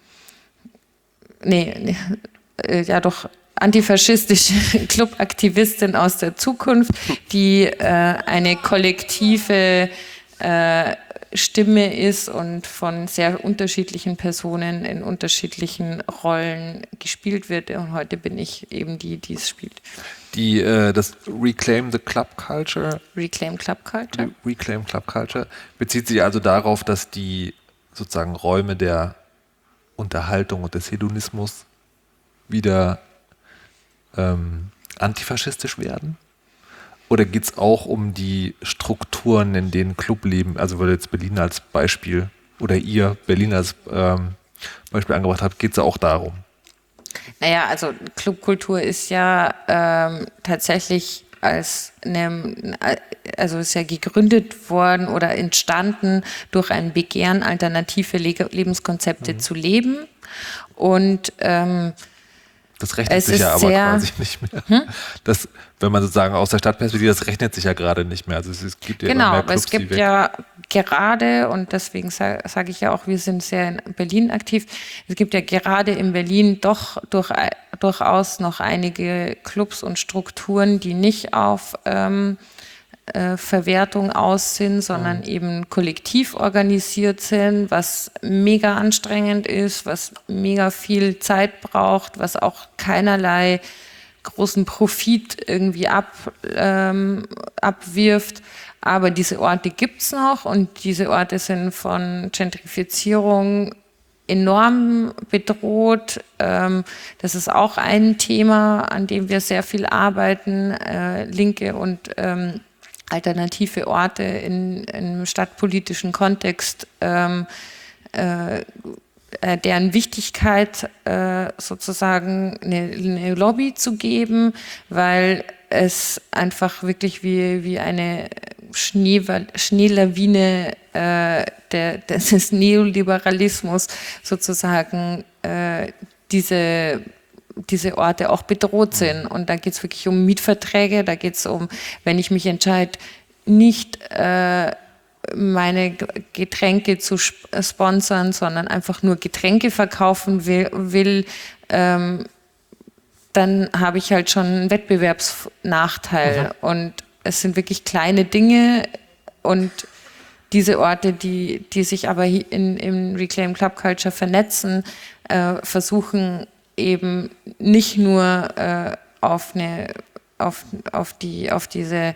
[SPEAKER 9] antifaschistische Clubaktivistin aus der Zukunft, die eine kollektive Stimme ist und von sehr unterschiedlichen Personen in unterschiedlichen Rollen gespielt wird. Und heute bin ich eben die es spielt.
[SPEAKER 1] Das Reclaim the Club Culture.
[SPEAKER 9] Reclaim Club Culture.
[SPEAKER 1] Reclaim Club Culture bezieht sich also darauf, dass die sozusagen Räume der Unterhaltung und des Hedonismus wieder antifaschistisch werden? Oder geht es auch um die Strukturen, in denen Clubleben, also weil jetzt Berlin als Beispiel oder ihr Berlin als Beispiel angebracht habt, geht es auch darum?
[SPEAKER 9] Naja, also Clubkultur ist ja tatsächlich ist ja gegründet worden oder entstanden durch ein Begehren, alternative Lebenskonzepte zu leben. Und
[SPEAKER 1] das rechnet sich ja aber quasi nicht mehr. Das, wenn man sozusagen aus der Stadtperspektive, das rechnet sich ja gerade nicht mehr. Also es gibt ja
[SPEAKER 9] genau,
[SPEAKER 1] immer mehr
[SPEAKER 9] aber
[SPEAKER 1] Clubs,
[SPEAKER 9] es gibt ja gerade, und deswegen sage ich ja auch, wir sind sehr in Berlin aktiv, es gibt ja gerade in Berlin doch durchaus noch einige Clubs und Strukturen, die nicht auf Verwertung aus sind, sondern eben kollektiv organisiert sind, was mega anstrengend ist, was mega viel Zeit braucht, was auch keinerlei großen Profit irgendwie abwirft. Aber diese Orte gibt es noch und diese Orte sind von Gentrifizierung enorm bedroht. Das ist auch ein Thema, an dem wir sehr viel arbeiten, linke und alternative Orte im stadtpolitischen Kontext, deren Wichtigkeit sozusagen eine Lobby zu geben, weil es einfach wirklich wie eine Schneelawine des Neoliberalismus sozusagen diese Orte auch bedroht sind. Und da geht es wirklich um Mietverträge, da geht es um, wenn ich mich entscheide, nicht meine Getränke zu sponsern, sondern einfach nur Getränke verkaufen will, dann habe ich halt schon einen Wettbewerbsnachteil. Und es sind wirklich kleine Dinge und diese Orte, die sich aber im Reclaim Club Culture vernetzen, versuchen eben nicht nur auf diese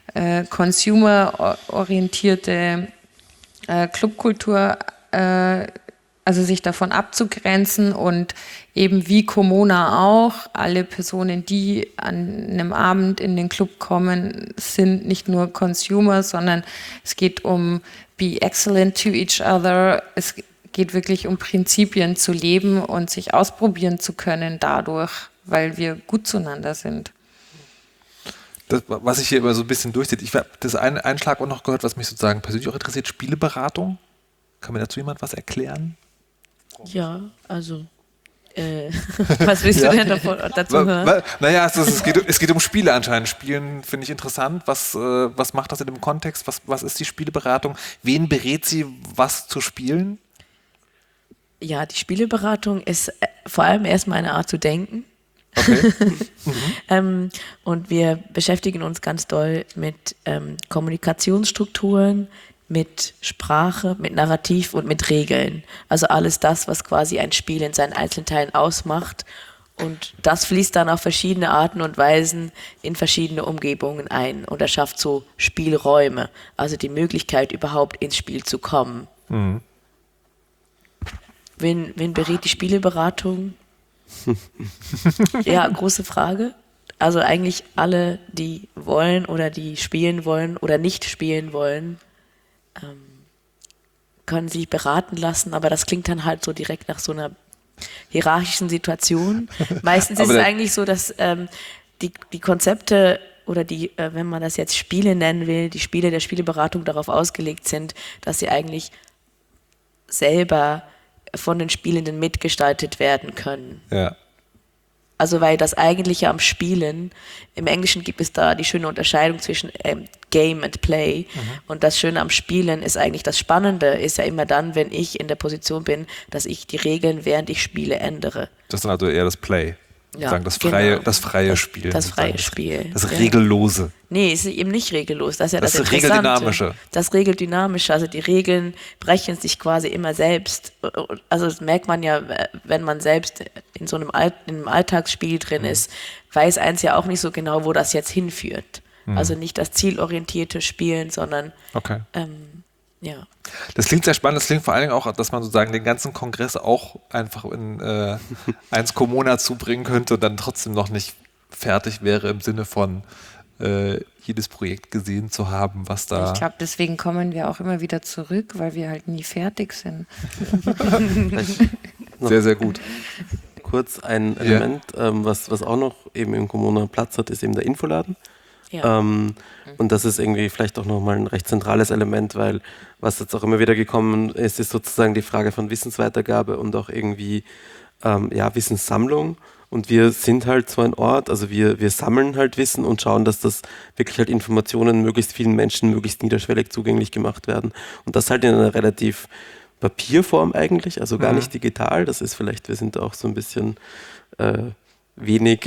[SPEAKER 9] consumer-orientierte Clubkultur, also sich davon abzugrenzen und eben wie Komona auch, alle Personen, die an einem Abend in den Club kommen, sind nicht nur Consumer, sondern es geht um be excellent to each other, es geht wirklich um Prinzipien zu leben und sich ausprobieren zu können dadurch, weil wir gut zueinander sind.
[SPEAKER 1] Das, was sich hier immer so ein bisschen durchzieht, ich habe das einen Schlag auch noch gehört, was mich sozusagen persönlich auch interessiert, Spieleberatung. Kann mir dazu jemand was erklären?
[SPEAKER 7] Ja, also was willst du denn dazu hören?
[SPEAKER 1] Naja, es geht um Spiele anscheinend. Spielen finde ich interessant. Was macht das in dem Kontext? Was ist die Spieleberatung? Wen berät sie, was zu spielen?
[SPEAKER 7] Ja, die Spieleberatung ist vor allem erstmal eine Art zu denken.
[SPEAKER 1] Okay.
[SPEAKER 7] Und wir beschäftigen uns ganz doll mit Kommunikationsstrukturen, mit Sprache, mit Narrativ und mit Regeln. Also alles das, was quasi ein Spiel in seinen Einzelteilen ausmacht. Und das fließt dann auf verschiedene Arten und Weisen in verschiedene Umgebungen ein und erschafft so Spielräume, also die Möglichkeit, überhaupt ins Spiel zu kommen.
[SPEAKER 1] Mhm.
[SPEAKER 7] Wen berät die Spieleberatung? Ja, große Frage. Also eigentlich alle, die wollen oder die spielen wollen oder nicht spielen wollen, können sich beraten lassen, aber das klingt dann halt so direkt nach so einer hierarchischen Situation. Meistens ist es eigentlich so, dass die Konzepte oder wenn man das jetzt Spiele nennen will, die Spiele der Spieleberatung darauf ausgelegt sind, dass sie eigentlich selber von den Spielenden mitgestaltet werden können.
[SPEAKER 1] Ja.
[SPEAKER 7] Also weil das Eigentliche am Spielen, im Englischen gibt es da die schöne Unterscheidung zwischen Game and Play. Und das Schöne am Spielen ist eigentlich, das Spannende ist ja immer dann, wenn ich in der Position bin, dass ich die Regeln, während ich spiele, ändere.
[SPEAKER 1] Das ist dann also eher das Play. Sagen, das freie Spiel.
[SPEAKER 7] Das freie Spiel.
[SPEAKER 1] Das Regellose.
[SPEAKER 7] Nee, ist eben nicht regellos. Das ist ja das Interessante.
[SPEAKER 1] Regeldynamische.
[SPEAKER 7] Das Regeldynamische. Also die Regeln brechen sich quasi immer selbst. Also das merkt man ja, wenn man selbst in so einem Alltagsspiel drin ist, weiß eins ja auch nicht so genau, wo das jetzt hinführt. Also nicht das zielorientierte Spielen, sondern ja.
[SPEAKER 1] Das klingt sehr spannend. Das klingt vor allen Dingen auch, dass man sozusagen den ganzen Kongress auch einfach in 1 Komona zubringen könnte und dann trotzdem noch nicht fertig wäre im Sinne von jedes Projekt gesehen zu haben, was da...
[SPEAKER 9] Ich glaube, deswegen kommen wir auch immer wieder zurück, weil wir halt nie fertig sind.
[SPEAKER 1] Sehr, sehr gut.
[SPEAKER 5] Kurz ein Element, was auch noch eben im Komona Platz hat, ist eben der Infoladen.
[SPEAKER 7] Ja.
[SPEAKER 5] Und das ist irgendwie vielleicht auch nochmal ein recht zentrales Element, weil was jetzt auch immer wieder gekommen ist sozusagen die Frage von Wissensweitergabe und auch irgendwie Wissenssammlung. Und wir sind halt so ein Ort, also wir sammeln halt Wissen und schauen, dass das wirklich halt Informationen möglichst vielen Menschen möglichst niederschwellig zugänglich gemacht werden. Und das halt in einer relativ Papierform eigentlich, also gar nicht digital. Das ist vielleicht, wir sind auch so ein bisschen wenig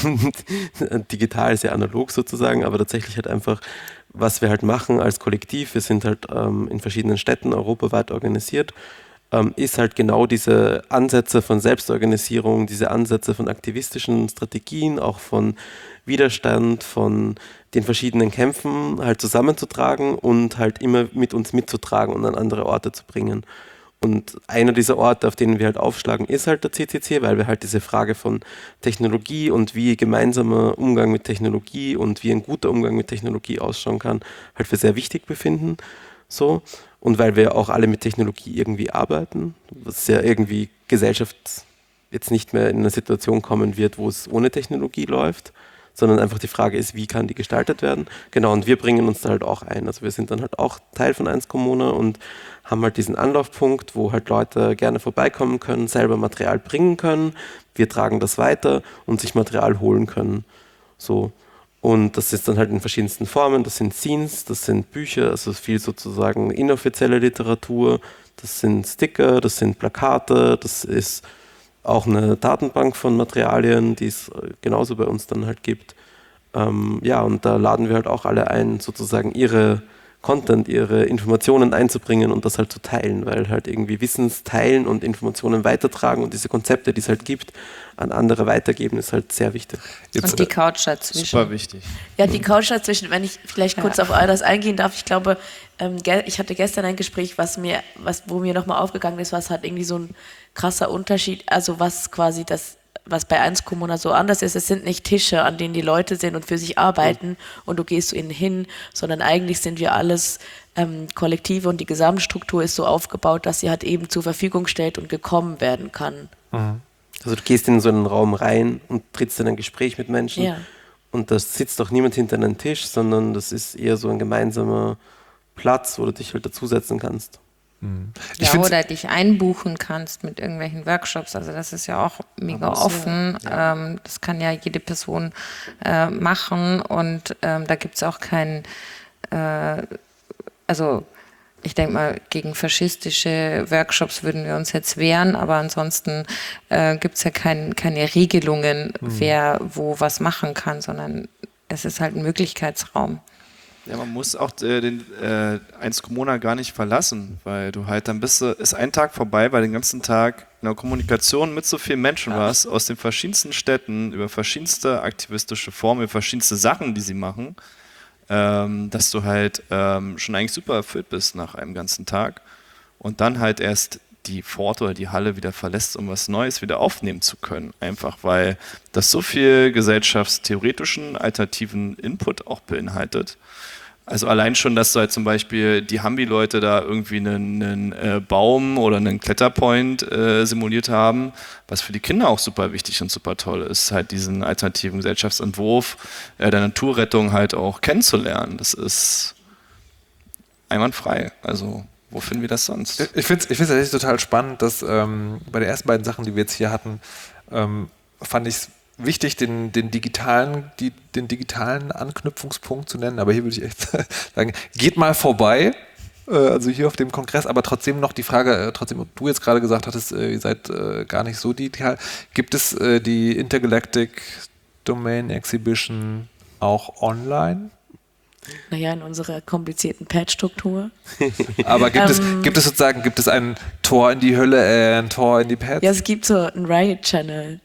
[SPEAKER 5] digital, sehr analog sozusagen, aber tatsächlich halt einfach, was wir halt machen als Kollektiv, wir sind halt in verschiedenen Städten europaweit organisiert, ist halt genau diese Ansätze von Selbstorganisierung, diese Ansätze von aktivistischen Strategien, auch von Widerstand, von den verschiedenen Kämpfen halt zusammenzutragen und halt immer mit uns mitzutragen und an andere Orte zu bringen. Und einer dieser Orte, auf denen wir halt aufschlagen, ist halt der CCC, weil wir halt diese Frage von Technologie und wie gemeinsamer Umgang mit Technologie und wie ein guter Umgang mit Technologie ausschauen kann, halt für sehr wichtig befinden. So. Und weil wir auch alle mit Technologie irgendwie arbeiten, was ja irgendwie Gesellschaft jetzt nicht mehr in eine Situation kommen wird, wo es ohne Technologie läuft, sondern einfach die Frage ist, wie kann die gestaltet werden? Genau, und wir bringen uns da halt auch ein. Also wir sind dann halt auch Teil von 1 Komona und haben halt diesen Anlaufpunkt, wo halt Leute gerne vorbeikommen können, selber Material bringen können. Wir tragen das weiter und sich Material holen können. So. Und das ist dann halt in verschiedensten Formen. Das sind Zines, das sind Bücher, also viel sozusagen inoffizielle Literatur. Das sind Sticker, das sind Plakate, das ist auch eine Datenbank von Materialien, die es genauso bei uns dann halt gibt. Und da laden wir halt auch alle ein, sozusagen ihre Content, ihre Informationen einzubringen und das halt zu teilen, weil halt irgendwie Wissensteilen und Informationen weitertragen und diese Konzepte, die es halt gibt, an andere weitergeben, ist halt sehr wichtig.
[SPEAKER 9] Und die Couch dazwischen.
[SPEAKER 4] Super wichtig.
[SPEAKER 7] Ja, die Couch dazwischen, wenn ich vielleicht kurz auf all das eingehen darf, ich glaube, ich hatte gestern ein Gespräch, wo mir nochmal aufgegangen ist, was halt irgendwie so ein krasser Unterschied, also was quasi was bei 1 Komona so anders ist, es sind nicht Tische, an denen die Leute sind und für sich arbeiten und du gehst zu ihnen hin, sondern eigentlich sind wir alles Kollektive und die Gesamtstruktur ist so aufgebaut, dass sie halt eben zur Verfügung stellt und gekommen werden kann.
[SPEAKER 5] Also du gehst in so einen Raum rein und trittst in ein Gespräch mit Menschen und da sitzt doch niemand hinter einem Tisch, sondern das ist eher so ein gemeinsamer Platz, wo du dich halt dazusetzen kannst.
[SPEAKER 9] Oder dich einbuchen kannst mit irgendwelchen Workshops. Also das ist ja auch mega offen. Das kann ja jede Person machen und da gibt es auch keinen, ich denke mal, gegen faschistische Workshops würden wir uns jetzt wehren, aber ansonsten gibt es ja keine Regelungen, wer wo was machen kann, sondern es ist halt ein Möglichkeitsraum.
[SPEAKER 10] Ja, man muss auch den 1 Komona gar nicht verlassen, weil du halt dann ist ein Tag vorbei, weil den ganzen Tag in der Kommunikation mit so vielen Menschen warst, aus den verschiedensten Städten, über verschiedenste aktivistische Formen, über verschiedenste Sachen, die sie machen, dass du halt schon eigentlich super erfüllt bist nach einem ganzen Tag und dann halt erst die Pforte oder die Halle wieder verlässt, um was Neues wieder aufnehmen zu können. Einfach weil das so viel gesellschaftstheoretischen, alternativen Input auch beinhaltet. Also allein schon, dass du halt zum Beispiel die Hambi-Leute da irgendwie einen Baum oder einen Kletterpoint simuliert haben, was für die Kinder auch super wichtig und super toll ist, halt diesen alternativen Gesellschaftsentwurf der Naturrettung halt auch kennenzulernen. Das ist einwandfrei. Also wo finden wir das sonst?
[SPEAKER 1] Ich finde es tatsächlich total spannend, dass bei den ersten beiden Sachen, die wir jetzt hier hatten, fand ich es wichtig, den digitalen Anknüpfungspunkt zu nennen, aber hier würde ich echt sagen, geht mal vorbei, also hier auf dem Kongress, aber trotzdem noch die Frage, trotzdem, ob du jetzt gerade gesagt hattest, ihr seid gar nicht so digital. Gibt es die Intergalactic Domain Exhibition auch online?
[SPEAKER 7] Naja, in unserer komplizierten Pad-Struktur.
[SPEAKER 1] Aber gibt es ein Tor in die Hölle, ein Tor in die Pads?
[SPEAKER 7] Ja, es gibt so einen Riot-Channel.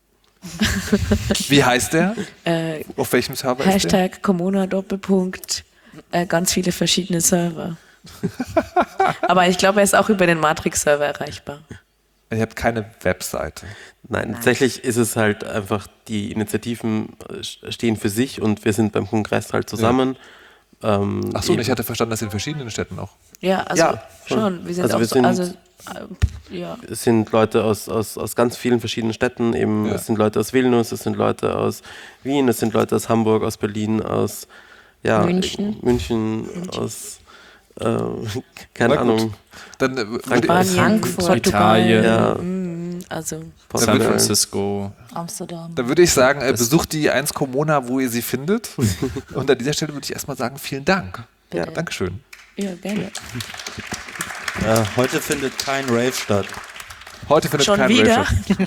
[SPEAKER 1] Wie heißt der? Auf welchem Server ist der?
[SPEAKER 7] Hashtag Commona Doppelpunkt, ganz viele verschiedene Server. Aber ich glaube, er ist auch über den Matrix-Server erreichbar.
[SPEAKER 1] Ich habe keine Webseite.
[SPEAKER 5] Nein, tatsächlich ist es halt einfach, die Initiativen stehen für sich und wir sind beim Kongress halt zusammen.
[SPEAKER 1] Ach so, und ich hatte verstanden, dass in verschiedenen Städten auch.
[SPEAKER 7] Ja, also
[SPEAKER 5] Ja,
[SPEAKER 7] schon. Wir sind
[SPEAKER 5] also
[SPEAKER 7] auch
[SPEAKER 5] wir
[SPEAKER 7] so,
[SPEAKER 5] sind-
[SPEAKER 7] also ja.
[SPEAKER 5] Es sind Leute aus ganz vielen verschiedenen Städten, eben
[SPEAKER 1] Ja.
[SPEAKER 5] es sind Leute aus Vilnius, es sind Leute aus Wien, es sind Leute aus Hamburg, aus Berlin, aus München, aus keine
[SPEAKER 1] Na gut.
[SPEAKER 5] Ahnung,
[SPEAKER 1] Dann
[SPEAKER 7] Spanien, Portugal,
[SPEAKER 10] Italien.
[SPEAKER 5] ja,
[SPEAKER 7] also
[SPEAKER 10] San
[SPEAKER 5] Portugal.
[SPEAKER 10] Francisco.
[SPEAKER 6] Amsterdam.
[SPEAKER 1] Dann würde ich sagen, besucht die 1 Commona, wo ihr sie findet. Und an dieser Stelle würde ich erstmal sagen, vielen Dank.
[SPEAKER 6] Bitte.
[SPEAKER 1] Dankeschön.
[SPEAKER 7] ja, gerne.
[SPEAKER 11] Heute findet kein Rave statt.
[SPEAKER 1] Heute findet
[SPEAKER 7] Schon
[SPEAKER 1] kein
[SPEAKER 7] wieder?
[SPEAKER 1] Rave statt.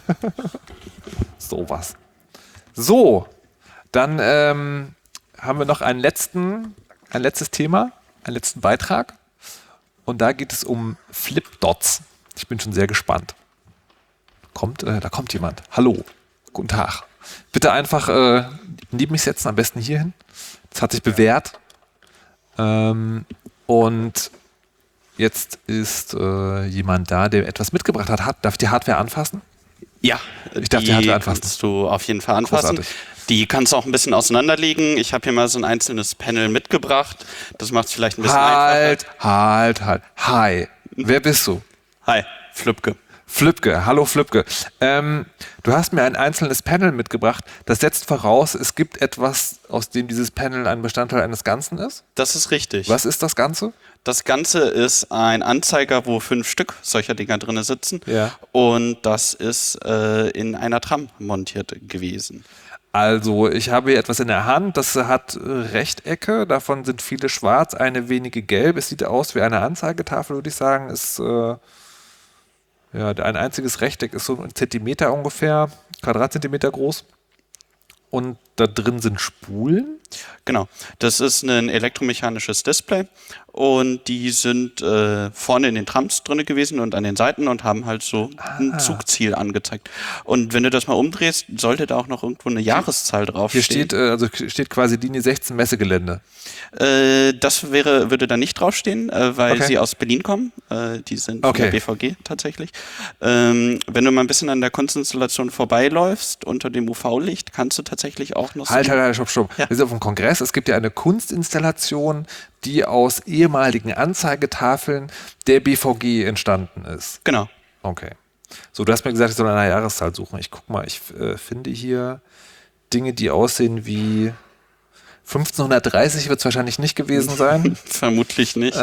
[SPEAKER 1] Sowas. So, dann haben wir noch ein letztes Thema, einen letzten Beitrag. Und da geht es um Flipdots. Ich bin schon sehr gespannt. Da kommt jemand. Hallo, guten Tag. Bitte einfach neben mich setzen, am besten hierhin. Das hat sich bewährt. Und jetzt ist jemand da, der etwas mitgebracht hat. Darf ich die Hardware anfassen?
[SPEAKER 12] Ja,
[SPEAKER 1] Ich darf die Hardware anfassen.
[SPEAKER 12] kannst du auf jeden Fall anfassen.
[SPEAKER 1] Großartig.
[SPEAKER 12] Die kannst du auch ein bisschen auseinanderlegen. Ich habe hier mal so ein einzelnes Panel mitgebracht. Das macht es vielleicht ein bisschen einfacher.
[SPEAKER 1] Halt. Hi, wer bist du?
[SPEAKER 12] Hi, Flübke.
[SPEAKER 1] Flübke, hallo Flübke. Du hast mir ein einzelnes Panel mitgebracht. Das setzt voraus, es gibt etwas, aus dem dieses Panel ein Bestandteil eines Ganzen ist.
[SPEAKER 12] Das ist richtig.
[SPEAKER 1] Was ist das Ganze?
[SPEAKER 12] Das Ganze ist ein Anzeiger, wo 5 Stück solcher Dinger drin sitzen.
[SPEAKER 1] Ja.
[SPEAKER 12] Und das ist in einer Tram montiert gewesen.
[SPEAKER 1] Also, ich habe hier etwas in der Hand, das hat Rechtecke, davon sind viele schwarz, eine wenige gelb. Es sieht aus wie eine Anzeigetafel, würde ich sagen. Ein einziges Rechteck ist so ein Zentimeter ungefähr, Quadratzentimeter groß. Und da drin sind Spulen.
[SPEAKER 12] Genau, das ist ein elektromechanisches Display und die sind vorne in den Trams drin gewesen und an den Seiten und haben halt so ein Zugziel angezeigt. Und wenn du das mal umdrehst, sollte da auch noch irgendwo eine Jahreszahl
[SPEAKER 1] Hier
[SPEAKER 12] draufstehen.
[SPEAKER 1] steht quasi Linie 16 Messegelände.
[SPEAKER 12] Das würde da nicht draufstehen, weil
[SPEAKER 1] Okay.
[SPEAKER 12] sie aus Berlin kommen. Die sind von
[SPEAKER 1] Okay.
[SPEAKER 12] der BVG tatsächlich. Wenn du mal ein bisschen an der Kunstinstallation vorbeiläufst, unter dem UV-Licht, kannst du tatsächlich auch noch
[SPEAKER 1] Halt, stopp.
[SPEAKER 12] Ja.
[SPEAKER 1] Wir sind auf dem Kongress. Es gibt ja eine Kunstinstallation, die aus ehemaligen Anzeigetafeln der BVG entstanden ist.
[SPEAKER 12] Genau.
[SPEAKER 1] Okay. So, du hast mir gesagt, ich soll eine Jahreszahl suchen. Ich guck mal, ich finde hier Dinge, die aussehen wie 1530 wird es wahrscheinlich nicht gewesen sein.
[SPEAKER 12] Vermutlich nicht.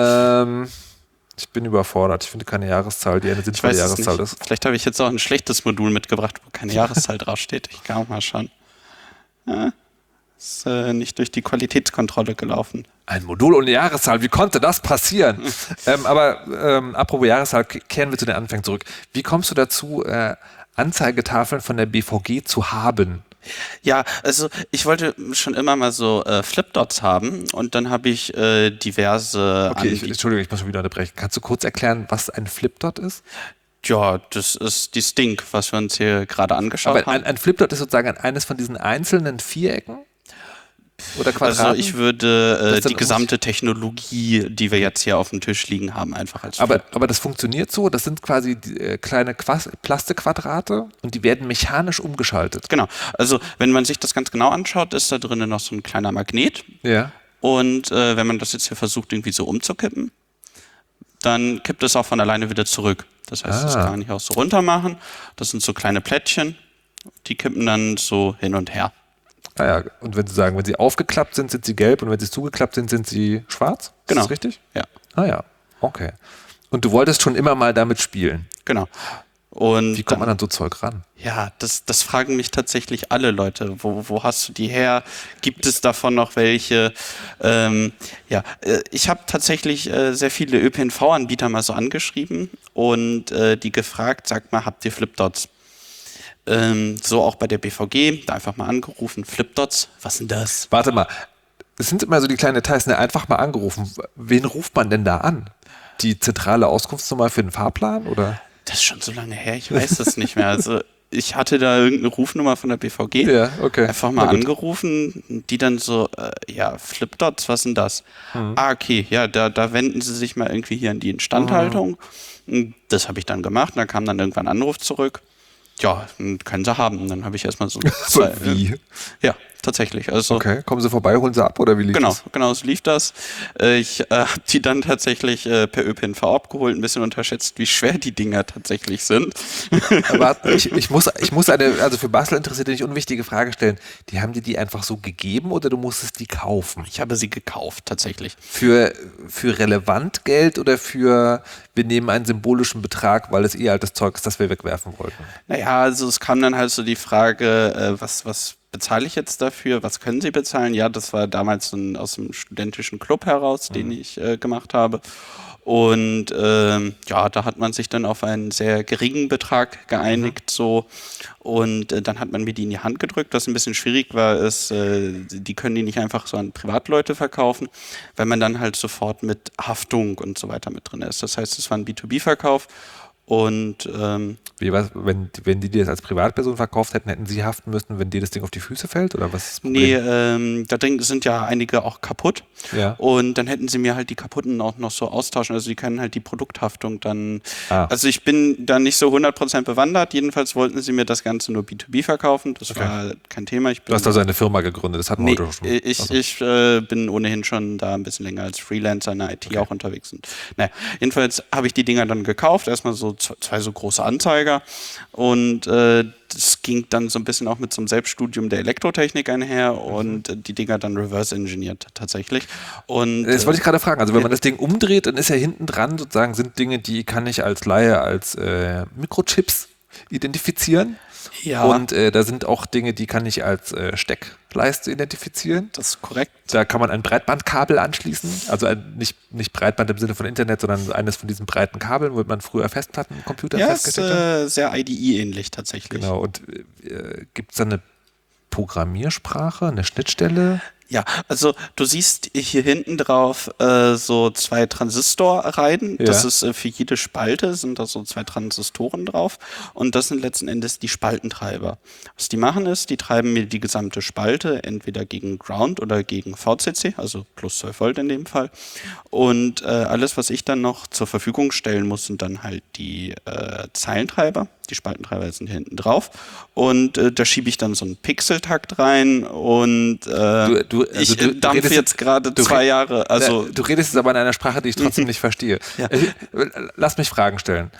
[SPEAKER 1] Ich bin überfordert. Ich finde keine Jahreszahl, die eine
[SPEAKER 12] Ich
[SPEAKER 1] sinnvolle
[SPEAKER 12] weiß es
[SPEAKER 1] Jahreszahl
[SPEAKER 12] nicht.
[SPEAKER 1] ist.
[SPEAKER 12] Vielleicht habe ich jetzt auch ein schlechtes Modul mitgebracht, wo keine Jahreszahl draufsteht. Ich kann auch mal schauen. Ja, ist nicht durch die Qualitätskontrolle gelaufen.
[SPEAKER 1] Ein Modul ohne Jahreszahl, wie konnte das passieren? Apropos Jahreszahl, kehren wir zu den Anfängen zurück. Wie kommst du dazu, Anzeigetafeln von der BVG zu haben?
[SPEAKER 12] Ja, also ich wollte schon immer mal so Flipdots haben und dann habe ich diverse
[SPEAKER 1] Okay, Entschuldigung, ich muss schon wieder unterbrechen. Kannst du kurz erklären, was ein Flipdot ist?
[SPEAKER 12] Ja, das ist die Stink, was wir uns hier gerade angeschaut
[SPEAKER 1] Aber
[SPEAKER 12] haben.
[SPEAKER 1] ein Flipdot ist sozusagen eines von diesen einzelnen Vierecken oder Quadraten?
[SPEAKER 12] Also ich würde
[SPEAKER 1] Das dann
[SPEAKER 12] die gesamte Technologie, die wir jetzt hier auf dem Tisch liegen haben, einfach als
[SPEAKER 1] aber das funktioniert so, das sind quasi kleine Plastikquadrate und die werden mechanisch umgeschaltet.
[SPEAKER 12] Genau. Also wenn man sich das ganz genau anschaut, ist da drinnen noch so ein kleiner Magnet.
[SPEAKER 1] Ja.
[SPEAKER 12] Und wenn man das jetzt hier versucht, irgendwie so umzukippen, dann kippt es auch von alleine wieder zurück. Das heißt, das kann ich auch so runter machen. Das sind so kleine Plättchen, die kippen dann so hin und her.
[SPEAKER 1] Naja, und wenn sie aufgeklappt sind, sind sie gelb und wenn sie zugeklappt sind, sind sie schwarz?
[SPEAKER 12] Genau.
[SPEAKER 1] Ist das richtig?
[SPEAKER 12] Ja.
[SPEAKER 1] Ah ja, okay. Und du wolltest schon immer mal damit spielen?
[SPEAKER 12] Genau. Und
[SPEAKER 1] Wie kommt man an so Zeug ran?
[SPEAKER 12] Ja, das fragen mich tatsächlich alle Leute. Wo hast du die her? Gibt es davon noch welche? Ich habe tatsächlich sehr viele ÖPNV-Anbieter mal so angeschrieben und die gefragt, sagt mal, habt ihr Flipdots? So auch bei der BVG, da einfach mal angerufen, Flipdots, was sind das?
[SPEAKER 1] Warte mal, es sind immer so die kleinen Details, ne? Einfach mal angerufen. Wen ruft man denn da an? Die zentrale Auskunftsnummer für den Fahrplan, oder?
[SPEAKER 12] Das ist schon so lange her, ich weiß das nicht mehr. Also ich hatte da irgendeine Rufnummer von der BVG,
[SPEAKER 1] Ja, okay.
[SPEAKER 12] einfach mal angerufen, die dann so, Flipdots, was sind das? Okay, ja, da wenden Sie sich mal irgendwie hier an die Instandhaltung. Das habe ich dann gemacht, da kam dann irgendwann ein Anruf zurück. Ja, können Sie haben. Dann habe ich erstmal so
[SPEAKER 1] Wie?
[SPEAKER 12] Ja, tatsächlich. Also,
[SPEAKER 1] Okay, kommen Sie vorbei, holen Sie ab, oder wie lief das?
[SPEAKER 12] Genau, so lief das. Ich habe die dann tatsächlich per ÖPNV abgeholt, ein bisschen unterschätzt, wie schwer die Dinger tatsächlich sind.
[SPEAKER 1] Aber ich muss also für Basel Interessierte nicht unwichtige Frage stellen. Die haben dir die einfach so gegeben oder du musstest die kaufen?
[SPEAKER 12] Ich habe sie gekauft, tatsächlich.
[SPEAKER 1] Für relevant Geld oder für, wir nehmen einen symbolischen Betrag, weil es altes Zeug ist, das wir wegwerfen wollten?
[SPEAKER 12] Naja, also es kam dann halt so die Frage, was bezahle ich jetzt dafür? Was können Sie bezahlen? Ja, das war damals aus dem studentischen Club heraus, den ich gemacht habe. Und da hat man sich dann auf einen sehr geringen Betrag geeinigt. So. Und dann hat man mir die in die Hand gedrückt. Was ein bisschen schwierig war, ist, die können die nicht einfach so an Privatleute verkaufen, weil man dann halt sofort mit Haftung und so weiter mit drin ist. Das heißt, es war ein B2B-Verkauf. Und
[SPEAKER 1] Wie war's, wenn die dir das als Privatperson verkauft hätten, hätten sie haften müssen, wenn dir das Ding auf die Füße fällt? Oder was ist das Problem?
[SPEAKER 12] Nee, da sind ja einige auch kaputt.
[SPEAKER 1] Ja.
[SPEAKER 12] Und dann hätten sie mir halt die kaputten auch noch so austauschen. Also die können halt die Produkthaftung dann. Also ich bin da nicht so 100% bewandert. Jedenfalls wollten sie mir das Ganze nur B2B verkaufen. Das war kein Thema.
[SPEAKER 1] Du hast also eine Firma gegründet, das hatten wir heute schon.
[SPEAKER 12] Ich bin ohnehin schon da ein bisschen länger als Freelancer in der IT auch unterwegs. Und, jedenfalls habe ich die Dinger dann gekauft. Erstmal so zwei so große Anzeiger. Und das ging dann so ein bisschen auch mit so einem Selbststudium der Elektrotechnik einher und die Dinger dann reverse engineert tatsächlich. Und
[SPEAKER 1] das wollte ich gerade fragen. Also wenn man das Ding umdreht, dann ist ja hinten dran sozusagen sind Dinge, die kann ich als Laie als Mikrochips identifizieren.
[SPEAKER 12] Ja.
[SPEAKER 1] Und da sind auch Dinge, die kann ich als Steckleiste identifizieren.
[SPEAKER 12] Das ist korrekt.
[SPEAKER 1] Da kann man ein Breitbandkabel anschließen. Also nicht Breitband im Sinne von Internet, sondern eines von diesen breiten Kabeln, wo man früher Festplatten im Computer festgesteckt hat.
[SPEAKER 12] Ist sehr IDE-ähnlich tatsächlich.
[SPEAKER 1] Genau. Und gibt es da eine Programmiersprache, eine Schnittstelle?
[SPEAKER 12] Ja, also du siehst hier hinten drauf so 2 Transistorreihen.
[SPEAKER 1] Ja.
[SPEAKER 12] Das ist für jede Spalte sind da so 2 Transistoren drauf und das sind letzten Endes die Spaltentreiber. Was die machen ist, die treiben mir die gesamte Spalte entweder gegen Ground oder gegen VCC, also plus 12 Volt in dem Fall. Und alles, was ich dann noch zur Verfügung stellen muss, sind dann halt die Zeilentreiber. Die Spaltentreiber sind hier hinten drauf und da schiebe ich dann so einen Pixeltakt rein und ich dampfe jetzt gerade 2 Jahre. Also
[SPEAKER 1] du redest jetzt aber in einer Sprache, die ich trotzdem nicht verstehe.
[SPEAKER 12] Ja.
[SPEAKER 1] Lass mich Fragen stellen.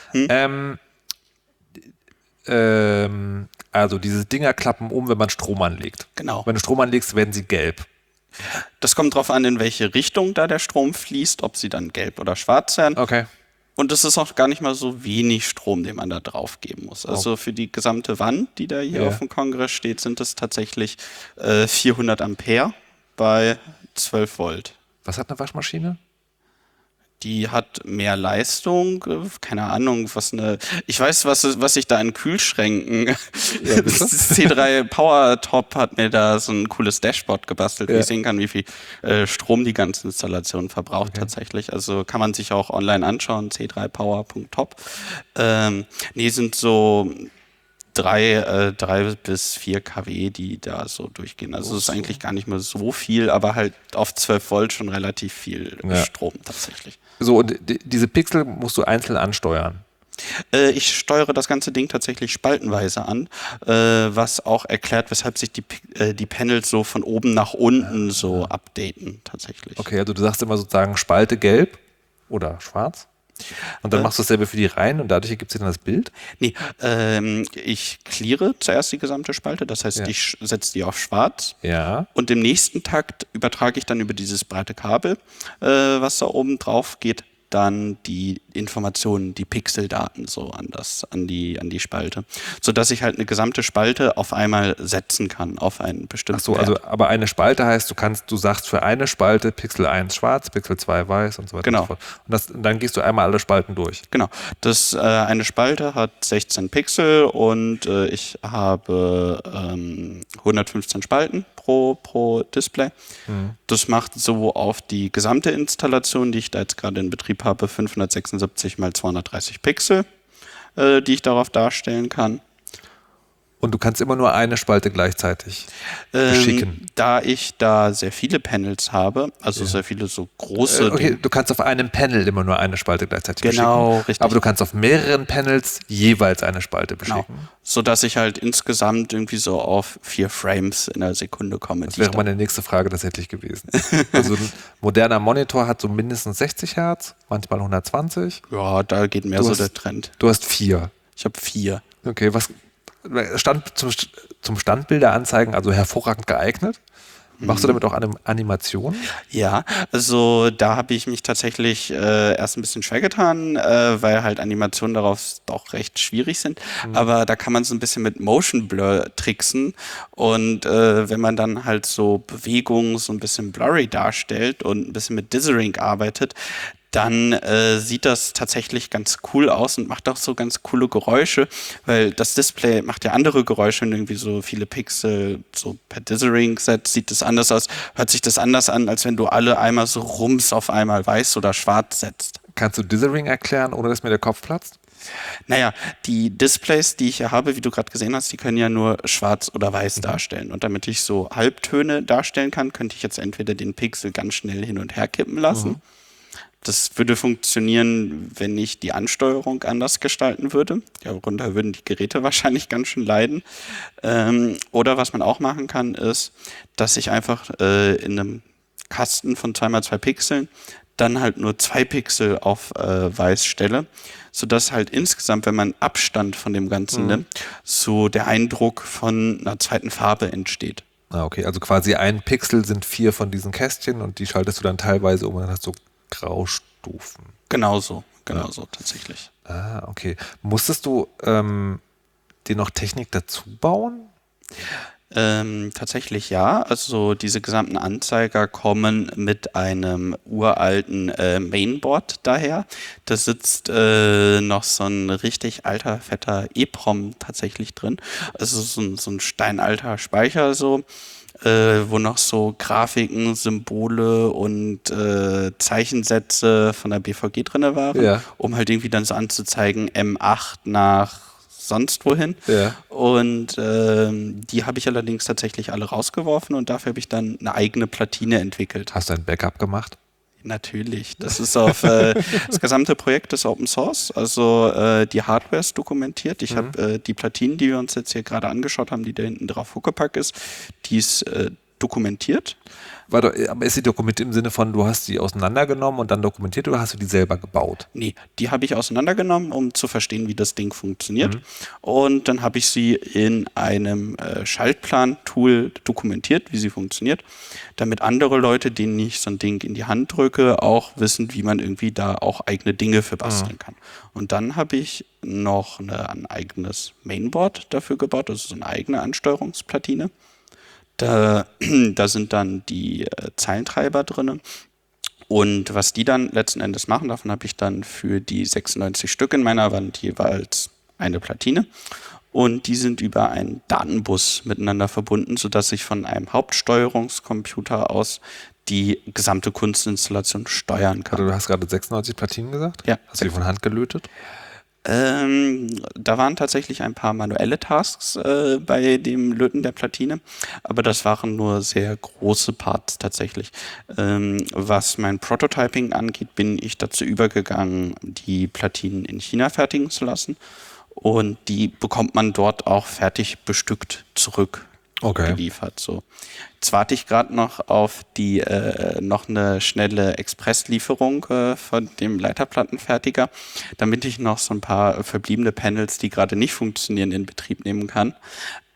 [SPEAKER 1] Also diese Dinger klappen um, wenn man Strom anlegt.
[SPEAKER 12] Genau.
[SPEAKER 1] Wenn du Strom anlegst, werden sie gelb.
[SPEAKER 12] Das kommt drauf an, in welche Richtung da der Strom fließt, ob sie dann gelb oder schwarz werden.
[SPEAKER 1] Okay.
[SPEAKER 12] Und das ist auch gar nicht mal so wenig Strom, den man da drauf geben muss. Also für die gesamte Wand, die da hier auf dem Kongress steht, sind es tatsächlich 400 Ampere bei 12 Volt.
[SPEAKER 1] Was hat eine Waschmaschine?
[SPEAKER 12] Die hat mehr Leistung, keine Ahnung, ich weiß, was ich da in Kühlschränken, das C3 Power Top hat mir da so ein cooles Dashboard gebastelt, wie ich sehen kann, wie viel Strom die ganze Installation verbraucht tatsächlich. Also kann man sich auch online anschauen, c3power.top. Sind so 3 bis 4 kW, die da so durchgehen. Also es ist eigentlich gar nicht mehr so viel, aber halt auf 12 Volt schon relativ viel Strom tatsächlich.
[SPEAKER 1] So, und diese Pixel musst du einzeln ansteuern?
[SPEAKER 12] Ich steuere das ganze Ding tatsächlich spaltenweise an, was auch erklärt, weshalb sich die Panels so von oben nach unten so updaten tatsächlich.
[SPEAKER 1] Okay, also du sagst immer sozusagen Spalte gelb oder schwarz? Und dann machst du dasselbe für die Reihen und dadurch ergibt sich dann das Bild?
[SPEAKER 12] Nee, ich cleare zuerst die gesamte Spalte, das heißt, ich setze die auf schwarz.
[SPEAKER 1] Ja.
[SPEAKER 12] Und im nächsten Takt übertrage ich dann über dieses breite Kabel, was da oben drauf geht, dann die Informationen, die Pixeldaten so an die Spalte, sodass ich halt eine gesamte Spalte auf einmal setzen kann auf einen bestimmten
[SPEAKER 1] Ach so, also aber eine Spalte heißt, du sagst für eine Spalte Pixel 1 schwarz, Pixel 2 weiß und so weiter
[SPEAKER 12] Genau.
[SPEAKER 1] und so fort. Und dann gehst du einmal alle Spalten durch.
[SPEAKER 12] Genau. Eine Spalte hat 16 Pixel und ich habe 115 Spalten pro Display. Das macht so auf die gesamte Installation, die ich da jetzt gerade in Betrieb habe, 576 mal 230 Pixel, die ich darauf darstellen kann.
[SPEAKER 1] Und du kannst immer nur eine Spalte gleichzeitig beschicken.
[SPEAKER 12] Da ich da sehr viele Panels habe, also sehr viele so große
[SPEAKER 1] Okay,
[SPEAKER 12] Dinge.
[SPEAKER 1] du kannst auf einem Panel immer nur eine Spalte gleichzeitig
[SPEAKER 12] Genau,
[SPEAKER 1] beschicken.
[SPEAKER 12] richtig.
[SPEAKER 1] Aber du kannst auf mehreren Panels jeweils eine Spalte beschicken.
[SPEAKER 12] Genau. Sodass ich halt insgesamt irgendwie so auf 4 Frames in der Sekunde komme.
[SPEAKER 1] Das wäre meine nächste Frage tatsächlich gewesen. Also ein moderner Monitor hat so mindestens 60 Hertz, manchmal 120.
[SPEAKER 12] Ja, da geht mehr der Trend.
[SPEAKER 1] Du hast 4.
[SPEAKER 12] Ich habe 4.
[SPEAKER 1] Okay, was zum Standbilder anzeigen, also hervorragend geeignet. Machst du damit auch Animationen?
[SPEAKER 12] Ja, also da habe ich mich tatsächlich erst ein bisschen schwer getan, weil halt Animationen darauf doch recht schwierig sind. Aber da kann man so ein bisschen mit Motion Blur tricksen. Und wenn man dann halt so Bewegungen so ein bisschen blurry darstellt und ein bisschen mit Dithering arbeitet, dann sieht das tatsächlich ganz cool aus und macht auch so ganz coole Geräusche, weil das Display macht ja andere Geräusche und irgendwie so viele Pixel so per Dithering setzt, sieht das anders aus, hört sich das anders an, als wenn du alle einmal so rums auf einmal weiß oder schwarz setzt.
[SPEAKER 1] Kannst du Dithering erklären, ohne dass mir der Kopf platzt?
[SPEAKER 12] Naja, die Displays, die ich hier habe, wie du gerade gesehen hast, die können ja nur schwarz oder weiß darstellen. Und damit ich so Halbtöne darstellen kann, könnte ich jetzt entweder den Pixel ganz schnell hin und her kippen lassen. Das würde funktionieren, wenn ich die Ansteuerung anders gestalten würde. Darunter würden die Geräte wahrscheinlich ganz schön leiden. Oder was man auch machen kann, ist, dass ich einfach in einem Kasten von 2x2 Pixeln dann halt nur 2 Pixel auf weiß stelle, sodass halt insgesamt, wenn man Abstand von dem Ganzen nimmt, so der Eindruck von einer zweiten Farbe entsteht.
[SPEAKER 1] Ah, okay, also quasi ein Pixel sind 4 von diesen Kästchen und die schaltest du dann teilweise um und dann hast du Graustufen.
[SPEAKER 12] Genauso tatsächlich.
[SPEAKER 1] Ah, okay. Musstest du dir noch Technik dazu bauen?
[SPEAKER 12] Tatsächlich ja. Also diese gesamten Anzeiger kommen mit einem uralten Mainboard daher. Da sitzt noch so ein richtig alter, fetter EEPROM tatsächlich drin. Also so ein steinalter Speicher so. Wo noch so Grafiken, Symbole und Zeichensätze von der BVG drin waren, um halt irgendwie dann so anzuzeigen, M8 nach sonst wohin. Ja. Und die habe ich allerdings tatsächlich alle rausgeworfen und dafür habe ich dann eine eigene Platine entwickelt.
[SPEAKER 1] Hast du ein Backup gemacht?
[SPEAKER 12] Natürlich. Das ist auf das gesamte Projekt ist Open Source, also die Hardware ist dokumentiert. Ich habe die Platinen, die wir uns jetzt hier gerade angeschaut haben, die da hinten drauf hochgepackt ist, die ist dokumentiert.
[SPEAKER 1] Aber ist sie dokumentiert im Sinne von, du hast die auseinandergenommen und dann dokumentiert oder hast du die selber gebaut?
[SPEAKER 12] Nee, die habe ich auseinandergenommen, um zu verstehen, wie das Ding funktioniert. Und dann habe ich sie in einem Schaltplan-Tool dokumentiert, wie sie funktioniert, damit andere Leute, denen ich so ein Ding in die Hand drücke, auch wissen, wie man irgendwie da auch eigene Dinge für basteln kann. Und dann habe ich noch ein eigenes Mainboard dafür gebaut, also so eine eigene Ansteuerungsplatine. Da sind dann die Zeilentreiber drin. Und was die dann letzten Endes machen, davon habe ich dann für die 96 Stück in meiner Wand jeweils eine Platine. Und die sind über einen Datenbus miteinander verbunden, sodass ich von einem Hauptsteuerungscomputer aus die gesamte Kunstinstallation steuern kann.
[SPEAKER 1] Also du hast gerade 96 Platinen gesagt?
[SPEAKER 12] Ja.
[SPEAKER 1] Hast du die von Hand gelötet?
[SPEAKER 12] Da waren tatsächlich ein paar manuelle Tasks bei dem Löten der Platine, aber das waren nur sehr große Parts tatsächlich. Was mein Prototyping angeht, bin ich dazu übergegangen, die Platinen in China fertigen zu lassen und die bekommt man dort auch fertig bestückt zurückgeliefert. So. Jetzt warte ich gerade noch auf die noch eine schnelle Expresslieferung von dem Leiterplattenfertiger, damit ich noch so ein paar verbliebene Panels, die gerade nicht funktionieren, in Betrieb nehmen kann.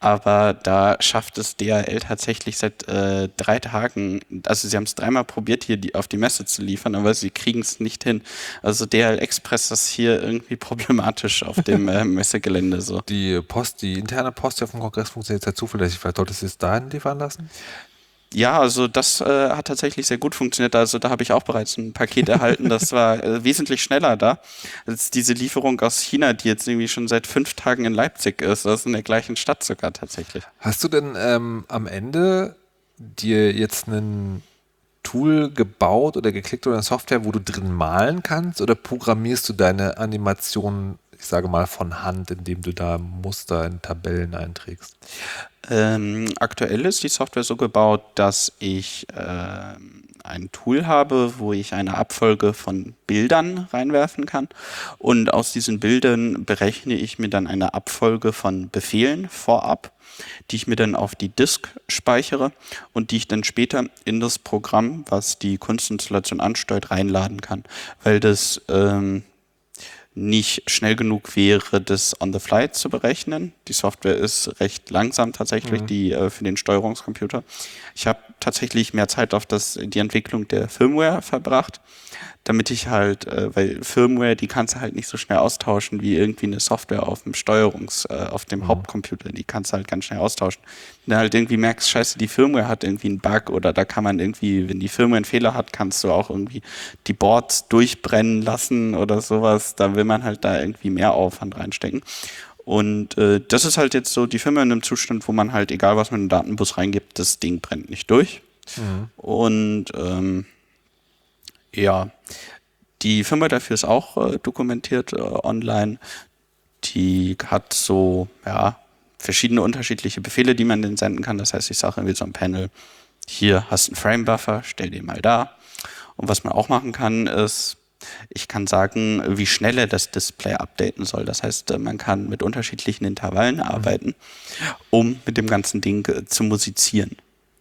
[SPEAKER 12] Aber da schafft es DHL tatsächlich seit 3 Tagen, also sie haben es 3-mal probiert, hier auf die Messe zu liefern, aber sie kriegen es nicht hin. Also DHL Express ist hier irgendwie problematisch auf dem Messegelände. So.
[SPEAKER 1] Die interne Post auf dem Kongress funktioniert sehr zuverlässig. Vielleicht solltest du es dahin liefern lassen?
[SPEAKER 12] Ja, also das hat tatsächlich sehr gut funktioniert. Also da habe ich auch bereits ein Paket erhalten. Das war wesentlich schneller da als diese Lieferung aus China, die jetzt irgendwie schon seit 5 Tagen in Leipzig ist. Das ist in der gleichen Stadt sogar tatsächlich.
[SPEAKER 1] Hast du denn am Ende dir jetzt ein Tool gebaut oder geklickt oder eine Software, wo du drin malen kannst, oder programmierst du deine Animationen, ich sage mal, von Hand, indem du da Muster in Tabellen einträgst?
[SPEAKER 12] Aktuell ist die Software so gebaut, dass ich ein Tool habe, wo ich eine Abfolge von Bildern reinwerfen kann, und aus diesen Bildern berechne ich mir dann eine Abfolge von Befehlen vorab, die ich mir dann auf die Disk speichere und die ich dann später in das Programm, was die Kunstinstallation ansteuert, reinladen kann, weil das nicht schnell genug wäre, das on the fly zu berechnen. Die Software ist recht langsam tatsächlich, die für den Steuerungscomputer. Ich habe tatsächlich mehr Zeit auf die Entwicklung der Firmware verbracht, damit ich halt, weil Firmware, die kannst du halt nicht so schnell austauschen wie irgendwie eine Software auf dem auf dem Hauptcomputer. Die kannst du halt ganz schnell austauschen. Wenn du halt irgendwie merkst, scheiße, die Firmware hat irgendwie einen Bug, oder da kann man irgendwie, wenn die Firmware einen Fehler hat, kannst du auch irgendwie die Boards durchbrennen lassen oder sowas. Da will man halt da irgendwie mehr Aufwand reinstecken. Und das ist halt jetzt so die Firmware in einem Zustand, wo man halt, egal was man in den Datenbus reingibt, das Ding brennt nicht durch. Und ja, die Firmware dafür ist auch dokumentiert online. Die hat so, ja, verschiedene unterschiedliche Befehle, die man denen senden kann. Das heißt, ich sage irgendwie so ein Panel, hier hast du einen Frame-Buffer, stell den mal da. Und was man auch machen kann, ist, ich kann sagen, wie schnell er das Display updaten soll. Das heißt, man kann mit unterschiedlichen Intervallen arbeiten, um mit dem ganzen Ding zu musizieren.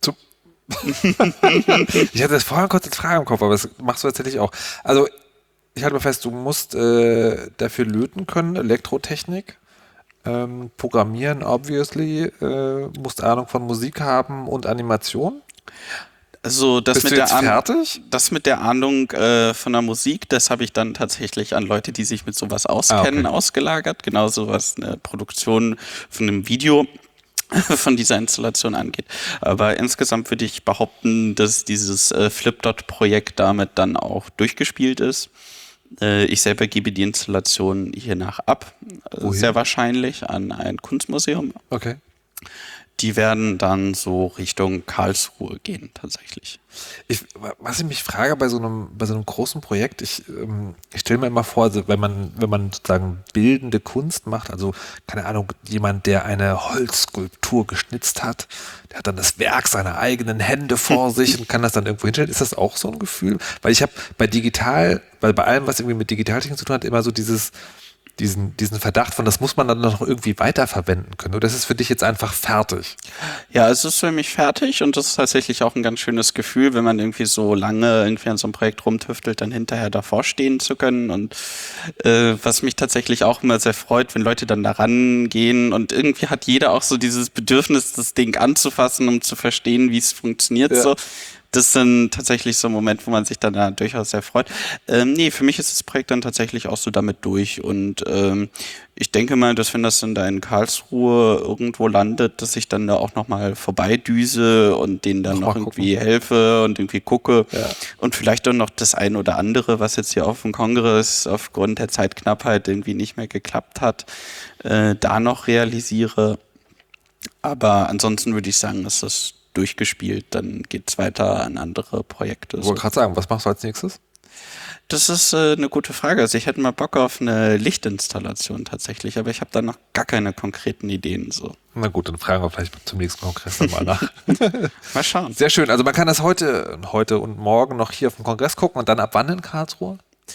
[SPEAKER 1] Ich hatte das vorher kurz als Frage im Kopf, aber das machst du tatsächlich auch. Also, ich halte mal fest, du musst dafür löten können, Elektrotechnik, programmieren, obviously, musst Ahnung von Musik haben und Animation.
[SPEAKER 12] Also das
[SPEAKER 1] Bist du jetzt fertig?
[SPEAKER 12] Das mit der Ahnung von der Musik, das habe ich dann tatsächlich an Leute, die sich mit sowas auskennen, ausgelagert. Genauso was eine Produktion von einem Video von dieser Installation angeht. Aber insgesamt würde ich behaupten, dass dieses Flipdot-Projekt damit dann auch durchgespielt ist. Ich selber gebe die Installation hiernach ab, sehr wahrscheinlich an ein Kunstmuseum.
[SPEAKER 1] Okay.
[SPEAKER 12] Die werden dann so Richtung Karlsruhe gehen, tatsächlich.
[SPEAKER 1] Was ich mich frage bei so einem großen Projekt, ich stelle mir immer vor, also wenn man sozusagen bildende Kunst macht, also keine Ahnung, jemand, der eine Holzskulptur geschnitzt hat, der hat dann das Werk seiner eigenen Hände vor sich und kann das dann irgendwo hinstellen. Ist das auch so ein Gefühl? Weil ich habe bei allem, was irgendwie mit Digitaltechnik zu tun hat, immer so diesen Verdacht von, das muss man dann noch irgendwie weiterverwenden können. Oder ist es für dich jetzt einfach fertig?
[SPEAKER 12] Ja, es ist für mich fertig, und das ist tatsächlich auch ein ganz schönes Gefühl, wenn man irgendwie so lange irgendwie an so einem Projekt rumtüftelt, dann hinterher davor stehen zu können. Und was mich tatsächlich auch immer sehr freut, wenn Leute dann da rangehen, und irgendwie hat jeder auch so dieses Bedürfnis, das Ding anzufassen, um zu verstehen, wie es funktioniert. Ja. So. Das ist dann tatsächlich so ein Moment, wo man sich dann da durchaus sehr freut. Nee, für mich ist das Projekt dann tatsächlich auch so damit durch. Und ich denke mal, dass wenn das dann da in Karlsruhe irgendwo landet, dass ich dann da auch nochmal vorbeidüse und denen dann noch irgendwie helfe und irgendwie gucke. Ja. Und vielleicht auch noch das ein oder andere, was jetzt hier auf dem Kongress aufgrund der Zeitknappheit irgendwie nicht mehr geklappt hat, da noch realisiere. Aber ansonsten würde ich sagen, ist das durchgespielt, dann geht es weiter an andere Projekte.
[SPEAKER 1] Ich wollte gerade sagen, was machst du als nächstes?
[SPEAKER 12] Das ist eine gute Frage. Also ich hätte mal Bock auf eine Lichtinstallation tatsächlich, aber ich habe da noch gar keine konkreten Ideen. So.
[SPEAKER 1] Na gut, dann fragen wir vielleicht zum nächsten Kongress nochmal nach.
[SPEAKER 12] Mal schauen.
[SPEAKER 1] Sehr schön. Also man kann das heute und morgen noch hier auf dem Kongress gucken, und dann ab wann in Karlsruhe?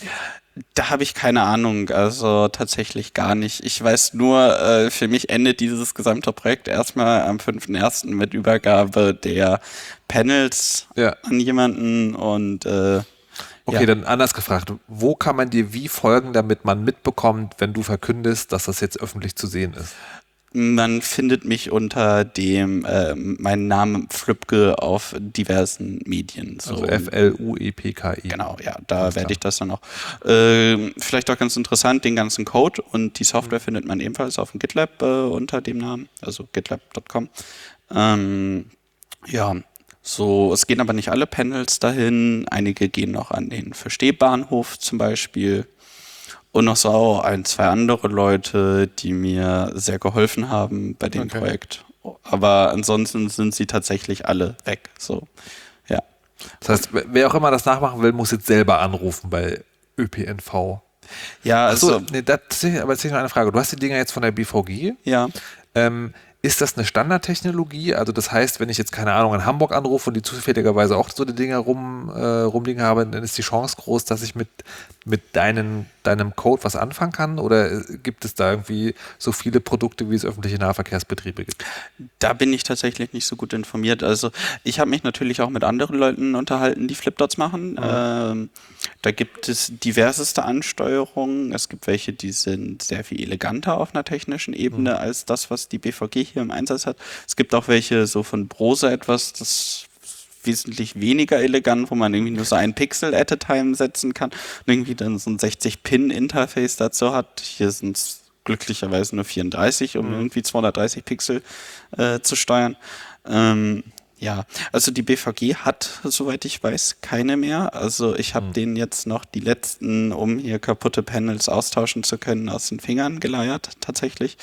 [SPEAKER 12] Da habe ich keine Ahnung, also tatsächlich gar nicht. Ich weiß nur, für mich endet dieses gesamte Projekt erstmal am 5.1. mit Übergabe der Panels an jemanden, und
[SPEAKER 1] okay, dann anders gefragt, wo kann man dir wie folgen, damit man mitbekommt, wenn du verkündest, dass das jetzt öffentlich zu sehen ist?
[SPEAKER 12] Man findet mich unter dem meinen Namen Flüpke auf diversen Medien. So.
[SPEAKER 1] Also F-L-U-E-P-K-E.
[SPEAKER 12] Genau, ja, da werde ich das dann auch. Vielleicht auch ganz interessant, den ganzen Code und die Software findet man ebenfalls auf dem GitLab unter dem Namen, also gitlab.com. Ja, so, es gehen aber nicht alle Panels dahin. Einige gehen noch an den Verstehbahnhof zum Beispiel. Und noch so 1, 2 andere Leute, die mir sehr geholfen haben bei dem Projekt. Aber ansonsten sind sie tatsächlich alle weg. So, ja.
[SPEAKER 1] Das heißt, wer auch immer das nachmachen will, muss jetzt selber anrufen bei ÖPNV.
[SPEAKER 12] Ja, also.
[SPEAKER 1] Aber jetzt noch eine Frage. Du hast die Dinger jetzt von der BVG.
[SPEAKER 12] Ja.
[SPEAKER 1] Ist das eine Standardtechnologie? Also das heißt, wenn ich jetzt, keine Ahnung, in Hamburg anrufe und die zufälligerweise auch so die Dinger rumliegen habe, dann ist die Chance groß, dass ich mit deinem Code was anfangen kann? Oder gibt es da irgendwie so viele Produkte, wie es öffentliche Nahverkehrsbetriebe gibt?
[SPEAKER 12] Da bin ich tatsächlich nicht so gut informiert. Also ich habe mich natürlich auch mit anderen Leuten unterhalten, die Flipdots machen. Da gibt es diverseste Ansteuerungen. Es gibt welche, die sind sehr viel eleganter auf einer technischen Ebene als das, was die BVG hier im Einsatz hat. Es gibt auch welche so von Brose etwas, das wesentlich weniger elegant, wo man irgendwie nur so einen Pixel at a time setzen kann und irgendwie dann so ein 60-Pin-Interface dazu hat. Hier sind es glücklicherweise nur 34, um irgendwie 230 Pixel zu steuern. Ja, also die BVG hat, soweit ich weiß, keine mehr. Also ich habe denen jetzt noch die letzten, um hier kaputte Panels austauschen zu können, aus den Fingern geleiert, tatsächlich.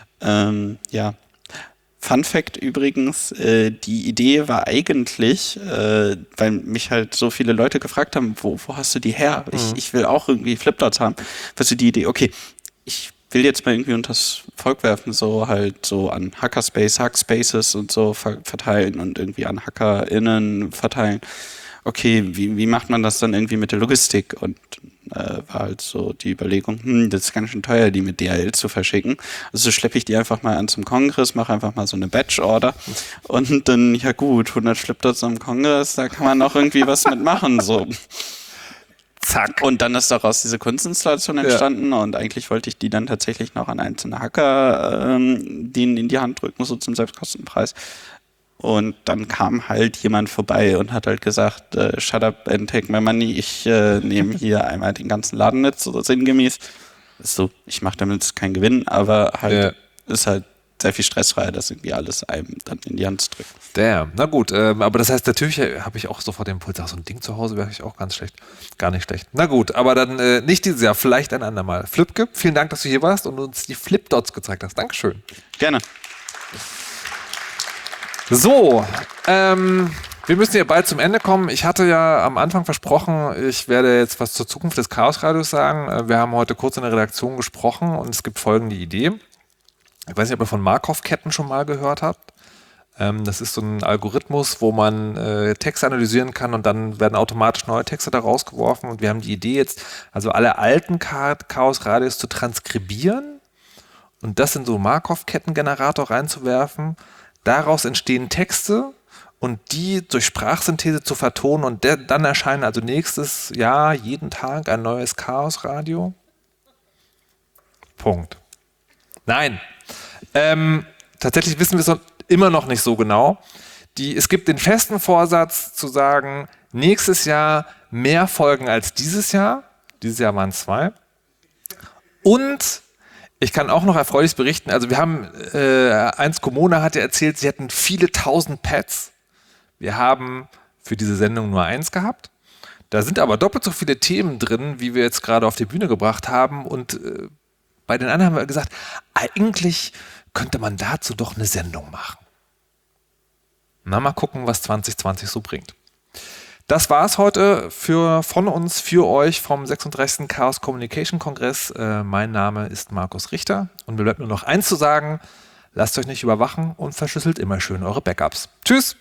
[SPEAKER 12] Ja. Fun Fact übrigens, die Idee war eigentlich, weil mich halt so viele Leute gefragt haben, wo hast du die her? Ich will auch irgendwie Flipdots haben. Was ist die Idee? Okay, ich will jetzt mal irgendwie unters Volk werfen, so halt so an Hackerspace, Hackspaces und so verteilen und irgendwie an HackerInnen verteilen. Okay, wie macht man das dann irgendwie mit der Logistik? Und war halt so die Überlegung, das ist ganz schön teuer, die mit DHL zu verschicken. Also schleppe ich die einfach mal an zum Kongress, mache einfach mal so eine Batch-Order und dann, ja gut, 100 Flipdots am Kongress, da kann man auch irgendwie was mitmachen, so. Zack. Und dann ist daraus diese Kunstinstallation entstanden und eigentlich wollte ich die dann tatsächlich noch an einzelne Hacker denen in die Hand drücken, so zum Selbstkostenpreis. Und dann kam halt jemand vorbei und hat halt gesagt, shut up and take my money, ich nehme hier einmal den ganzen Laden mit, so sinngemäß. So, ich mache damit keinen Gewinn, aber halt ist halt sehr viel stressfreier, das irgendwie alles einem dann in die Hand zu drücken.
[SPEAKER 1] Damn, na gut, aber das heißt, natürlich habe ich auch sofort den Impuls, so ein Ding zu Hause wäre ich auch gar nicht schlecht. Na gut, aber dann nicht dieses Jahr, vielleicht ein andermal. Flipke, vielen Dank, dass du hier warst und uns die Flipdots gezeigt hast. Dankeschön.
[SPEAKER 12] Gerne.
[SPEAKER 1] So, wir müssen hier bald zum Ende kommen. Ich hatte ja am Anfang versprochen, ich werde jetzt was zur Zukunft des Chaosradios sagen. Wir haben heute kurz in der Redaktion gesprochen und es gibt folgende Idee. Ich weiß nicht, ob ihr von Markov-Ketten schon mal gehört habt. Das ist so ein Algorithmus, wo man Texte analysieren kann und dann werden automatisch neue Texte da rausgeworfen. Und wir haben die Idee jetzt, also alle alten Chaos-Radios zu transkribieren und das in so einen Markov-Kettengenerator reinzuwerfen. Daraus entstehen Texte und die durch Sprachsynthese zu vertonen und dann erscheinen also nächstes Jahr jeden Tag ein neues Chaosradio. Punkt. Nein. Tatsächlich wissen wir es immer noch nicht so genau. Es gibt den festen Vorsatz zu sagen, nächstes Jahr mehr Folgen als dieses Jahr. Dieses Jahr waren es 2. Und ich kann auch noch erfreulich berichten, also wir haben, 1 Kommune hat ja erzählt, sie hätten viele 1000 Pads. Wir haben für diese Sendung nur 1 gehabt. Da sind aber doppelt so viele Themen drin, wie wir jetzt gerade auf die Bühne gebracht haben. Und bei den anderen haben wir gesagt, eigentlich könnte man dazu doch eine Sendung machen. Na, mal gucken, was 2020 so bringt. Das war es heute von uns, für euch vom 36. Chaos Communication Kongress. Mein Name ist Markus Richter und mir bleibt nur noch eins zu sagen, lasst euch nicht überwachen und verschlüsselt immer schön eure Backups. Tschüss!